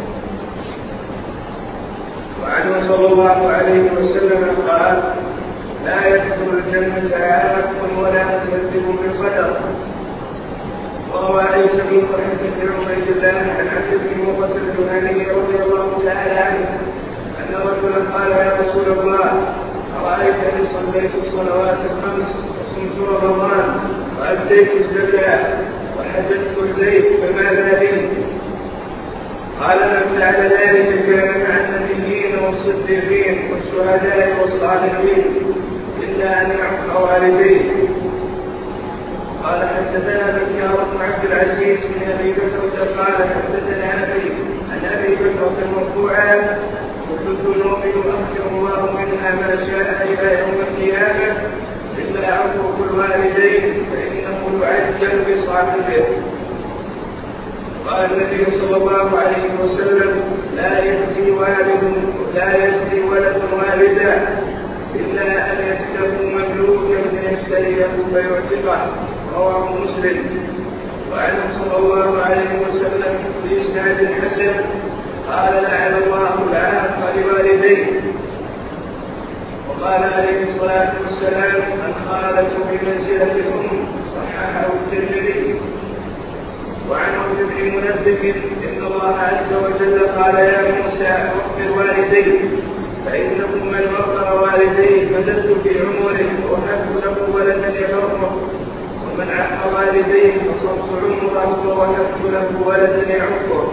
وعنه صلى الله عليه وسلم قال: لا يدخل الجنة عاق ولا مكذب بالقدر. وروى عيسى بن طلحة بن عبيد الله عن عبد بن موقف الجهني رضي الله تعالى عنه أن رجلا قال: يا رسول الله، أرأيت إن صليت الصلوات الخمس وصمت رمضان وأديت الزكاة وحججت البيت فماذا لي؟ قال: من فعل ذلك كان مع النبيين والصديقين والشهداء والصالحين إلا أن يعق والديه. قال: حدثنا بكر بن عبد العزيز بن أبي بكر قال: حدثنا أبي عن أبي بكر مرفوعا: كل الذنوب يؤخر الله منها ما شاء إلى يوم القيامة إلا عقوق الوالدين فإنه يعجل بصاحبه. قال النبي صلى الله عليه وسلم: لا يجزي والد لا يجزي ولد والدا إلا أن يجده مملوكا فيشتريه فيعتقه. رواه مسلم. وعنه صلى الله عليه وسلم بإسناد حسن قال: لعن الله العاق لوالديه. وقال عليه الصلاة والسلام: الخالة بمنزلة الأم. صححه الترمذي. وعن عبد بن منبه إن الله عز وجل قال: يا موسى اغفر والديك فإنه من غفر والديه فزدت في عمره ووهبت له ولدا يبره، ومن عق والديه فصرت عمره ووهبت له ولدا يعقه.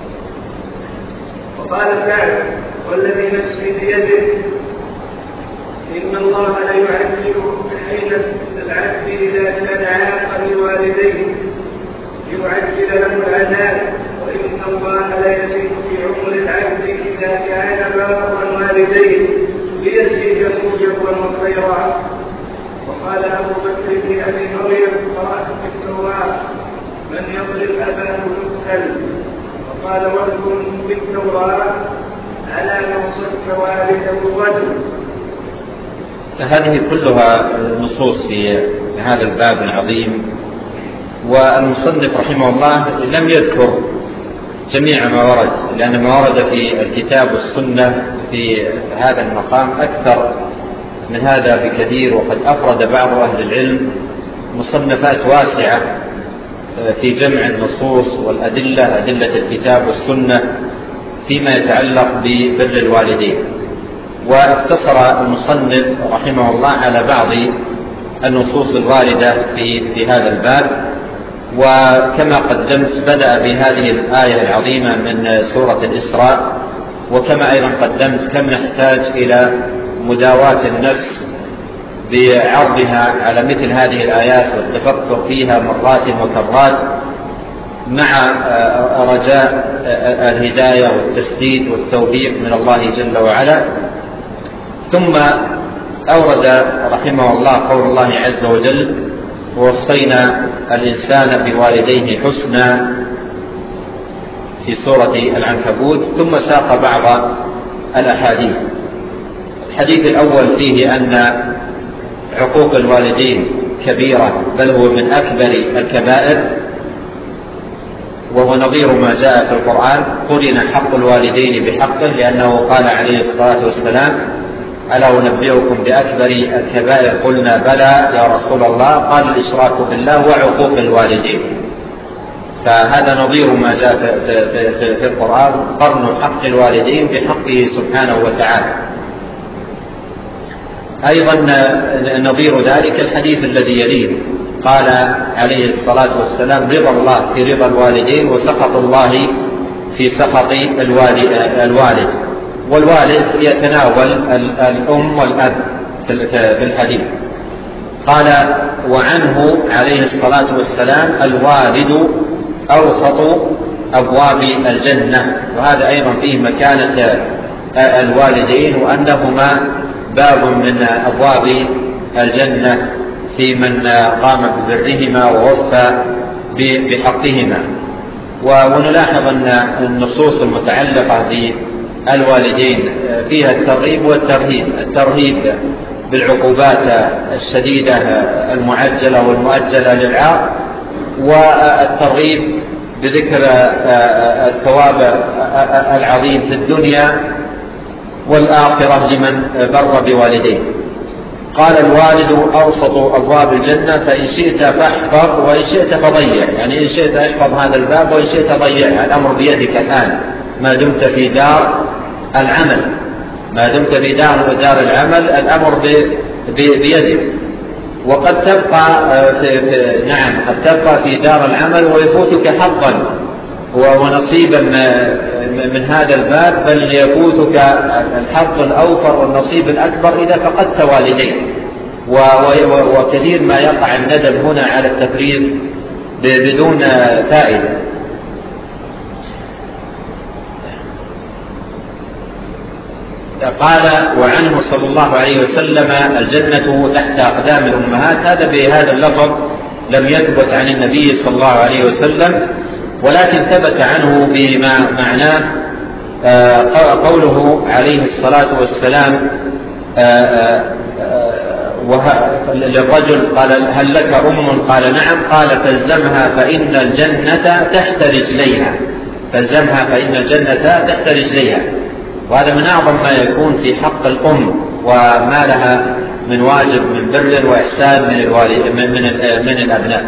وقال تعالى: والذي نفسي بيده إن الله لا يعجل بحيلة العبد إذا كان عاقا لوالديه ليعجل له العذاب، وإن الله لا يزيد في عمر العبد إذا كان بارا والديه ليزيد سوجا وخيرا. وقال أبو بكر بن أبي مريم قرأت في التوراة من يضرب أباه يقتل، وقال واذكر في التوراة على من صك والده الرجل. هذه كلها نصوص في هذا الباب العظيم، والمصنف رحمه الله لم يذكر جميع ما ورد، لأن ما ورد في الكتاب والسنة في هذا المقام أكثر من هذا بكثير، وقد أفرد بعض أهل العلم مصنفات واسعة في جمع النصوص والأدلة، أدلة الكتاب والسنة فيما يتعلق ببر الوالدين. واقتصر المصنف رحمه الله على بعض النصوص الواردة في, في هذا الباب. وكما قدمت بدأ بهذه الآية العظيمة من سورة الإسراء، وكما أيضا قدمت كم نحتاج إلى مداواة النفس بعرضها على مثل هذه الآيات والتفكر فيها مرات وكرات، مع رجاء الهداية والتسديد والتوفيق من الله جل وعلا. ثم أورد رحمه الله قول الله عز وجل: ووصينا الإنسان بوالديه حسنا في سورة العنكبوت، ثم ساق بعض الأحاديث. الحديث الأول فيه أن عقوق الوالدين كبيرة، بل هو من أكبر الكبائر، وهو نظير ما جاء في القرآن: قرن حق الوالدين بحقه، لأنه قال عليه الصلاة والسلام: ألا أنبئكم بأكبر الكبائر؟ قلنا بلى يا رسول الله، قال: الإشراك بالله وعقوق الوالدين. فهذا نظير ما جاء في, في, في, في القرآن: قرن حق الوالدين بحقه سبحانه وتعالى. أيضا نظير ذلك الحديث الذي يليه: قال عليه الصلاة والسلام: رضا الله في رضا الوالدين، وسخط الله في سخط الوالد. والوالد يتناول الأم والأب في الحديث. قال: وعنه عليه الصلاة والسلام: الوالد أوسط أبواب الجنة. وهذا أيضا فيه مكانة الوالدين، وأنهما باب من أبواب الجنة في من قام ببرهما ووفى بحقهما. ونلاحظ أن النصوص المتعلقة بالوالدين فيها الترغيب والترهيب: الترهيب بالعقوبات الشديدة المعجلة والمؤجلة للعاق، والترغيب بذكر الثواب العظيم في الدنيا والآخرة لمن بر بوالديه. قال: الوالد أوسط أبواب الجنة، فإن شئت فاحفظ وإن شئت فضيع. يعني إن شئت احفظ هذا الباب وإن شئت ضيعه. الأمر بيدك الآن ما دمت في دار العمل، ما دمت في دار, دار العمل الأمر بيدك. وقد تبقى في في نعم قد تبقى في دار العمل ويفوتك حظا ونصيبا من هذا الباب، بل يفوتك الحظ الأوفر والنصيب الأكبر إذا فقدت والديك. وكثير ما يقع الندم هنا على التفريط بدون فائدة. قال: وعنه صلى الله عليه وسلم: الجنة تحت أقدام الأمهات. هذا بهذا اللفظ لم يثبت عن النبي صلى الله عليه وسلم، ولكن ثبت عنه بما معناه قوله عليه الصلاة والسلام للرجل: قال: هل لك أم؟ قال: نعم. قال: فالزمها فإن الجنة تحت رجليها. فالزمها فإن الجنة تحت رجليها. وهذا من أعظم ما يكون في حق الأم، وما لها من واجب من بر وإحسان من الوالد من, من, من الأبناء.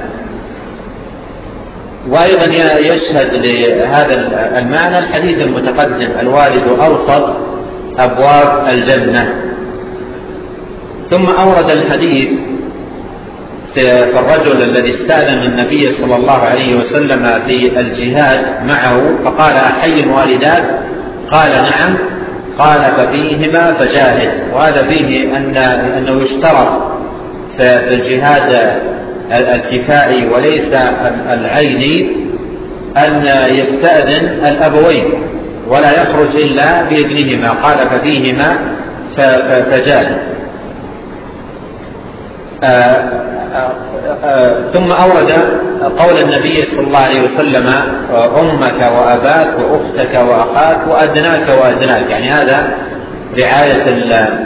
وأيضا يشهد لهذا المعنى الحديث المتقدم: الوالد أوسط أبواب الجنة. ثم أورد الحديث في الرجل الذي استأذن النبي صلى الله عليه وسلم في الجهاد معه، فقال: أحي الوالدات؟ قال: نعم. قال: ففيهما فجاهد. وهذا فيه أن أنه يشترط في الجهاد الكفائي وليس العيني أن يستأذن الأبوين ولا يخرج إلا بإذنهما، قال ففيهما فجاهد. ثم أورد قول النبي صلى الله عليه وسلم أمك وأباك وأختك وأخاك وأدناك وأدناك، يعني هذا رعاية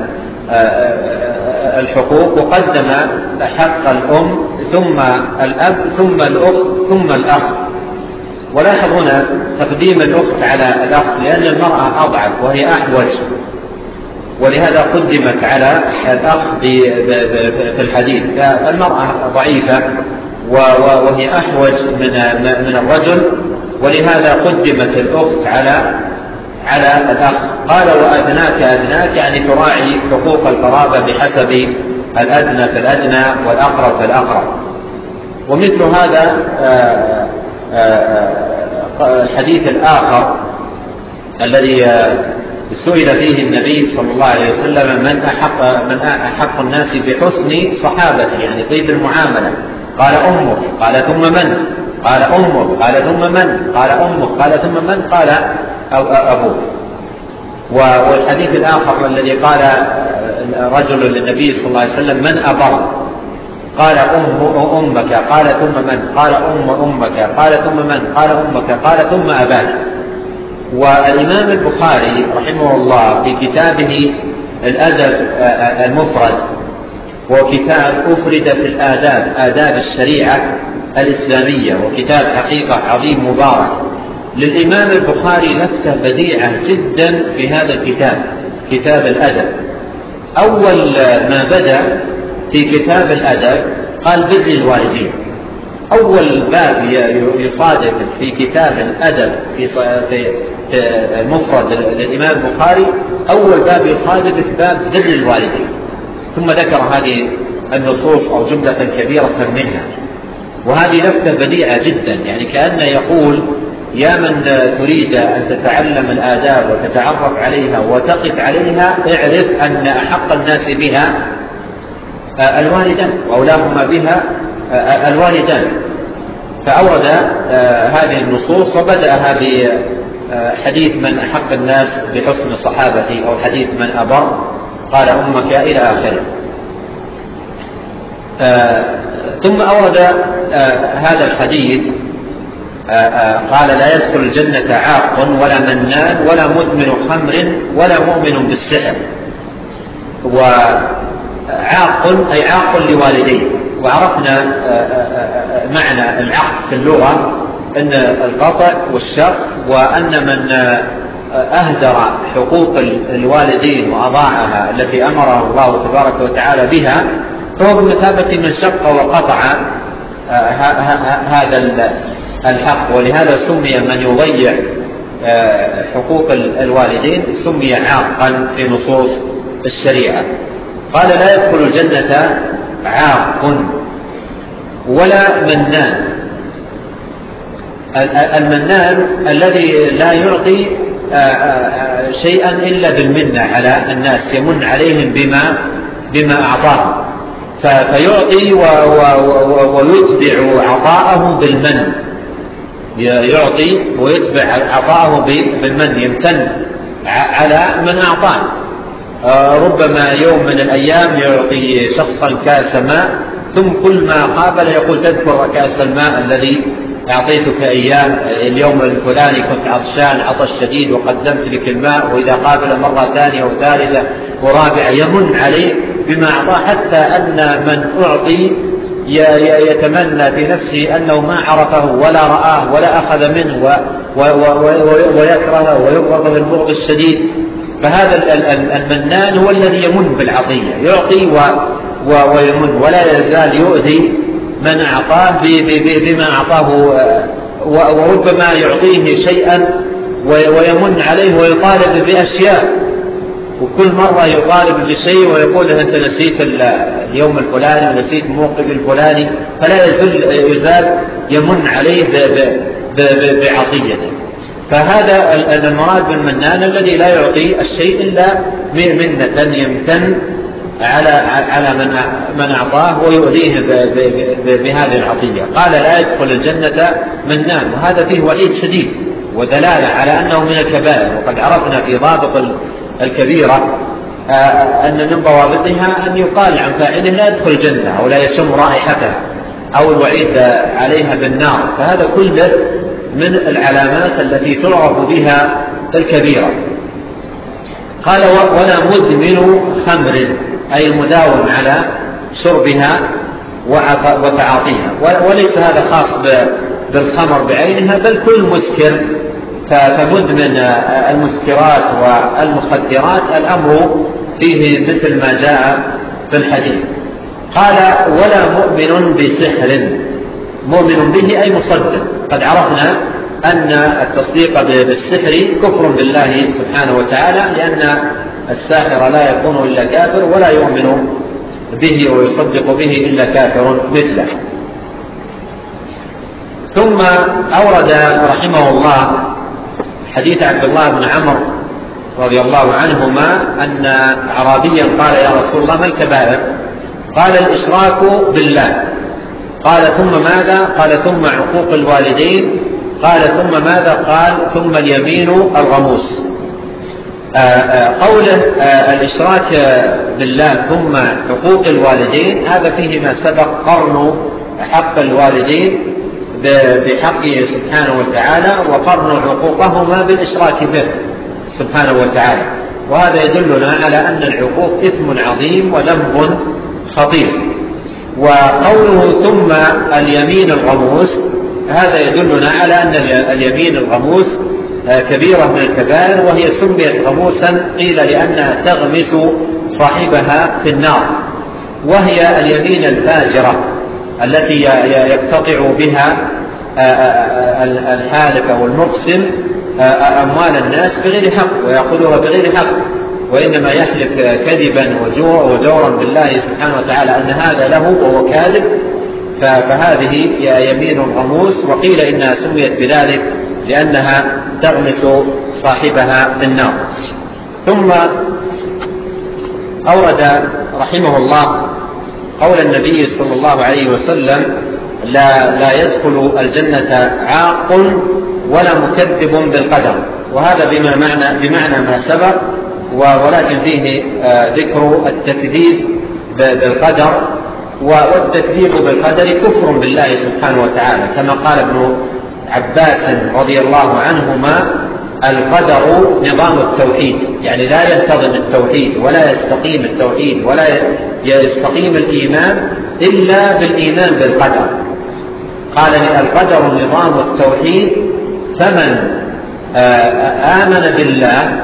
الحقوق، وقدم حق الأم ثم الأب ثم الأخت ثم الأخ. ولاحظ هنا تقديم الأخت على الأخ لأن المرأة أضعف وهي أحوج، ولهذا قدمت على الأخ في الحديث. فالمرأة ضعيفة وهي أحوج من الرجل، ولهذا قدمت الأخت على على الأخ. قال وأدناك أدناك يعني تراعي حقوق القرابة بحسب الأدنى فالأدنى والأقرب فالأقرب. ومثل هذا الحديث الآخر الذي سئل فيه النبي صلى الله عليه وسلم من أحق, من أحق الناس بحسن صحابته، يعني طيب المعاملة، قال أمك، قال ثم من؟ قال أمك، قال ثم من؟ قال أمك، قال ثم من؟ قال أبوك. والحديث الآخر الذي قال رجل للنبي صلى الله عليه وسلم من أبر؟ قال أم أمك، قال ثم من؟ قال أم أمك، قال ثم من؟ قال أمك، قال ثم أباك. والإمام البخاري رحمه الله في كتابه الأدب المفرد، وكتاب أفرد في الآداب آداب الشريعة الإسلامية، وكتاب حقيقة عظيم مبارك للإمام البخاري نفسه بديعة جدا في هذا الكتاب، كتاب الأدب. أول ما بدأ في كتاب الأدب قال بر الوالدين. أول باب يصادف في كتاب الأدب في المفرد للإمام البخاري، أول باب يصادف في باب بر الوالدين، ثم ذكر هذه النصوص أو جملة كبيرة منها. وهذه لفتة بديعة جدا، يعني كأنه يقول يا من تريد أن تتعلم الآداب وتتعرف عليها وتقف عليها، اعرف أن أحق الناس بها الوالدان وأولاهما بها الوالدان. فأورد هذه النصوص وبدأها بحديث من أحق الناس بحسن صحابتي، أو حديث من أبر، قال أمك، إلى آخره. ثم أورد هذا الحديث قال لا يدخل الجنة عاق ولا منان ولا مدمن خمر ولا مؤمن بالسحر. وعاق أي عاق لوالديه. وعرفنا معنى العقد في اللغة أن القطع والشق، وأن من أهدر حقوق الوالدين وأضاعها التي أمره الله تبارك وتعالى بها فهو بمثابة من شق وقطع هذا الحق. ولهذا سمي من يضيع حقوق الوالدين سمي عاقا في نصوص الشريعة. قال لا يدخل الجنة عاق ولا منان. المنان الذي لا يعطي شيئا إلا بالمنة على الناس، يمن عليهم بما بما أعطاهم، فيعطي ويتبع عطاءه بالمن، يعطي ويتبع عطاءه بالمن، يمتن على من أعطاه. ربما يوم من الأيام يعطي شخصا كاس ماء، ثم كل ما قابل يقول تذكر كاس الماء الذي أعطيتك إياه اليوم الفلاني، كنت عطشان عطش شديد وقدمت لك الماء. وإذا قابل مرة ثانية وثالثة ورابعة يمن عليه بما أعطاه، حتى أن من أعطي يتمنى في نفسه أنه ما عرفه ولا رآه ولا أخذ منه ويكرهه ويبغض بالبغض الشديد. فهذا المنان هو الذي يمن بالعطية، يعطي ويمن ولا يزال يؤذي من أعطاه بما أعطاه، وربما يعطيه شيئا ويمن عليه ويطالب بأشياء، وكل مرة يطالب بشيء ويقول له أنت نسيت اليوم الفلاني ونسيت الموقف الفلاني، فلا يزال, يزال يمن عليه بعطيته. فهذا المراد بالمنان الذي لا يعطي الشيء إلا منة، يمتن على على من من أعطاه ويؤذيه بهذه العطية. قال لا يدخل الجنة منان، وهذا فيه وعيد شديد ودلالة على أنه من الكبائر. وقد عرفنا في ضابط الكبيرة أن من ضوابطها أن يقال عن فاعله لا يدخل الجنة أو لا يشم رائحتها أو الوعيد عليها بالنار، فهذا كله من العلامات التي تعرف بها الكبيرة. قال ولا مدمن خمر، أي المداوم على شربها وتعاطيها، وليس هذا خاص بالخمر بعينها بل كل مسكر، فمدمن المسكرات والمخدرات الأمر فيه مثل ما جاء في الحديث. قال ولا مؤمن بسحر، مؤمن به أي مصدق. قد عرفنا أن التصديق بالسحر كفر بالله سبحانه وتعالى، لأن الساحر لا يكون إلا كافر ولا يؤمن به ويصدق به إلا كافر مثله. ثم أورد رحمه الله حديث عبد الله بن عمرو رضي الله عنهما أن أعرابيا قال يا رسول الله ما الكبائر؟ قال الإشراك بالله. قال ثم ماذا؟ قال ثم عقوق الوالدين. قال ثم ماذا؟ قال ثم اليمين الغموس. قوله الإشراك بالله ثم حقوق الوالدين هذا فيه ما سبق قرن حق الوالدين بحقه سبحانه وتعالى وقرن عقوقهما بالإشراك به سبحانه وتعالى، وهذا يدلنا على أن العقوق إثم عظيم وذنب خطير. وقوله ثم اليمين الغموس هذا يدلنا على أن اليمين الغموس كبيرة من الكبائر، وهي سميت غموسا قيل لأنها تغمس صاحبها في النار، وهي اليمين الفاجرة التي يقتطع بها الحالف أو المقسم أموال الناس بغير حق ويأخذها بغير حق، وإنما يحلف كذبا وجورا بالله سبحانه وتعالى أن هذا له وهو كاذب، فهذه يمين غموس. وقيل إنها سميت بذلك لأنها تغمس صاحبها في النار. ثم أورد رحمه الله قول النبي صلى الله عليه وسلم لا, لا يدخل الجنة عاق ولا مكذب بالقدر، وهذا بما معنى بمعنى ما سبق، ولكن فيه ذكر التكذيب بالقدر، والتكذيب بالقدر كفر بالله سبحانه وتعالى، كما قال ابن عباس رضي الله عنهما القدر نظام التوحيد، يعني لا ينتظم التوحيد ولا يستقيم التوحيد ولا يستقيم الإيمان إلا بالإيمان بالقدر. قال القدر نظام التوحيد، فمن آمن بالله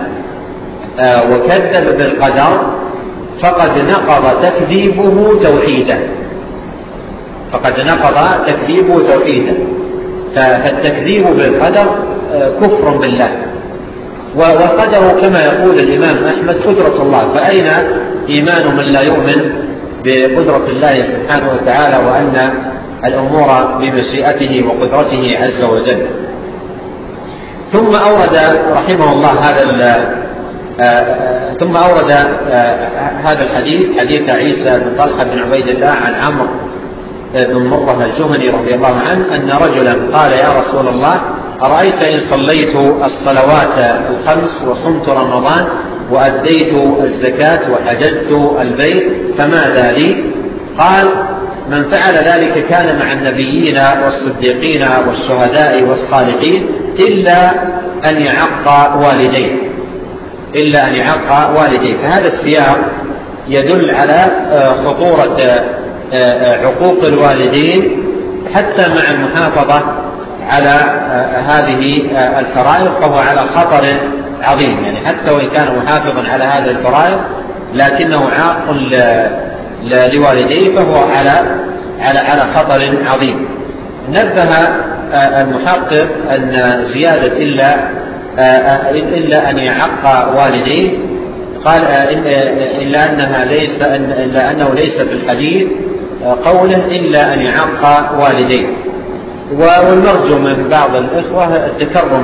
وكذب بالقدر فقد نقض تكذيبه توحيدا، فقد نقض تكذيبه توحيدا. فالتكذيب بالقدر كفر بالله، والقدر كما يقول الإمام أحمد قدرة الله، فأين إيمان من لا يؤمن بقدرة الله سبحانه وتعالى وأن الأمور بمشيئته وقدرته عز وجل. ثم أورد رحمه الله هذا ثم أورد هذا الحديث حديث عيسى بن طلحة بن عبيد الله عن عمرو بن مرة الجهني رضي الله عنه أن رجلا قال يا رسول الله أرأيت إن صليت الصلوات الخمس وصمت رمضان وأديت الزكاة وحججت البيت فماذا لي؟ قال من فعل ذلك كان مع النبيين والصديقين والشهداء والصالحين إلا أن يعق والديه، إلا أن يعق والديه. فهذا السياق يدل على خطورة عقوق الوالدين حتى مع المحافظة على هذه الفرائض، فهو على خطر عظيم، يعني حتى وإن كان محافظا على هذه الفرائض لكنه عاق لوالديه فهو على على على خطر عظيم. نبه المحقق أن زيادة إلا إلا أن يعق والديه قال إلا أنها ليس إلا أنه ليس في الحديث قوله إلا أن يعق والديه. والمرجو من بعض الإخوة التكرم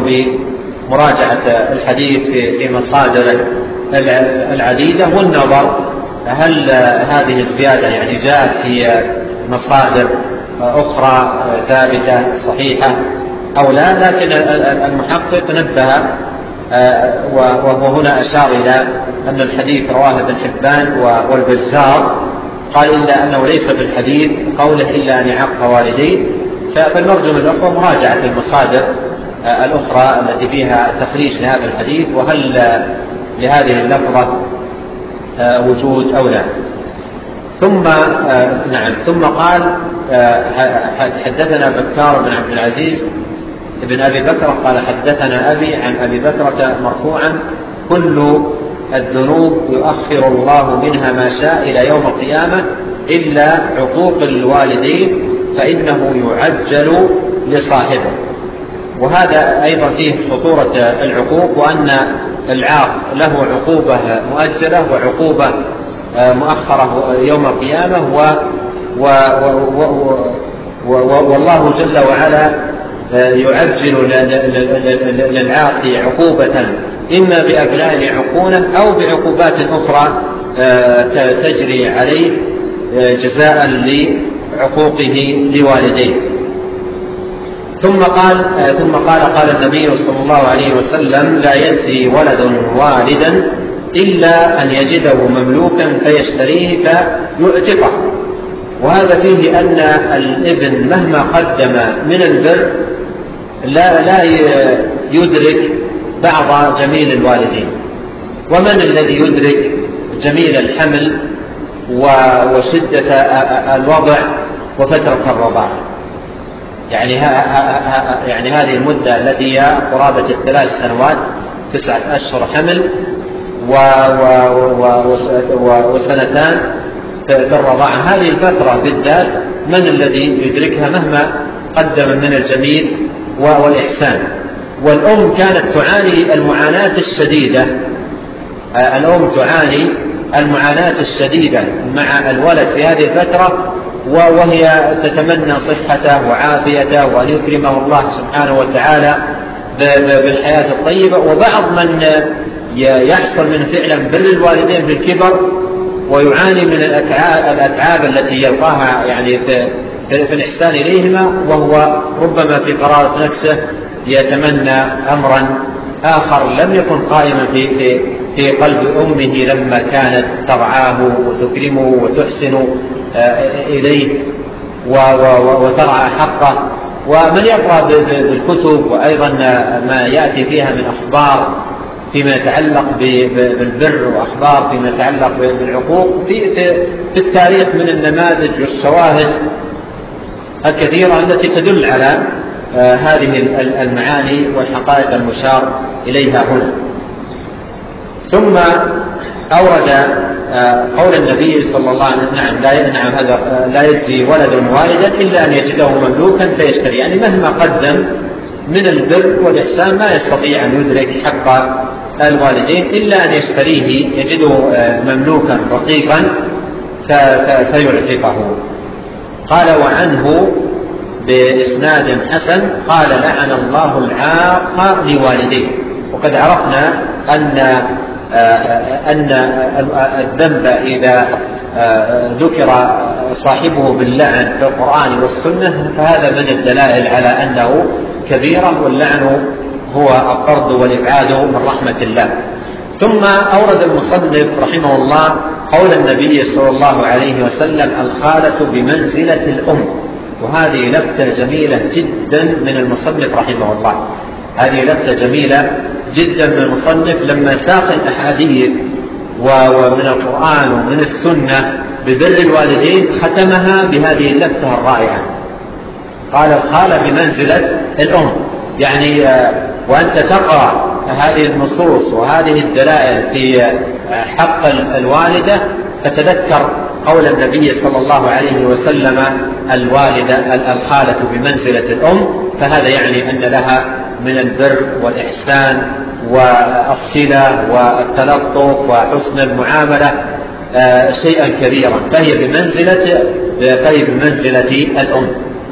بمراجعة الحديث في مصادر العديدة والنظر هل هذه الزيادة يعني جاءت في مصادر أخرى ثابتة صحيحة أو لا؟ لكن المحقق نبه وهو هنا أشار إلى أن الحديث رواه ابن حبان والبزار، قال إلا أنه ليس بالحديث قوله إلا أن يعق والديه. فالمرجو من الأخوة مراجعة المصادر الأخرى التي فيها تخريج لهذا الحديث، وهل لهذه اللفظة وجود أو لا. ثم نعم ثم قال حدثنا بكار بن عبد العزيز ابن أبي بكر قال حدثنا أبي عن أبي بكرة مرفوعا: كل الذنوب يؤخر الله منها ما شاء إلى يوم القيامة إلا عقوق الوالدين فإنه يعجل لصاحبه. وهذا أيضا فيه خطورة العقوق، وأن العاق له عقوبة مؤجلة وعقوبة مؤخرة يوم القيامة، و و و و والله جل وعلا يعجل للعاق عقوبة إما بأبناء يعقونه أو بعقوبات أخرى تجري عليه جزاء لعقوقه لوالديه. ثم قال ثم قال قال النبي صلى الله عليه وسلم: لا يجزي ولد والدا إلا أن يجده مملوكا فيشتريه فيعتقه. وهذا فيه أن الابن مهما قدم من البر لا لا يدرك بعض جميل الوالدين. ومن الذي يدرك جميل الحمل وشدة الوضع وفترة الرضاعة؟ يعني يعني هذه المدة التي هي قرابة الثلاث سنوات، تسعة أشهر حمل وسنتان في الرضاعة، هذه الفترة بالذات من الذي يدركها مهما قدم من الجميل والإحسان؟ والأم كانت تعاني المعاناة الشديدة، الأم تعاني المعاناة الشديدة مع الولد في هذه الفترة، وهي تتمنى صحته وعافيته وأن يكرمه الله سبحانه وتعالى بالحياة الطيبة. وبعض من يحصل من فعلا بر الوالدين بالكبر ويعاني من الأتعاب التي يلقاها يعني في, في الإحسان إليهما، وهو ربما في قرارة نفسه يتمنى أمرا آخر لم يكن قائما في, في, في قلب أمه لما كانت ترعاه وتكرمه وتحسن إليه وترعى حقه. ومن يقرأ بالكتب وأيضا ما يأتي فيها من أخبار فيما يتعلق بالبر وأخبار فيما يتعلق بالعقوق في, في التاريخ من النماذج والشواهد الكثيرة التي تدل على هذه المعاني والحقائق المشار إليها هنا. ثم أورد قول النبي صلى الله عليه وسلم: نعم لا نعم هذا لا يجزي ولد والدا إلا أن يجده مملوكا فيشتري، يعني مهما قدم من البر والإحسان ما يستطيع أن يدرك حق الوالدين إلا أن يشتريه، يجده مملوكا رقيقا فيعتقه. قال: وعنه بإسناد حسن قال: لعن الله العاق لوالديه. وقد عرفنا أن أن الذنب إذا ذكر صاحبه باللعن في القرآن والسنة فهذا من الدلائل على أنه كبيرة، واللعن هو الطرد والإبعاد من رحمة الله. ثم أورد المصنف رحمه الله قول النبي صلى الله عليه وسلم: الخالة بمنزلة الأم. وهذه لفتة جميلة جدا من المصنف رحمه الله، هذه لفتة جميلة جدا من المصنف لما ساق الأحاديث ومن القرآن ومن السنة ببر الوالدين ختمها بهذه اللفتة الرائعة. قال: الخالة بمنزلة الأم، يعني وأنت تقرأ هذه النصوص وهذه الدلائل في حق الوالدة فتذكر قول النبي صلى الله عليه وسلم: الوالدة الخالة بمنزلة الأم. فهذا يعني أن لها من البر والإحسان والصلة والتلطف وحسن المعاملة شيئا كبيرا، فهي بمنزلة فهي بمنزلة الأم.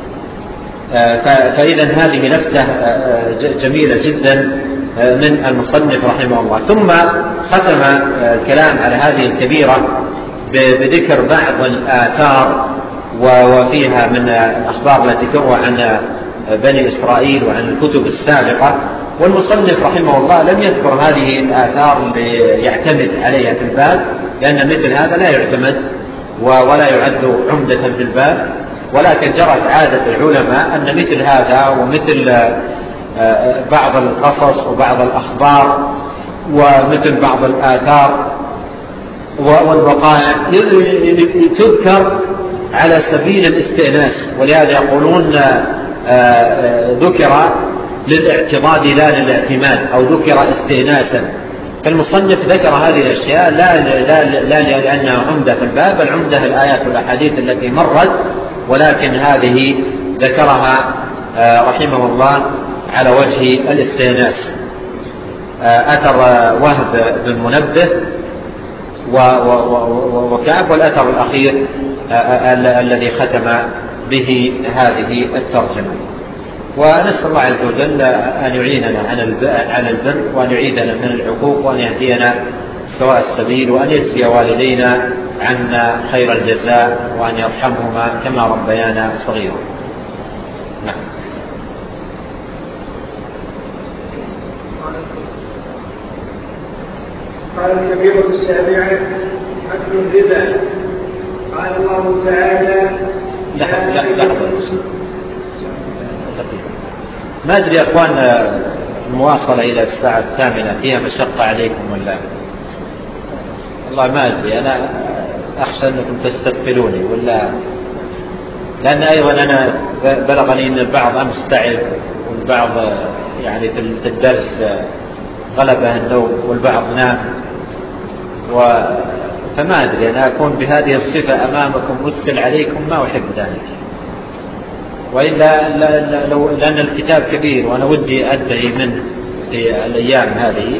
فإذا هذه لفتة جميلة جدا من المصنف رحمه الله. ثم ختم الكلام على هذه الكبيرة بذكر بعض الآثار وفيها من الأخبار التي تروى عن بني إسرائيل وعن الكتب السابقة، والمصنف رحمه الله لم يذكر هذه الآثار ليعتمد عليها في الباب، لأن مثل هذا لا يعتمد ولا يعد عمدة في الباب، ولكن جرت عادة العلماء أن مثل هذا ومثل بعض القصص وبعض الأخبار ومثل بعض الآثار والوقائع تذكر على سبيل الاستئناس، ولهذا يقولون ذكر للاعتضاد لا للاعتماد، أو ذكر استئناسا. فالمصنف ذكر هذه الأشياء لا, لا, لا لأنها عمدة في الباب، العمدة الآيات والأحاديث التي مرت، ولكن هذه ذكرها رحمه الله على وجه الاستئناس. أثر وهب بن منبه وكعب، والأثر الأخير الذي ختم به هذه الترجمة. ونسأل الله عز وجل أن يعيننا على البر، وأن يعيدنا من العقوق، وأن يهدينا سواء السبيل، وأن يجزي والدينا عنا خير الجزاء، وأن يرحمهما كما ربيانا صغيرا. نعم. قال الكبيرة السابعة أكل الربا. قال الله تعالى لحظة لحظة ما أدري يا أخوان، المواصلة إلى الساعة الثامنة فيها مشقة عليكم ولا؟ والله ما أدري، أنا أخشى أنكم تستثقلوني ولا، لأن أيضا أنا بلغني أن البعض أمس تعب، والبعض يعني في الدرس غلبه النوم، والبعض نام، فما أدري أنا أكون بهذه الصفة أمامكم مثقل عليكم، ما أحب ذلك، وإلا لو لأن الكتاب كبير وأنا ودي أدعي منه في الأيام هذه،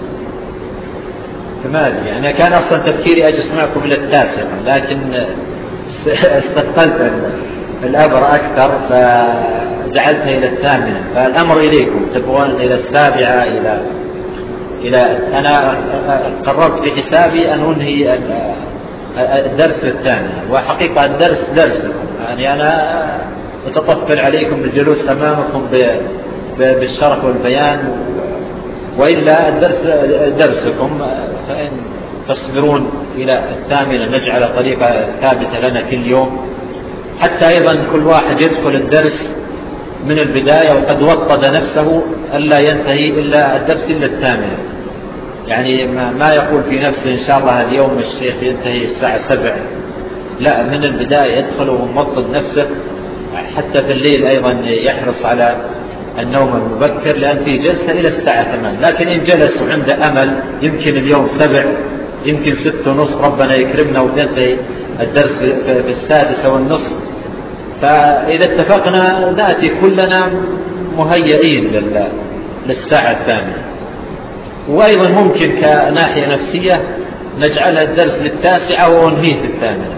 فما أدري. أنا كان أصلا تفكيري أجلس معكم إلى التاسع، لكن استثقلت الأمر أكثر فجعلتها إلى الثامنة، فالأمر إليكم، تبغون إلى السابعة إلى إلى أنا قررت في حسابي أن أنهي الدرس الثاني، وحقيقة الدرس درسكم، يعني أنا أتطفل عليكم بالجلوس أمامكم بالشرح والبيان، وإلا الدرس درسكم، فإن تصبرون إلى الثامنة نجعل طريقة ثابتة لنا كل يوم، حتى أيضا كل واحد يدخل الدرس من البداية وقد وطد نفسه ألا ينتهي إلا الدرس إلا الثامنة، يعني ما يقول في نفسه إن شاء الله اليوم الشيخ ينتهي الساعة سبع، لا، من البداية يدخل وموطد نفسه، حتى في الليل أيضا يحرص على النوم المبكر، لأن في جلسة إلى الساعة ثمان، لكن إن جلس وعنده أمل يمكن اليوم سبع، يمكن ست ونصف، ربنا يكرمنا وينتهي الدرس في السادسة والنصف، فإذا اتفقنا نأتي كلنا مهيئين للساعة الثامنة. وأيضا ممكن كناحية نفسية نجعل الدرس للتاسعة وننهيه في الثامنة،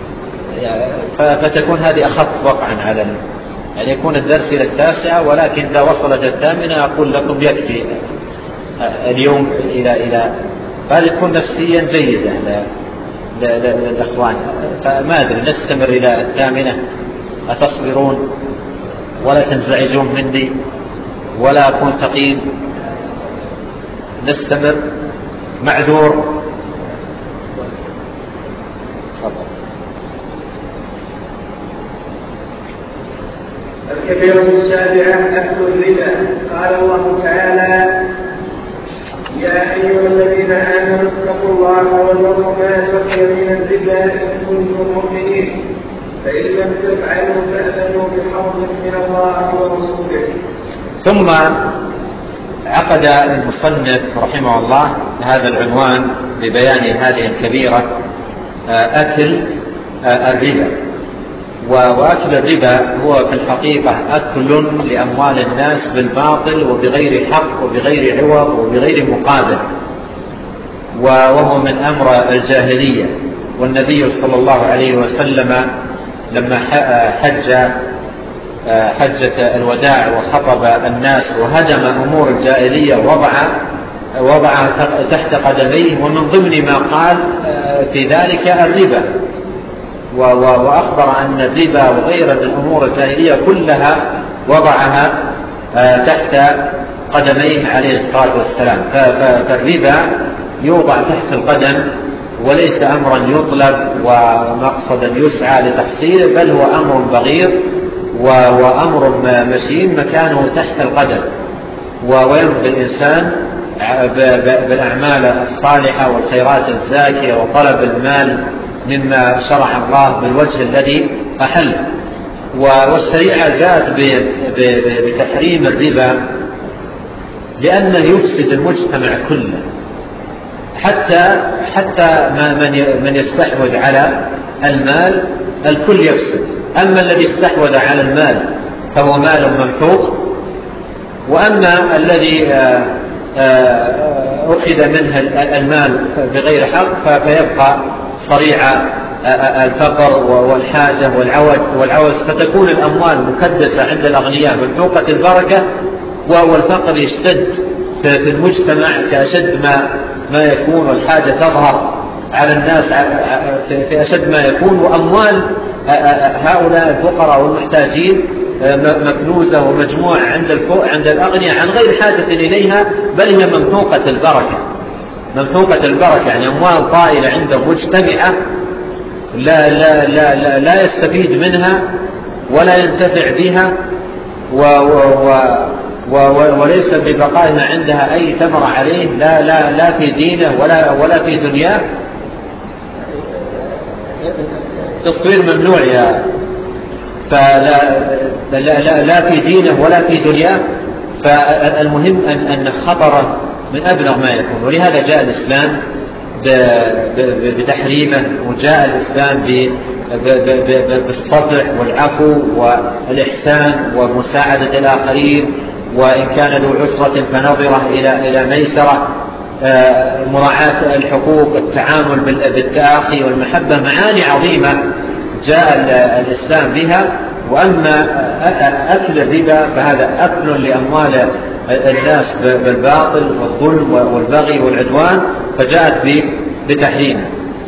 فتكون هذه أخف وقعا على يعني يكون الدرس إلى التاسعة، ولكن إذا وصلت الثامنة أقول لكم يكفي اليوم إلى إلى فهذا يكون نفسيا جيدا للإخوان. فما أدري نستمر إلى الثامنة، أتصبرون ولا تنزعجون مني ولا أكون ثقيل؟ نستمر معذور. الكبيرة السابعة أكل الربا. قال الله تعالى يا أيها الذين آمنوا اتقوا الله وذروا ما بقي من الربا إن كنتم مؤمنين فإن لم تفعلوا فأذنوا بحرب من الله ورسوله. ثم عقد المصنف رحمه الله هذا العنوان ببيان هذه الكبيرة، أكل الربا. وأكل الربا هو في الحقيقة أكل لأموال الناس بالباطل وبغير حق وبغير عوض وبغير مقابل، وهو من أمر الجاهلية. والنبي صلى الله عليه وسلم لما حج حجة الوداع وخطب الناس وهدم أمور الجاهلية وضع وضع تحت قدميه، ومن ضمن ما قال في ذلك الربا، وأخبر أن الربا وغير الأمور الجاهلية كلها وضعها تحت قدميه عليه الصلاة والسلام. فالربا يوضع تحت القدم وليس أمرا يطلب ومقصدا يسعى لتحصيله، بل هو أمر بغير وأمر مشين مكانه تحت القدم، وينبغي الإنسان بالأعمال الصالحة والخيرات الزاكية وطلب المال مما شرع الله بالوجه الذي أحل. والشريعة جاءت بتحريم الربا لأنه يفسد المجتمع كله، حتى حتى من يستحوذ على المال الكل يفسد. أما الذي استحوذ على المال فهو مال ممحوق، وأما الذي أخذ منه المال بغير حق فيبقى صريع الفقر والحاجة والعوز، فتكون الأموال مكدسة عند الأغنياء ممحوقة البركة، والفقر يشتد في المجتمع كأشد ما ما يكون، والحاجة تظهر على الناس في أشد ما يكون، وأموال هؤلاء الفقراء والمحتاجين مكنوزة ومجموعة عند عند الأغنياء عن غير حاجة إليها، بل هي ممحوقة البركة ممحوقة البركة يعني أموال طائلة عندهم مجتمعة لا لا لا لا, لا يستفيد منها ولا ينتفع بها، و و و وليس ببقائها عندها أي ثمر عليه، لا لا لا في دينه ولا ولا في دنياه. تصوير ممنوع يا فلا لا, لا, لا في دينه ولا في دنياه. فالمهم أن أن خطره من أبلغ ما يكون، ولهذا جاء الإسلام بتحريمه، وجاء الإسلام بالصفح والعفو والإحسان ومساعدة الآخرين، وإن كان ذو عسرة فنظرة إلى إلى ميسرة، مراعاة الحقوق، التعامل بالتآخي والمحبة، معاني عظيمة جاء الإسلام بها. وأما أكل الربا فهذا أكل لأموال الناس بالباطل والظلم والبغي والعدوان، فجاءت بتحريمه.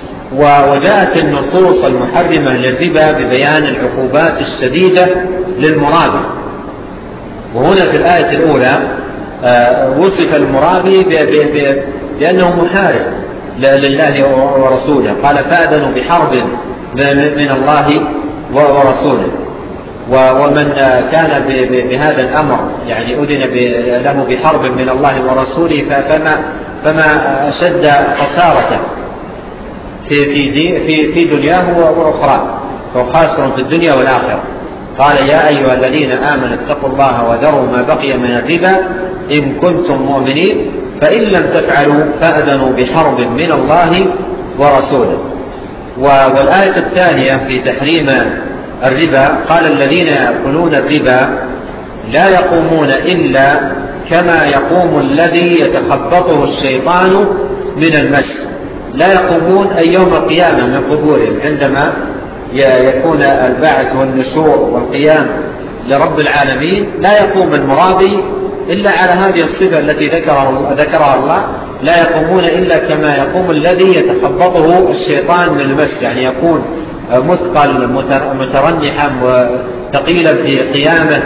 وجاءت النصوص المحرمة للربا ببيان العقوبات الشديدة للمرابي. وهنا في الآية الأولى وصف المرابي بأنه محارب لله ورسوله، قال فأذنوا بحرب من الله ورسوله. ومن كان بهذا الأمر يعني أذن له بحرب من الله ورسوله فما فما أشد خسارته في في في دنياه وأخرى، فهو خاسر في الدنيا والآخرة. قال يا أيها الذين آمنوا اتقوا الله وذروا ما بقي من الربا إن كنتم مؤمنين فإن لم تفعلوا فأذنوا بحرب من الله ورسوله. والآية الثانية في تحريم الربا قال الذين يأكلون الربا لا يقومون إلا كما يقوم الذي يتخبطه الشيطان من المس. لا يقومون أي يوم القيامة من قبورهم، عندما يكون البعث والنشور والقيام لرب العالمين لا يقوم المرابي إلا على هذه الصفة التي ذكرها الله، لا يقومون إلا كما يقوم الذي يتخبطه الشيطان من المس، يعني يكون مثقل مترنحا وثقيلا في قيامه.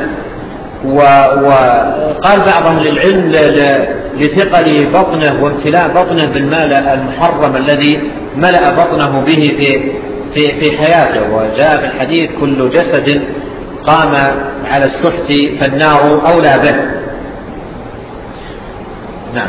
وقال بعض أهل العلم لثقل بطنه وامتلاء بطنه بالمال المحرم الذي ملأ بطنه به في في في حياته. وجاء في الحديث كل جسد قام على السحت فالنار أولى به. نعم.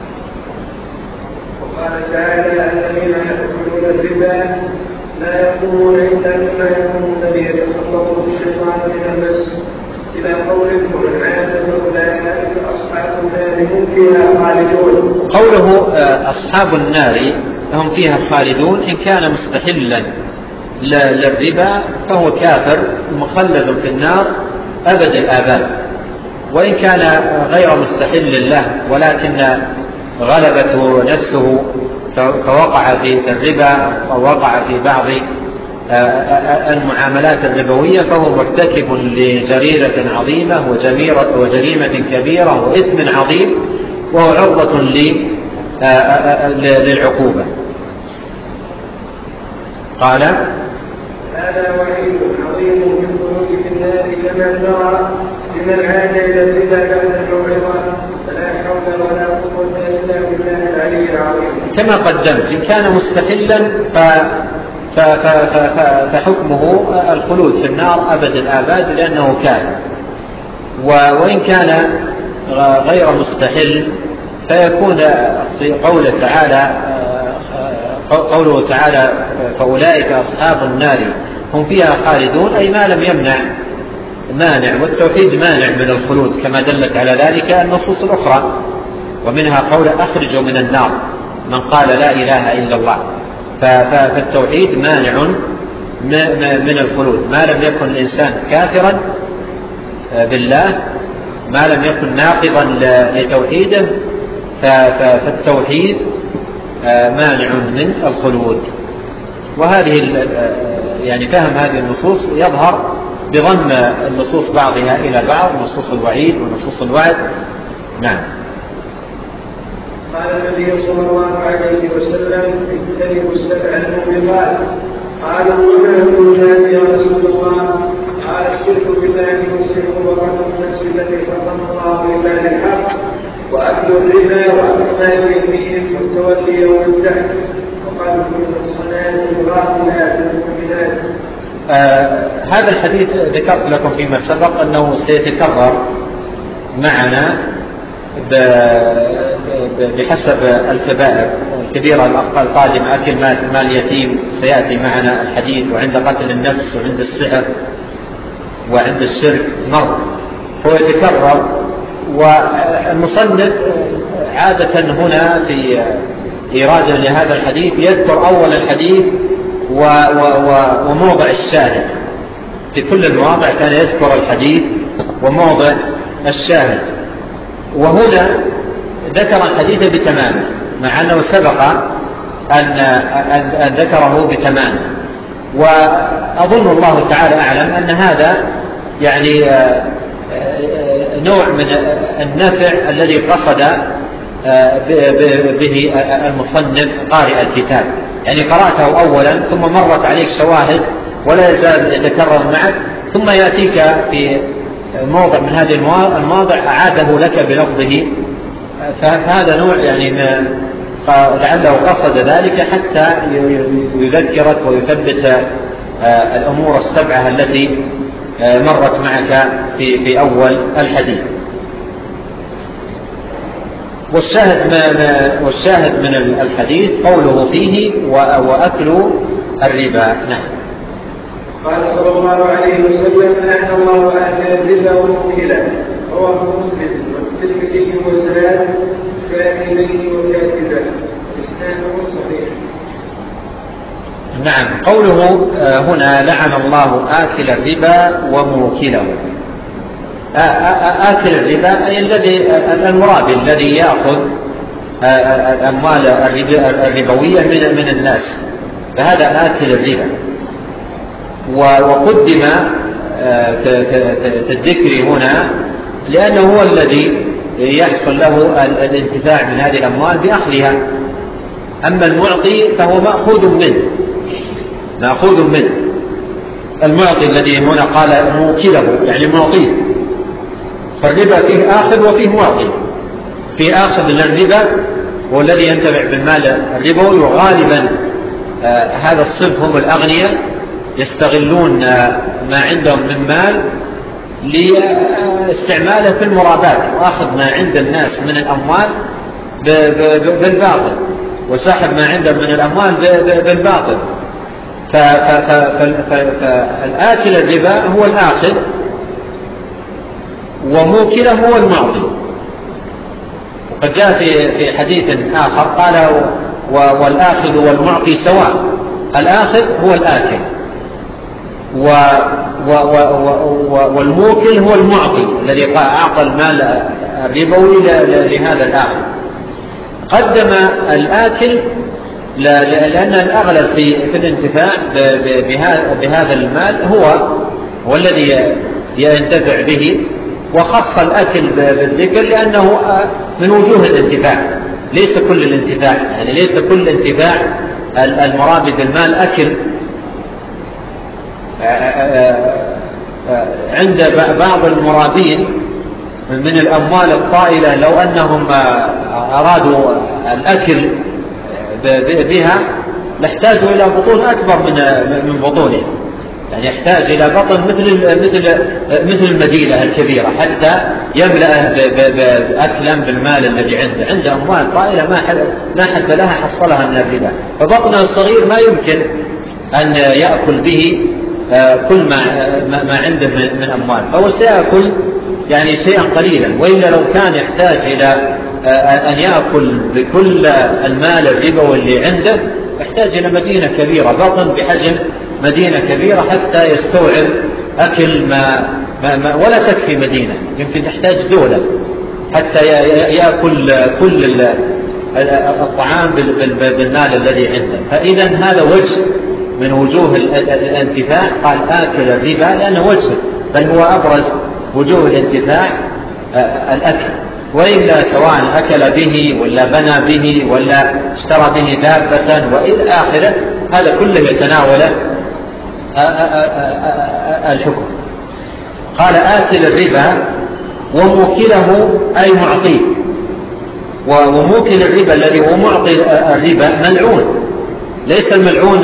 وقال تعالى الذين يأكلون الربا لا يقومون إلا كما يقوم الذي يتخبطه الشيطان من المس، إلى قوله والعياذ أولئك أصحاب النار هم فيها خالدون. قوله أصحاب النار هم فيها خالدون إن كان مستحلا للربا فهو كافر مخلد في النار أبد الآباد، وإن كان غير مستحل له ولكن غلبته نفسه فوقع في الربا أو وقع في بعض المعاملات الربوية فهو مرتكب لجريرة عظيمة وجريمة كبيرة وإثم عظيم، وهو عرضة للعقوبة. قال: هذا وعيد عظيم في الخروج في النار كما ترى لمن عاد الى الربا بعد الموعظه، فلا حول ولا قوه الا بالله العلي العظيم. كما قدمت إن كان مستحلا ف... ف... ف... ف... فحكمه الخلود في النار أبد الآباد لأنه كان، و... وإن كان غير مستحل فيكون في قوله تعالى قوله تعالى فأولئك أصحاب النار هم فيها خالدون، أي ما لم يمنع مانع، والتوحيد مانع من الخلود كما دلت على ذلك النصوص الأخرى، ومنها قول أخرجوا من النار من قال لا إله إلا الله. فالتوحيد مانع من الخلود ما لم يكن الإنسان كافرا بالله، ما لم يكن ناقضا لتوحيده، فالتوحيد مانع من الخلود. وهذه يعني فهم هذه النصوص يظهر بضم النصوص بعضها إلى بعض، نصوص الوعيد ونصوص الوعد. نعم. قال النبي صلى الله عليه وسلم: اجتنبوا السبع الموبقات. قالوا: وما هن يا رسول الله؟ قال: الشرك بالله والسحر وقتل النفس التي حرم الله الا بالحق، واكل الربا واكل اليمين والتولي يوم الزحف، وقال كل الصلاه الغافلات المؤمنات. آه هذا الحديث ذكرت لكم فيما سبق أنه سيتكرر معنا بحسب الكبائر الكبيرة القادمة. أكل مال اليتيم سيأتي معنا الحديث، وعند قتل النفس وعند السحر وعند الشرك مر، هو يتكرر. والمصنف عادة هنا في إيراده لهذا الحديث يذكر أول الحديث وموضع الشاهد. في كل المواضع كان يذكر الحديث وموضع الشاهد، وهنا ذكر الحديث بتمامه مع أنه سبق أن, أن ذكره بتمامه. وأظن الله تعالى أعلم أن هذا يعني نوع من النفع الذي قصد به المصنف قارئ الكتاب، يعني قرأته أولا ثم مرت عليك شواهد ولا يزال يتكرر معك، ثم يأتيك في موضع من هذه المواضع أعاده لك بلفظه. فهذا نوع يعني لعله قصد ذلك حتى يذكرك ويثبت الأمور السبعة التي مرت معك في, في أول الحديث. والشاهد, والشاهد من الحديث قوله فيه وأكل الربا. نعم. قال صلى الله عليه وسلم: لعن الله آكل الربا وموكله، رواه مسلم والترمذي وزاد كاتبين وكاتبه، إسناده صحيح. نعم. قوله هنا لعن الله آكل الربا وموكله. آكل الربا أي الذي المرابي الذي يأخذ الأموال الربوية من الناس، فهذا آكل الربا. وقدم الذكر هنا لأنه هو الذي يحصل له الانتفاع من هذه الأموال بأخذها، أما المعطي فهو مأخوذ منه مأخوذ منه المعطي الذي هنا قال موكله يعني معطيه. فالربا فيه آخذ وفيه معطي. في آخذ للربا هو الذي ينتفع بالمال الربوي، وغالبا آه هذا الصنف هم الأغنياء يستغلون آه ما عندهم من مال لاستعماله في المرابات، وأخذ ما عند الناس من الأموال بالباطل، وسحب ما عندهم من الأموال بالباطل. فالآكل الربا هو الآخذ، وموكله هو المعطي. وقد جاء في حديث آخر قال والآخذ والمعطي سواء، الآخذ هو الآكل والموكل هو المعطي الذي أعطى المال الربوي لهذا الآخذ. قدم الآكل لأن الأغلب في الانتفاع بهذا المال هو هو الذي ينتفع به، وخص الأكل بالذكر لأنه من وجوه الانتفاع، ليس كل الانتفاع، يعني ليس كل انتفاع المرابي بالمال أكل عند بعض المرابين من الأموال الطائلة لو أنهم أرادوا الأكل بها لاحتاجوا إلى بطون أكبر من بطونهم، يعني يحتاج إلى بطن مثل مثل مثل المدينة الكبيرة حتى يملأه أكلا بالمال الذي عنده. عنده أموال طائلة ما حد ما حد لها حصلها من الربا، فبطنه الصغير ما يمكن أن يأكل به كل ما ما عنده من أموال، فهو سيأكل يعني شيئا قليلا، وإلا لو كان يحتاج إلى أن يأكل بكل المال الربوي اللي عنده يحتاج إلى مدينة كبيرة، بطن بحجم مدينة كبيرة حتى يستوعب أكل ما, ما, ما ولا تكفي مدينة، يمكن تحتاج دولة حتى يأكل كل الطعام بالمال الذي عنده. فإذا هذا وجه من وجوه الانتفاع، قال آكل الربا لأنه وجه، بل هو أبرز وجوه الانتفاع الأكل، وإلا سواء أكل به ولا بنى به ولا اشترى به دابة وإلى آخره، هذا كله يتناول الحكم. قال آكل الربا وموكله أي معطيه، وموكل الربا الذي هو معطي الربا ملعون، ليس الملعون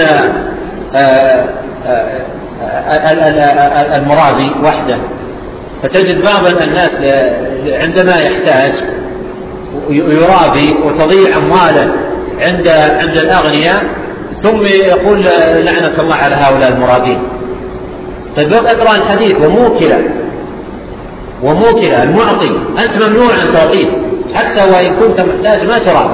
المرابي وحده. فتجد بعض الناس عندما يحتاج يرابي وتضيع أمواله عند عند الأغنياء ثم يقول لعنة الله على هؤلاء المرابين. طيب اقرأ الحديث وموكله وموكله المعطي، أنت ممنوع أن تعطيه حتى وإن كنت محتاج ما ترابي،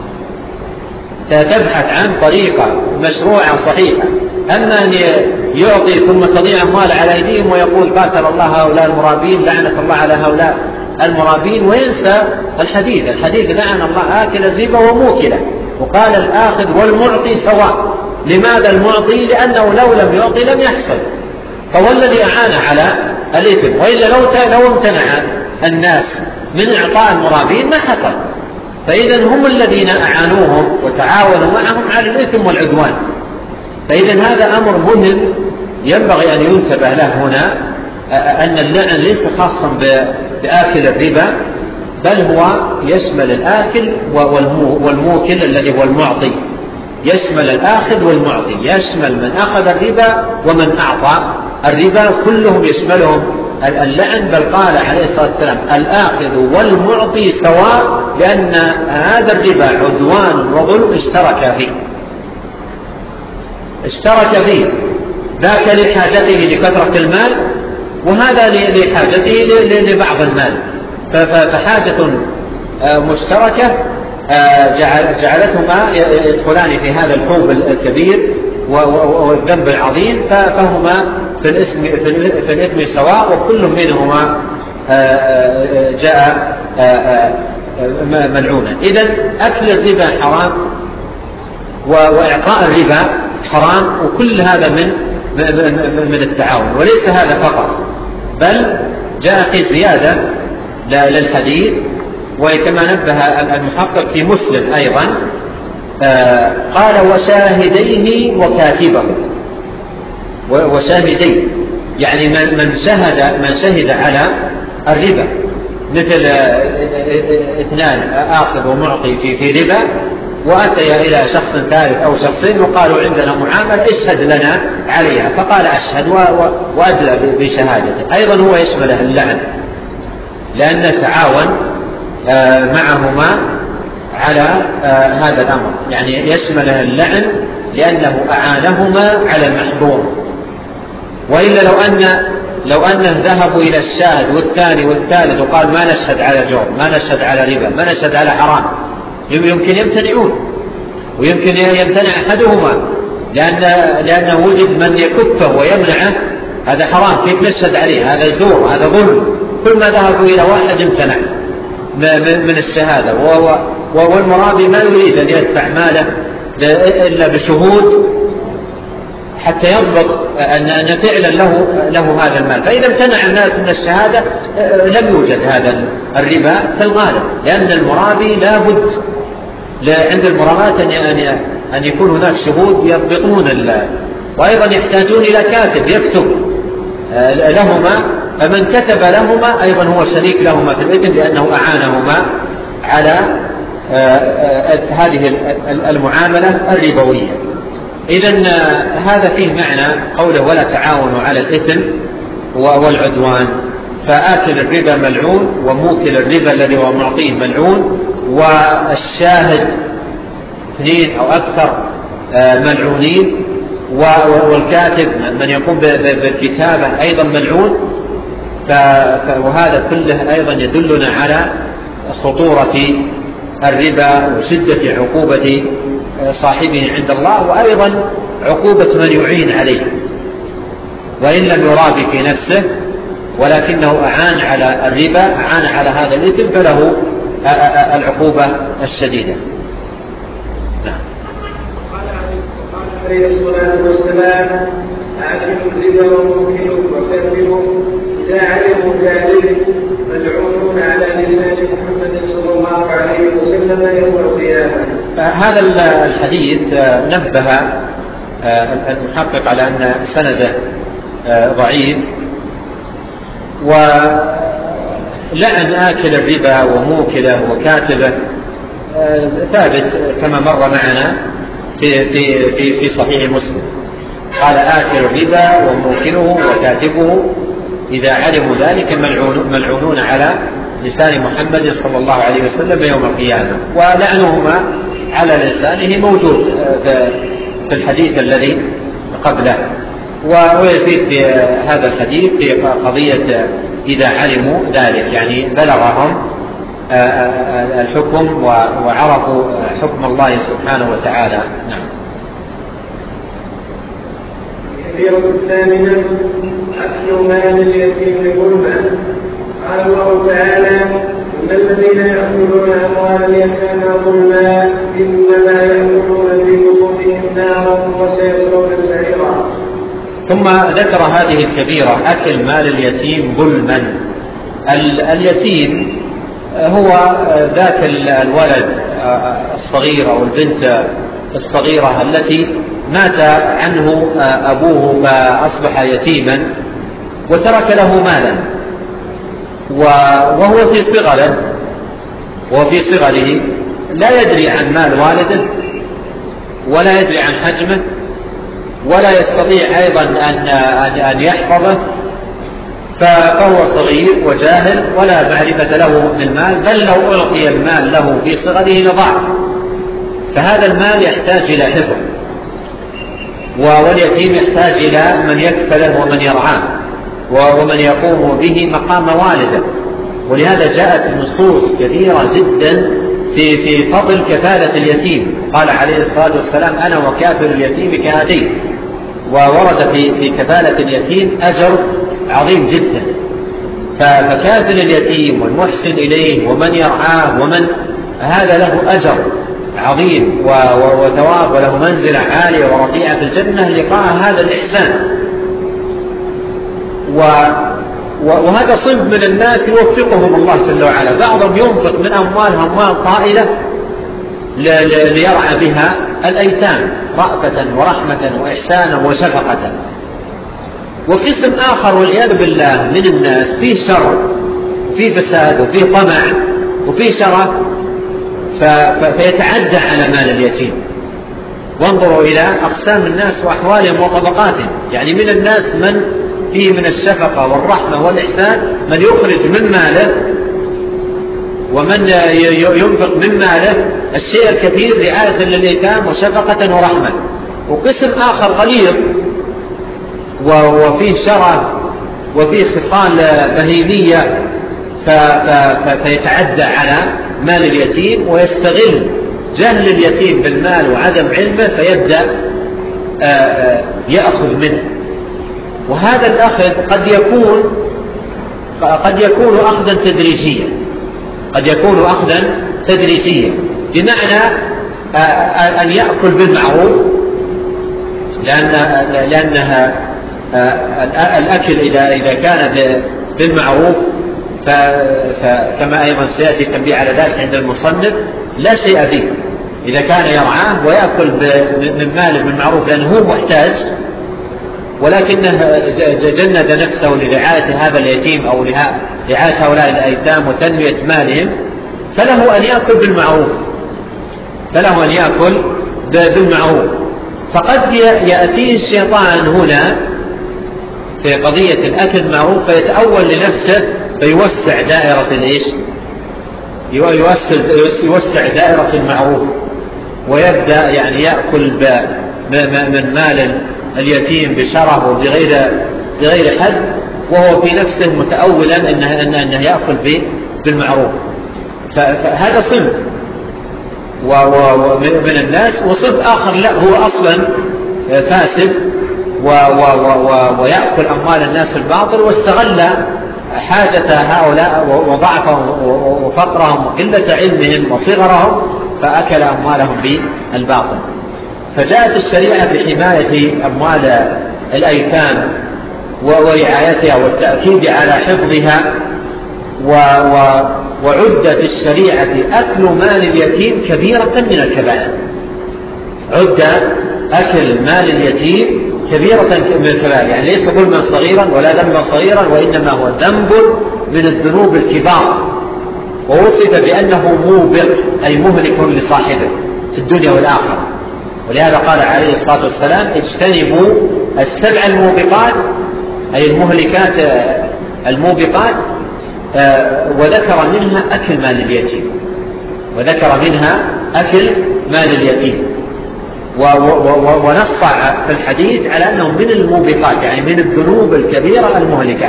تبحث عن طريقة مشروعة صحيحة. أما أن يعطي ثم تضيع أموال على أيديهم ويقول قاتل الله هؤلاء المرابين، لعنة الله على هؤلاء المرابين، وينسى الحديث. الحديث لعن الله آكل الربا وموكله، وقال الآخذ والمعطي سواء. لماذا المعطي؟ لأنه لو لم يعطي لم يحصل، فهو الذي أعان على الإثم، وإلا لو لو امتنع الناس من إعطاء المرابين ما حصل. فإذا هم الذين أعانوهم وتعاونوا معهم على الإثم والعدوان. فإذا هذا أمر مهم ينبغي أن ينتبه له هنا، أن اللعن ليس خاصا بآكل الربا، بل هو يشمل الآكل والموكل الذي هو المعطي، يشمل الآخذ والمعطي، يشمل من أخذ الربا ومن أعطى الربا، كلهم يشملهم اللعن. بل قال عليه الصلاة والسلام الآخذ والمعطي سواء، لأن هذا الربا عدوان وظلم اشترك فيه اشترك فيه ذاك لحاجته لكثرة المال، وهذا لحاجته لبعض المال، فحاجة مشتركة جعلتهما يدخلان في هذا الحوب الكبير والذنب العظيم، فهما في الاسم في الإثم سواء، وكل منهما جاء ملعونا. إذن أكل الربا حرام وإعطاء الربا حرام، وكل هذا من من التعاون. وليس هذا فقط، بل جاء في زيادة للحديث، وكما نبه المحقق في مسلم أيضا قال وشاهديه وكاتبه. وشاهديه يعني من شهد من شهد على الربا، مثل اثنان آخذ ومعطي في في ربا، وأتي إلى شخص ثالث أو شخصين وقالوا عندنا معاملة اشهد لنا عليها، فقال أشهد وأدلى بشهادته، أيضا هو يشمله اللعن، لأن تعاون معهما على هذا الأمر، يعني يشمله اللعن لأنه أعانهما على المحظور. وإلا لو أن لو أنه ذهبوا إلى الشاهد والثاني والثالث وقال ما نشهد على جور، ما نشهد على ربا، ما نشهد على حرام، يمكن يمتنعون، ويمكن يمتنع أحدهما لأن لأنه وجد من يكفه ويمنعه، هذا حرام، كيف نشهد عليه، هذا زور، هذا ظلم. كل ما ذهبوا إلى واحد امتنع من الشهادة، والمرابي ما يريد أن يدفع ماله إلا بشهود حتى يضبط أن فعلا له له هذا المال. فإذا امتنع الناس من الشهادة لم يوجد هذا الربا في الغالب، لأن المرابي لا بد عند المرابات أن أن يكون هناك شهود يضبطون وأيضا يحتاجون إلى كاتب يكتب لهما، فمن كتب لهما أيضا هو شريك لهما في الإثم لأنه أعانهما على هذه المعاملة الربوية. إذن هذا فيه معنى قوله ولا تعاونوا على الإثم والعدوان، فآكل الربا ملعون وموكل الربا الذي هو معطيه ملعون، والشاهد اثنين أو أكثر ملعونين، والكاتب من يقوم بالكتابة أيضا ملعون. وهذا كله أيضا يدلنا على خطورة الربا وشدة عقوبة صاحبه عند الله، وأيضا عقوبة من يعين عليه وإن لم يرابي في نفسه ولكنه أعان على الربا، أعان على هذا الإثم، فله العقوبة الشديدة. نعم. قال عليه الصلاة والسلام آكل الربا وموكله وكاتبه إذا علموا ذلك ملعونون على لسان محمد صلى الله عليه وسلم يوم القيامة. هذا الحديث نبه المحقق على أن سنده ضعيف، ولعن آكل الربا وموكله وكاتبه ثابت كما مر معنا في في في, في صحيح مسلم. قال آكل الربا وموكله وكاتبه إذا علموا ذلك ملعونون على لسان محمد صلى الله عليه وسلم يوم القيامة، ولعنهما على لسانه موجود في الحديث الذي قبله. ويزيد في هذا الحديث في قضية إذا علموا ذلك، يعني بلغهم الحكم وعرفوا حكم الله سبحانه وتعالى. نعم. الكبيرة الثامنة أكل مال اليتيم ظلما. قال الله تعالى إن الذين يأكلون أموال اليتامى ظلما إنما يأكلون في بطونهم نارا وسيصلون سعيرا. ثم ذكر هذه الكبيرة أكل مال اليتيم ظلما. اليتيم هو ذاك الولد الصغير أو البنت الصغيرة التي مات عنه أبوه فأصبح يتيما وترك له مالا، وهو في صغره وفي صغره لا يدري عن مال والده ولا يدري عن حجمه ولا يستطيع أيضا أن يحفظه، فهو صغير وجاهل ولا معرفة له بالمال، بل لو أعطي المال له في صغره لضاع. فهذا المال يحتاج إلى حفظ، واليتيم يحتاج إلى من يكفله ومن يرعاه ومن يقوم به مقام والده. ولهذا جاءت نصوص كثيرة جدا في في فضل كفالة اليتيم. قال عليه الصلاة والسلام أنا وكافل اليتيم كهاتين. وورد في في كفالة اليتيم أجر عظيم جدا. فكافل اليتيم والمحسن إليه ومن يرعاه ومن هذا له أجر عظيم وثواب وله منزلة عالية ورفيعة في الجنة لقاء هذا الإحسان. وهذا صنف من الناس يوفقهم الله جل وعلا، بعضهم ينفق من أموالهم أموال طائلة ليرعى بها الأيتام رأفة ورحمة وإحسانا وشفقة. وقسم آخر والعياذ بالله من الناس فيه شر وفيه فساد وفيه طمع وفيه شرف فيتعدى على مال اليتيم. وانظروا إلى أقسام الناس وأحوالهم وطبقاتهم، يعني من الناس من فيه من الشفقة والرحمة والإحسان من يخرج من ماله ومن ينفق من ماله الشيء الكثير رعاية لليتام وشفقة ورحمة. وقسم آخر غليظ وفيه شرف وفيه خصال بهيمية فيتعدى على مال اليتيم ويستغل جهل اليتيم بالمال وعدم علمه فيبدأ يأخذ منه. وهذا الأخذ قد يكون قد يكون أخذا تدريجيا قد يكون أخذا تدريجيا بمعنى أن يأكل بالمعروف، لأن لأنها الأكل إذا إذا كان بالمعروف فكما أيضا سيأتي التنبيه على ذلك عند المصنف لا شيء فيه. إذا كان يرعاه ويأكل من ماله بالمعروف لأنه هو محتاج ولكنه جند نفسه لرعاية هذا اليتيم أو رعاية هؤلاء الأيتام وتنمية مالهم، فله أن يأكل بالمعروف فله أن يأكل بالمعروف. فقد يأتيه الشيطان هنا في قضية الأكل بالمعروف فيتأول لنفسه فيوسع دائرة الإيش يوسع, يوسع دائرة المعروف، ويبدأ يعني يأكل من مال اليتيم بشره وبغير بغير حد، وهو في نفسه متأولا أنه, أنه يأكل بالمعروف. فهذا صنف ومن الناس، وصنف آخر لا هو أصلا فاسد ويأكل أموال الناس الباطل، واستغل حاجة هؤلاء وضعفهم وفقرهم وقلة علمهم وصغرهم فأكل أموالهم بالباطل. فجاءت الشريعة بحماية أموال الأيتام ورعايتها والتأكيد على حفظها، وعد في الشريعة أكل مال اليتيم كبيرة من الكبائر. عد أكل مال اليتيم كبيرة من الكبائر، يعني ليس ظلما صغيرا ولا ذنبا صغيرا، وإنما هو ذنب من الذنوب الكبار، ووصف بأنه موبق أي مهلك لصاحبه في الدنيا والآخرة. ولهذا قال عليه الصلاة والسلام اجتنبوا السبع الموبقات أي المهلكات الموبقات، وذكر منها أكل مال اليتيم وذكر منها أكل مال اليتيم ونص في الحديث على أنه من الموبقات يعني من الذنوب الكبيرة المهلكات.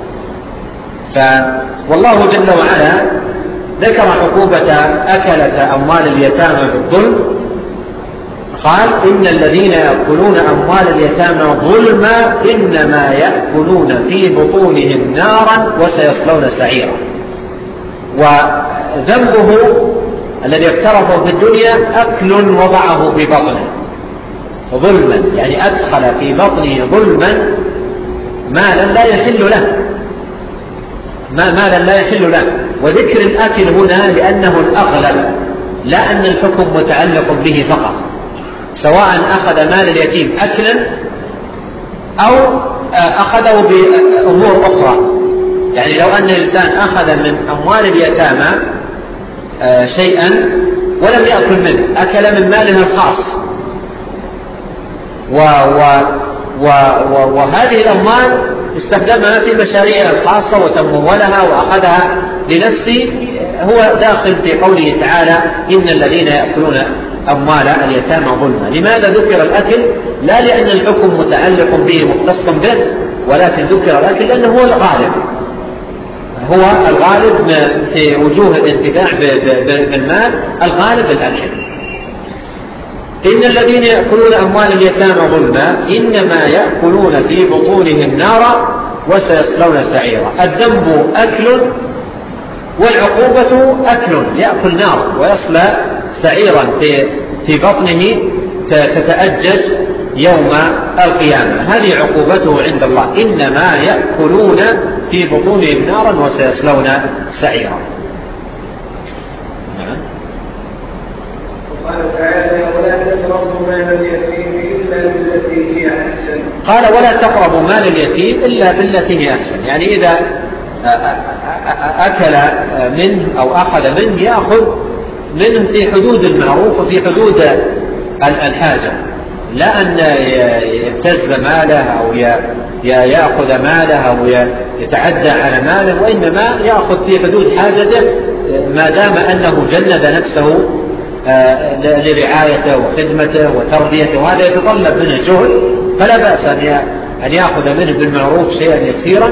والله جل وعلا ذكر عقوبة أكلة أموال اليتامى بالظلم، قال إن الذين يأكلون أموال اليتامى ظلما إنما يأكلون في بطونهم نارا وسيصلون سعيرا. وذنبه الذي اقترفه في الدنيا أكل وضعه في بطنه ظلما، يعني أدخل في بطنه ظلما مالا لا يحل له ما مالا لا يحل له. وذكر الأكل هنا لأنه الأغلب، لا أن الحكم متعلق به فقط، سواء أخذ مال اليتيم أكلا أو أخذه بأمور أخرى. يعني لو أن الإنسان أخذ من أموال اليتامى شيئا ولم يأكل منه، أكل من ماله الخاص، و و و و وهذه الأموال استخدمها في مشاريعها الخاصة وتمولها وأخذها لنفسه، هو داخل في قوله تعالى إن الذين يأكلون أموال اليتامى ظلما. لماذا ذكر الأكل؟ لا لأن الحكم متعلق به مختص به، ولكن ذكر الأكل لأنه هو الغالب هو الغالب في وجوه الانتفاع بالمال، الغالب الأكل. إن الذين يأكلون أموال اليتامى ظلما إنما يأكلون في بطونهم نارا وسيصلون سعيرا. الذنب أكل والعقوبة أكل، يأكل نار ويصلى سعيرا في في بطنه تتأجج يوم القيامة. هذه عقوبته عند الله، إنما يأكلون في بطونهم نارا وسيصلون سعيرا. قال تعالى ولا تقربوا مال اليتيم إلا بالتي هي أحسن. قال ولا تقربوا مال اليتيم إلا بالتي هي أحسن، يعني إذا أكل منه أو أخذ منه يأخذ منه في حدود المعروف وفي حدود الحاجة، لا أن يبتز ماله أو يأخذ ماله أو يتعدى على ماله، وإنما يأخذ في حدود حاجته ما دام أنه جند نفسه لرعايته وخدمته وتربيته، وهذا يتطلب منه جهد، فلا بأس أن يأخذ منه بالمعروف شيئا يسيرا،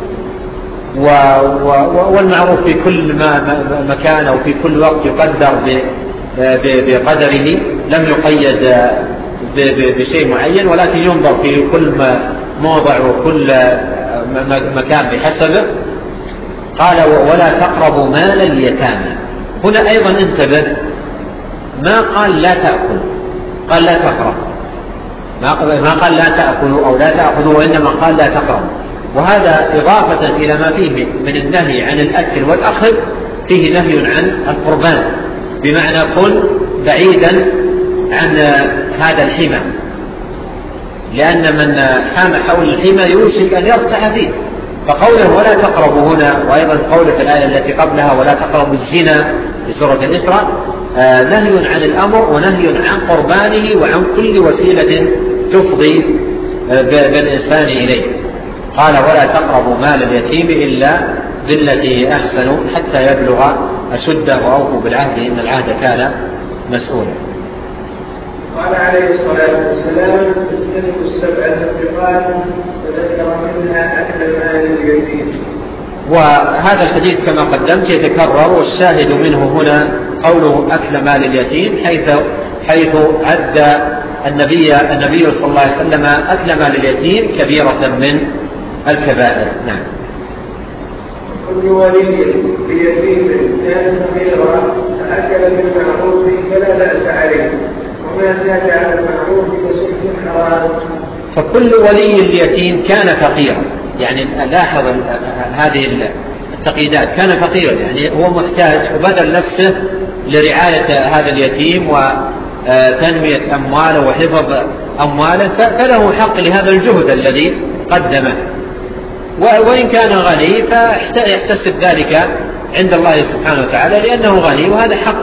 والمعروف في كل مكان أو في كل وقت يقدر بقدره، لم يقيد بشيء معين، ولكن ينظر في كل موضع وكل مكان بحسبه. قال ولا تقربوا مال اليتامى. هنا أيضا انتبه، ما قال لا تأكل، قال لا تقرب، ما قال لا تأكلوا أو لا تأخذوا، وإنما قال لا تقرب. وهذا إضافة إلى ما فيه من النهي عن الأكل والأخذ، فيه نهي عن القربان، بمعنى كن بعيدا عن هذا الحمى. لأن من حام حول الحمى يوشك أن يرتع فيه. فقوله ولا تقربوا هنا، وأيضا قوله في الآية التي قبلها ولا تقربوا الزنا في سورة الإسراء، آه نهي عن الأمر ونهي عن قربانه وعن كل وسيلة تفضي آه بالإنسان إليه. قال ولا تقربوا مال اليتيم إلا بالتي أحسن حتى يبلغ أشده وأوفوا بالعهد إن العهد كان مسؤولا. قال عليه الصلاة والسلام اجتنبوا السبع الموبقات وذكر منها أكل مال اليتيم. وهذا الحديث كما قدمت يتكرر، والشاهد منه هنا قوله أكل مال اليتيم، حيث حيث عد النبي النبي صلى الله عليه وسلم أكل مال اليتيم كبيرة من الكبائر. نعم. كل ولي بيتيم كان صغيرا فأكل بالمعروف فلا بأس عليه، وما زاد على المعروف فسحت حرام. فكل ولي اليتيم كان فقيرا، يعني لاحظ هذه التقييدات، كان فقيرا يعني هو محتاج وبذل نفسه لرعاية هذا اليتيم وتنمية أمواله وحفظ أمواله، فله حق لهذا الجهد الذي قدمه. وإن كان غني فيحتسب ذلك عند الله سبحانه وتعالى لأنه غني، وهذا حق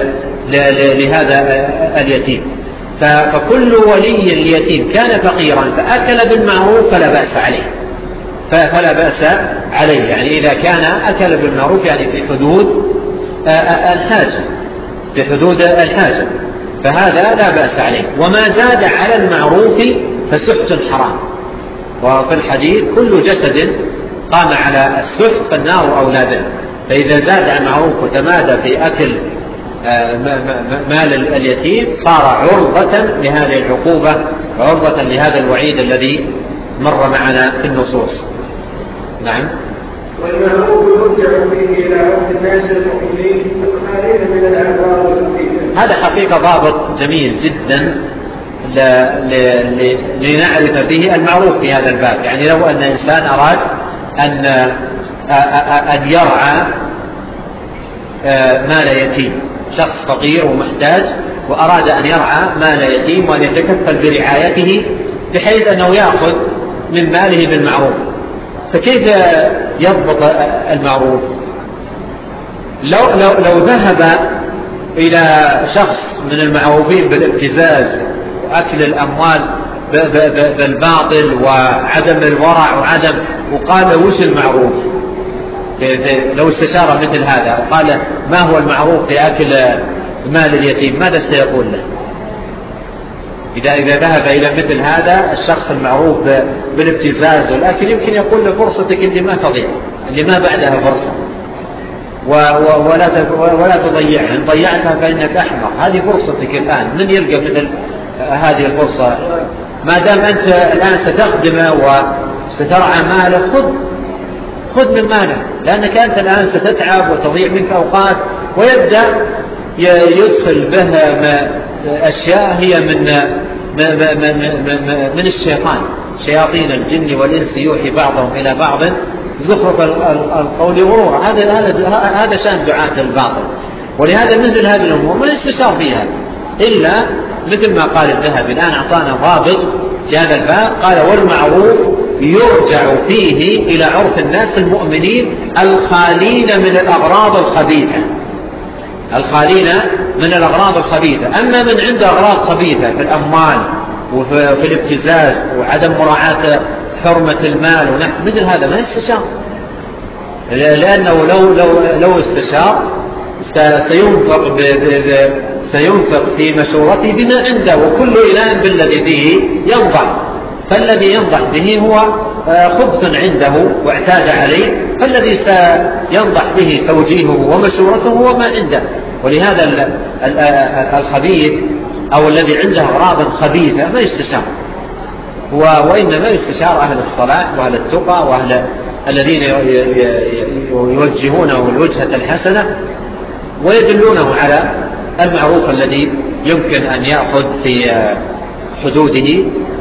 لهذا اليتيم. فكل ولي اليتيم كان فقيرا فأكل بالمعروف فلا بأس عليه، فلا بأس عليه يعني إذا كان أكل بالمعروف يعني في حدود الحاجة، في حدود الحاجة فهذا لا بأس عليه. وما زاد على المعروف فسحت حرام. وفي الحديث كل جسد قام على السحت فالنار أولى به. فإذا زاد على المعروف وتمادى في أكل مال اليتيم صار عرضة لهذه العقوبة، عرضة لهذا الوعيد الذي مر معنا في النصوص. نعم. والمعروف يرجع فيه إلى عرف الناس المؤمنين الخالين من الأعراض والفتن. هذا حقيقة ضابط جميل جدا لنعرف به المعروف في هذا الباب. يعني لو أن إنسان أراد أن أن يرعى مال يتيم، شخص فقير ومحتاج وأراد أن يرعى مال يتيم وأن يتكفل برعايته بحيث أنه يأخذ من ماله بالمعروف، فكيف يضبط المعروف؟ لو, لو, لو ذهب إلى شخص من المعروفين بالابتزاز وأكل الأموال بالباطل وعدم الورع وعدم، وقال وش المعروف؟ لو استشار مثل هذا وقال ما هو المعروف في أكل مال اليتيم ماذا سيقول له؟ إذا إذا ذهب إلى مثل هذا الشخص المعروف بالابتزاز والأكل يمكن يقول له فرصتك اللي ما تضيع، اللي ما بعدها فرصة، ولا ولا تضيعها، إن ضيعتها فإنك أحمق، هذه فرصتك الآن. من يلقى مثل هذه الفرصة؟ ما دام أنت الآن ستخدمه وسترعى ماله خذ خذ من ماله، لأنك أنت الآن ستتعب وتضيع منك أوقات، ويبدأ يدخل بها أشياء هي من من الشيطان، شياطين الجن والإنس يوحي بعضهم إلى بعض زخرف القول غرورا. هذا هذا هذا شأن دعاة الباطل. ولهذا مثل هذه الأمور ما يستشار فيها إلا مثل ما قال الذهبي الآن أعطانا ضابط في هذا الباب، قال والمعروف يرجع فيه إلى عرف الناس المؤمنين الخالين من الأغراض الخبيثة، الخالين من الأغراض الخبيثة. أما من عنده أغراض خبيثة في الأموال وفي الابتزاز وعدم مراعاة حرمة المال ونحن مثل هذا ما يستشار، لأنه لو لو لو استشار سينفق سينفق في مشورته بما عنده، وكل إله بالذي به ينضح، فالذي ينضح به هو خبث عنده واعتاد عليه، فالذي سينضح به توجيهه ومشورته هو ما عنده. ولهذا الخبيث أو الذي عنده أغراض خبيثة ما يستشار، وإنما يستشار أهل الصلاح وأهل التقى وأهل الذين يوجهونه الوجهة الحسنة ويدلونه على المعروف الذي يمكن أن يأخذ في حدوده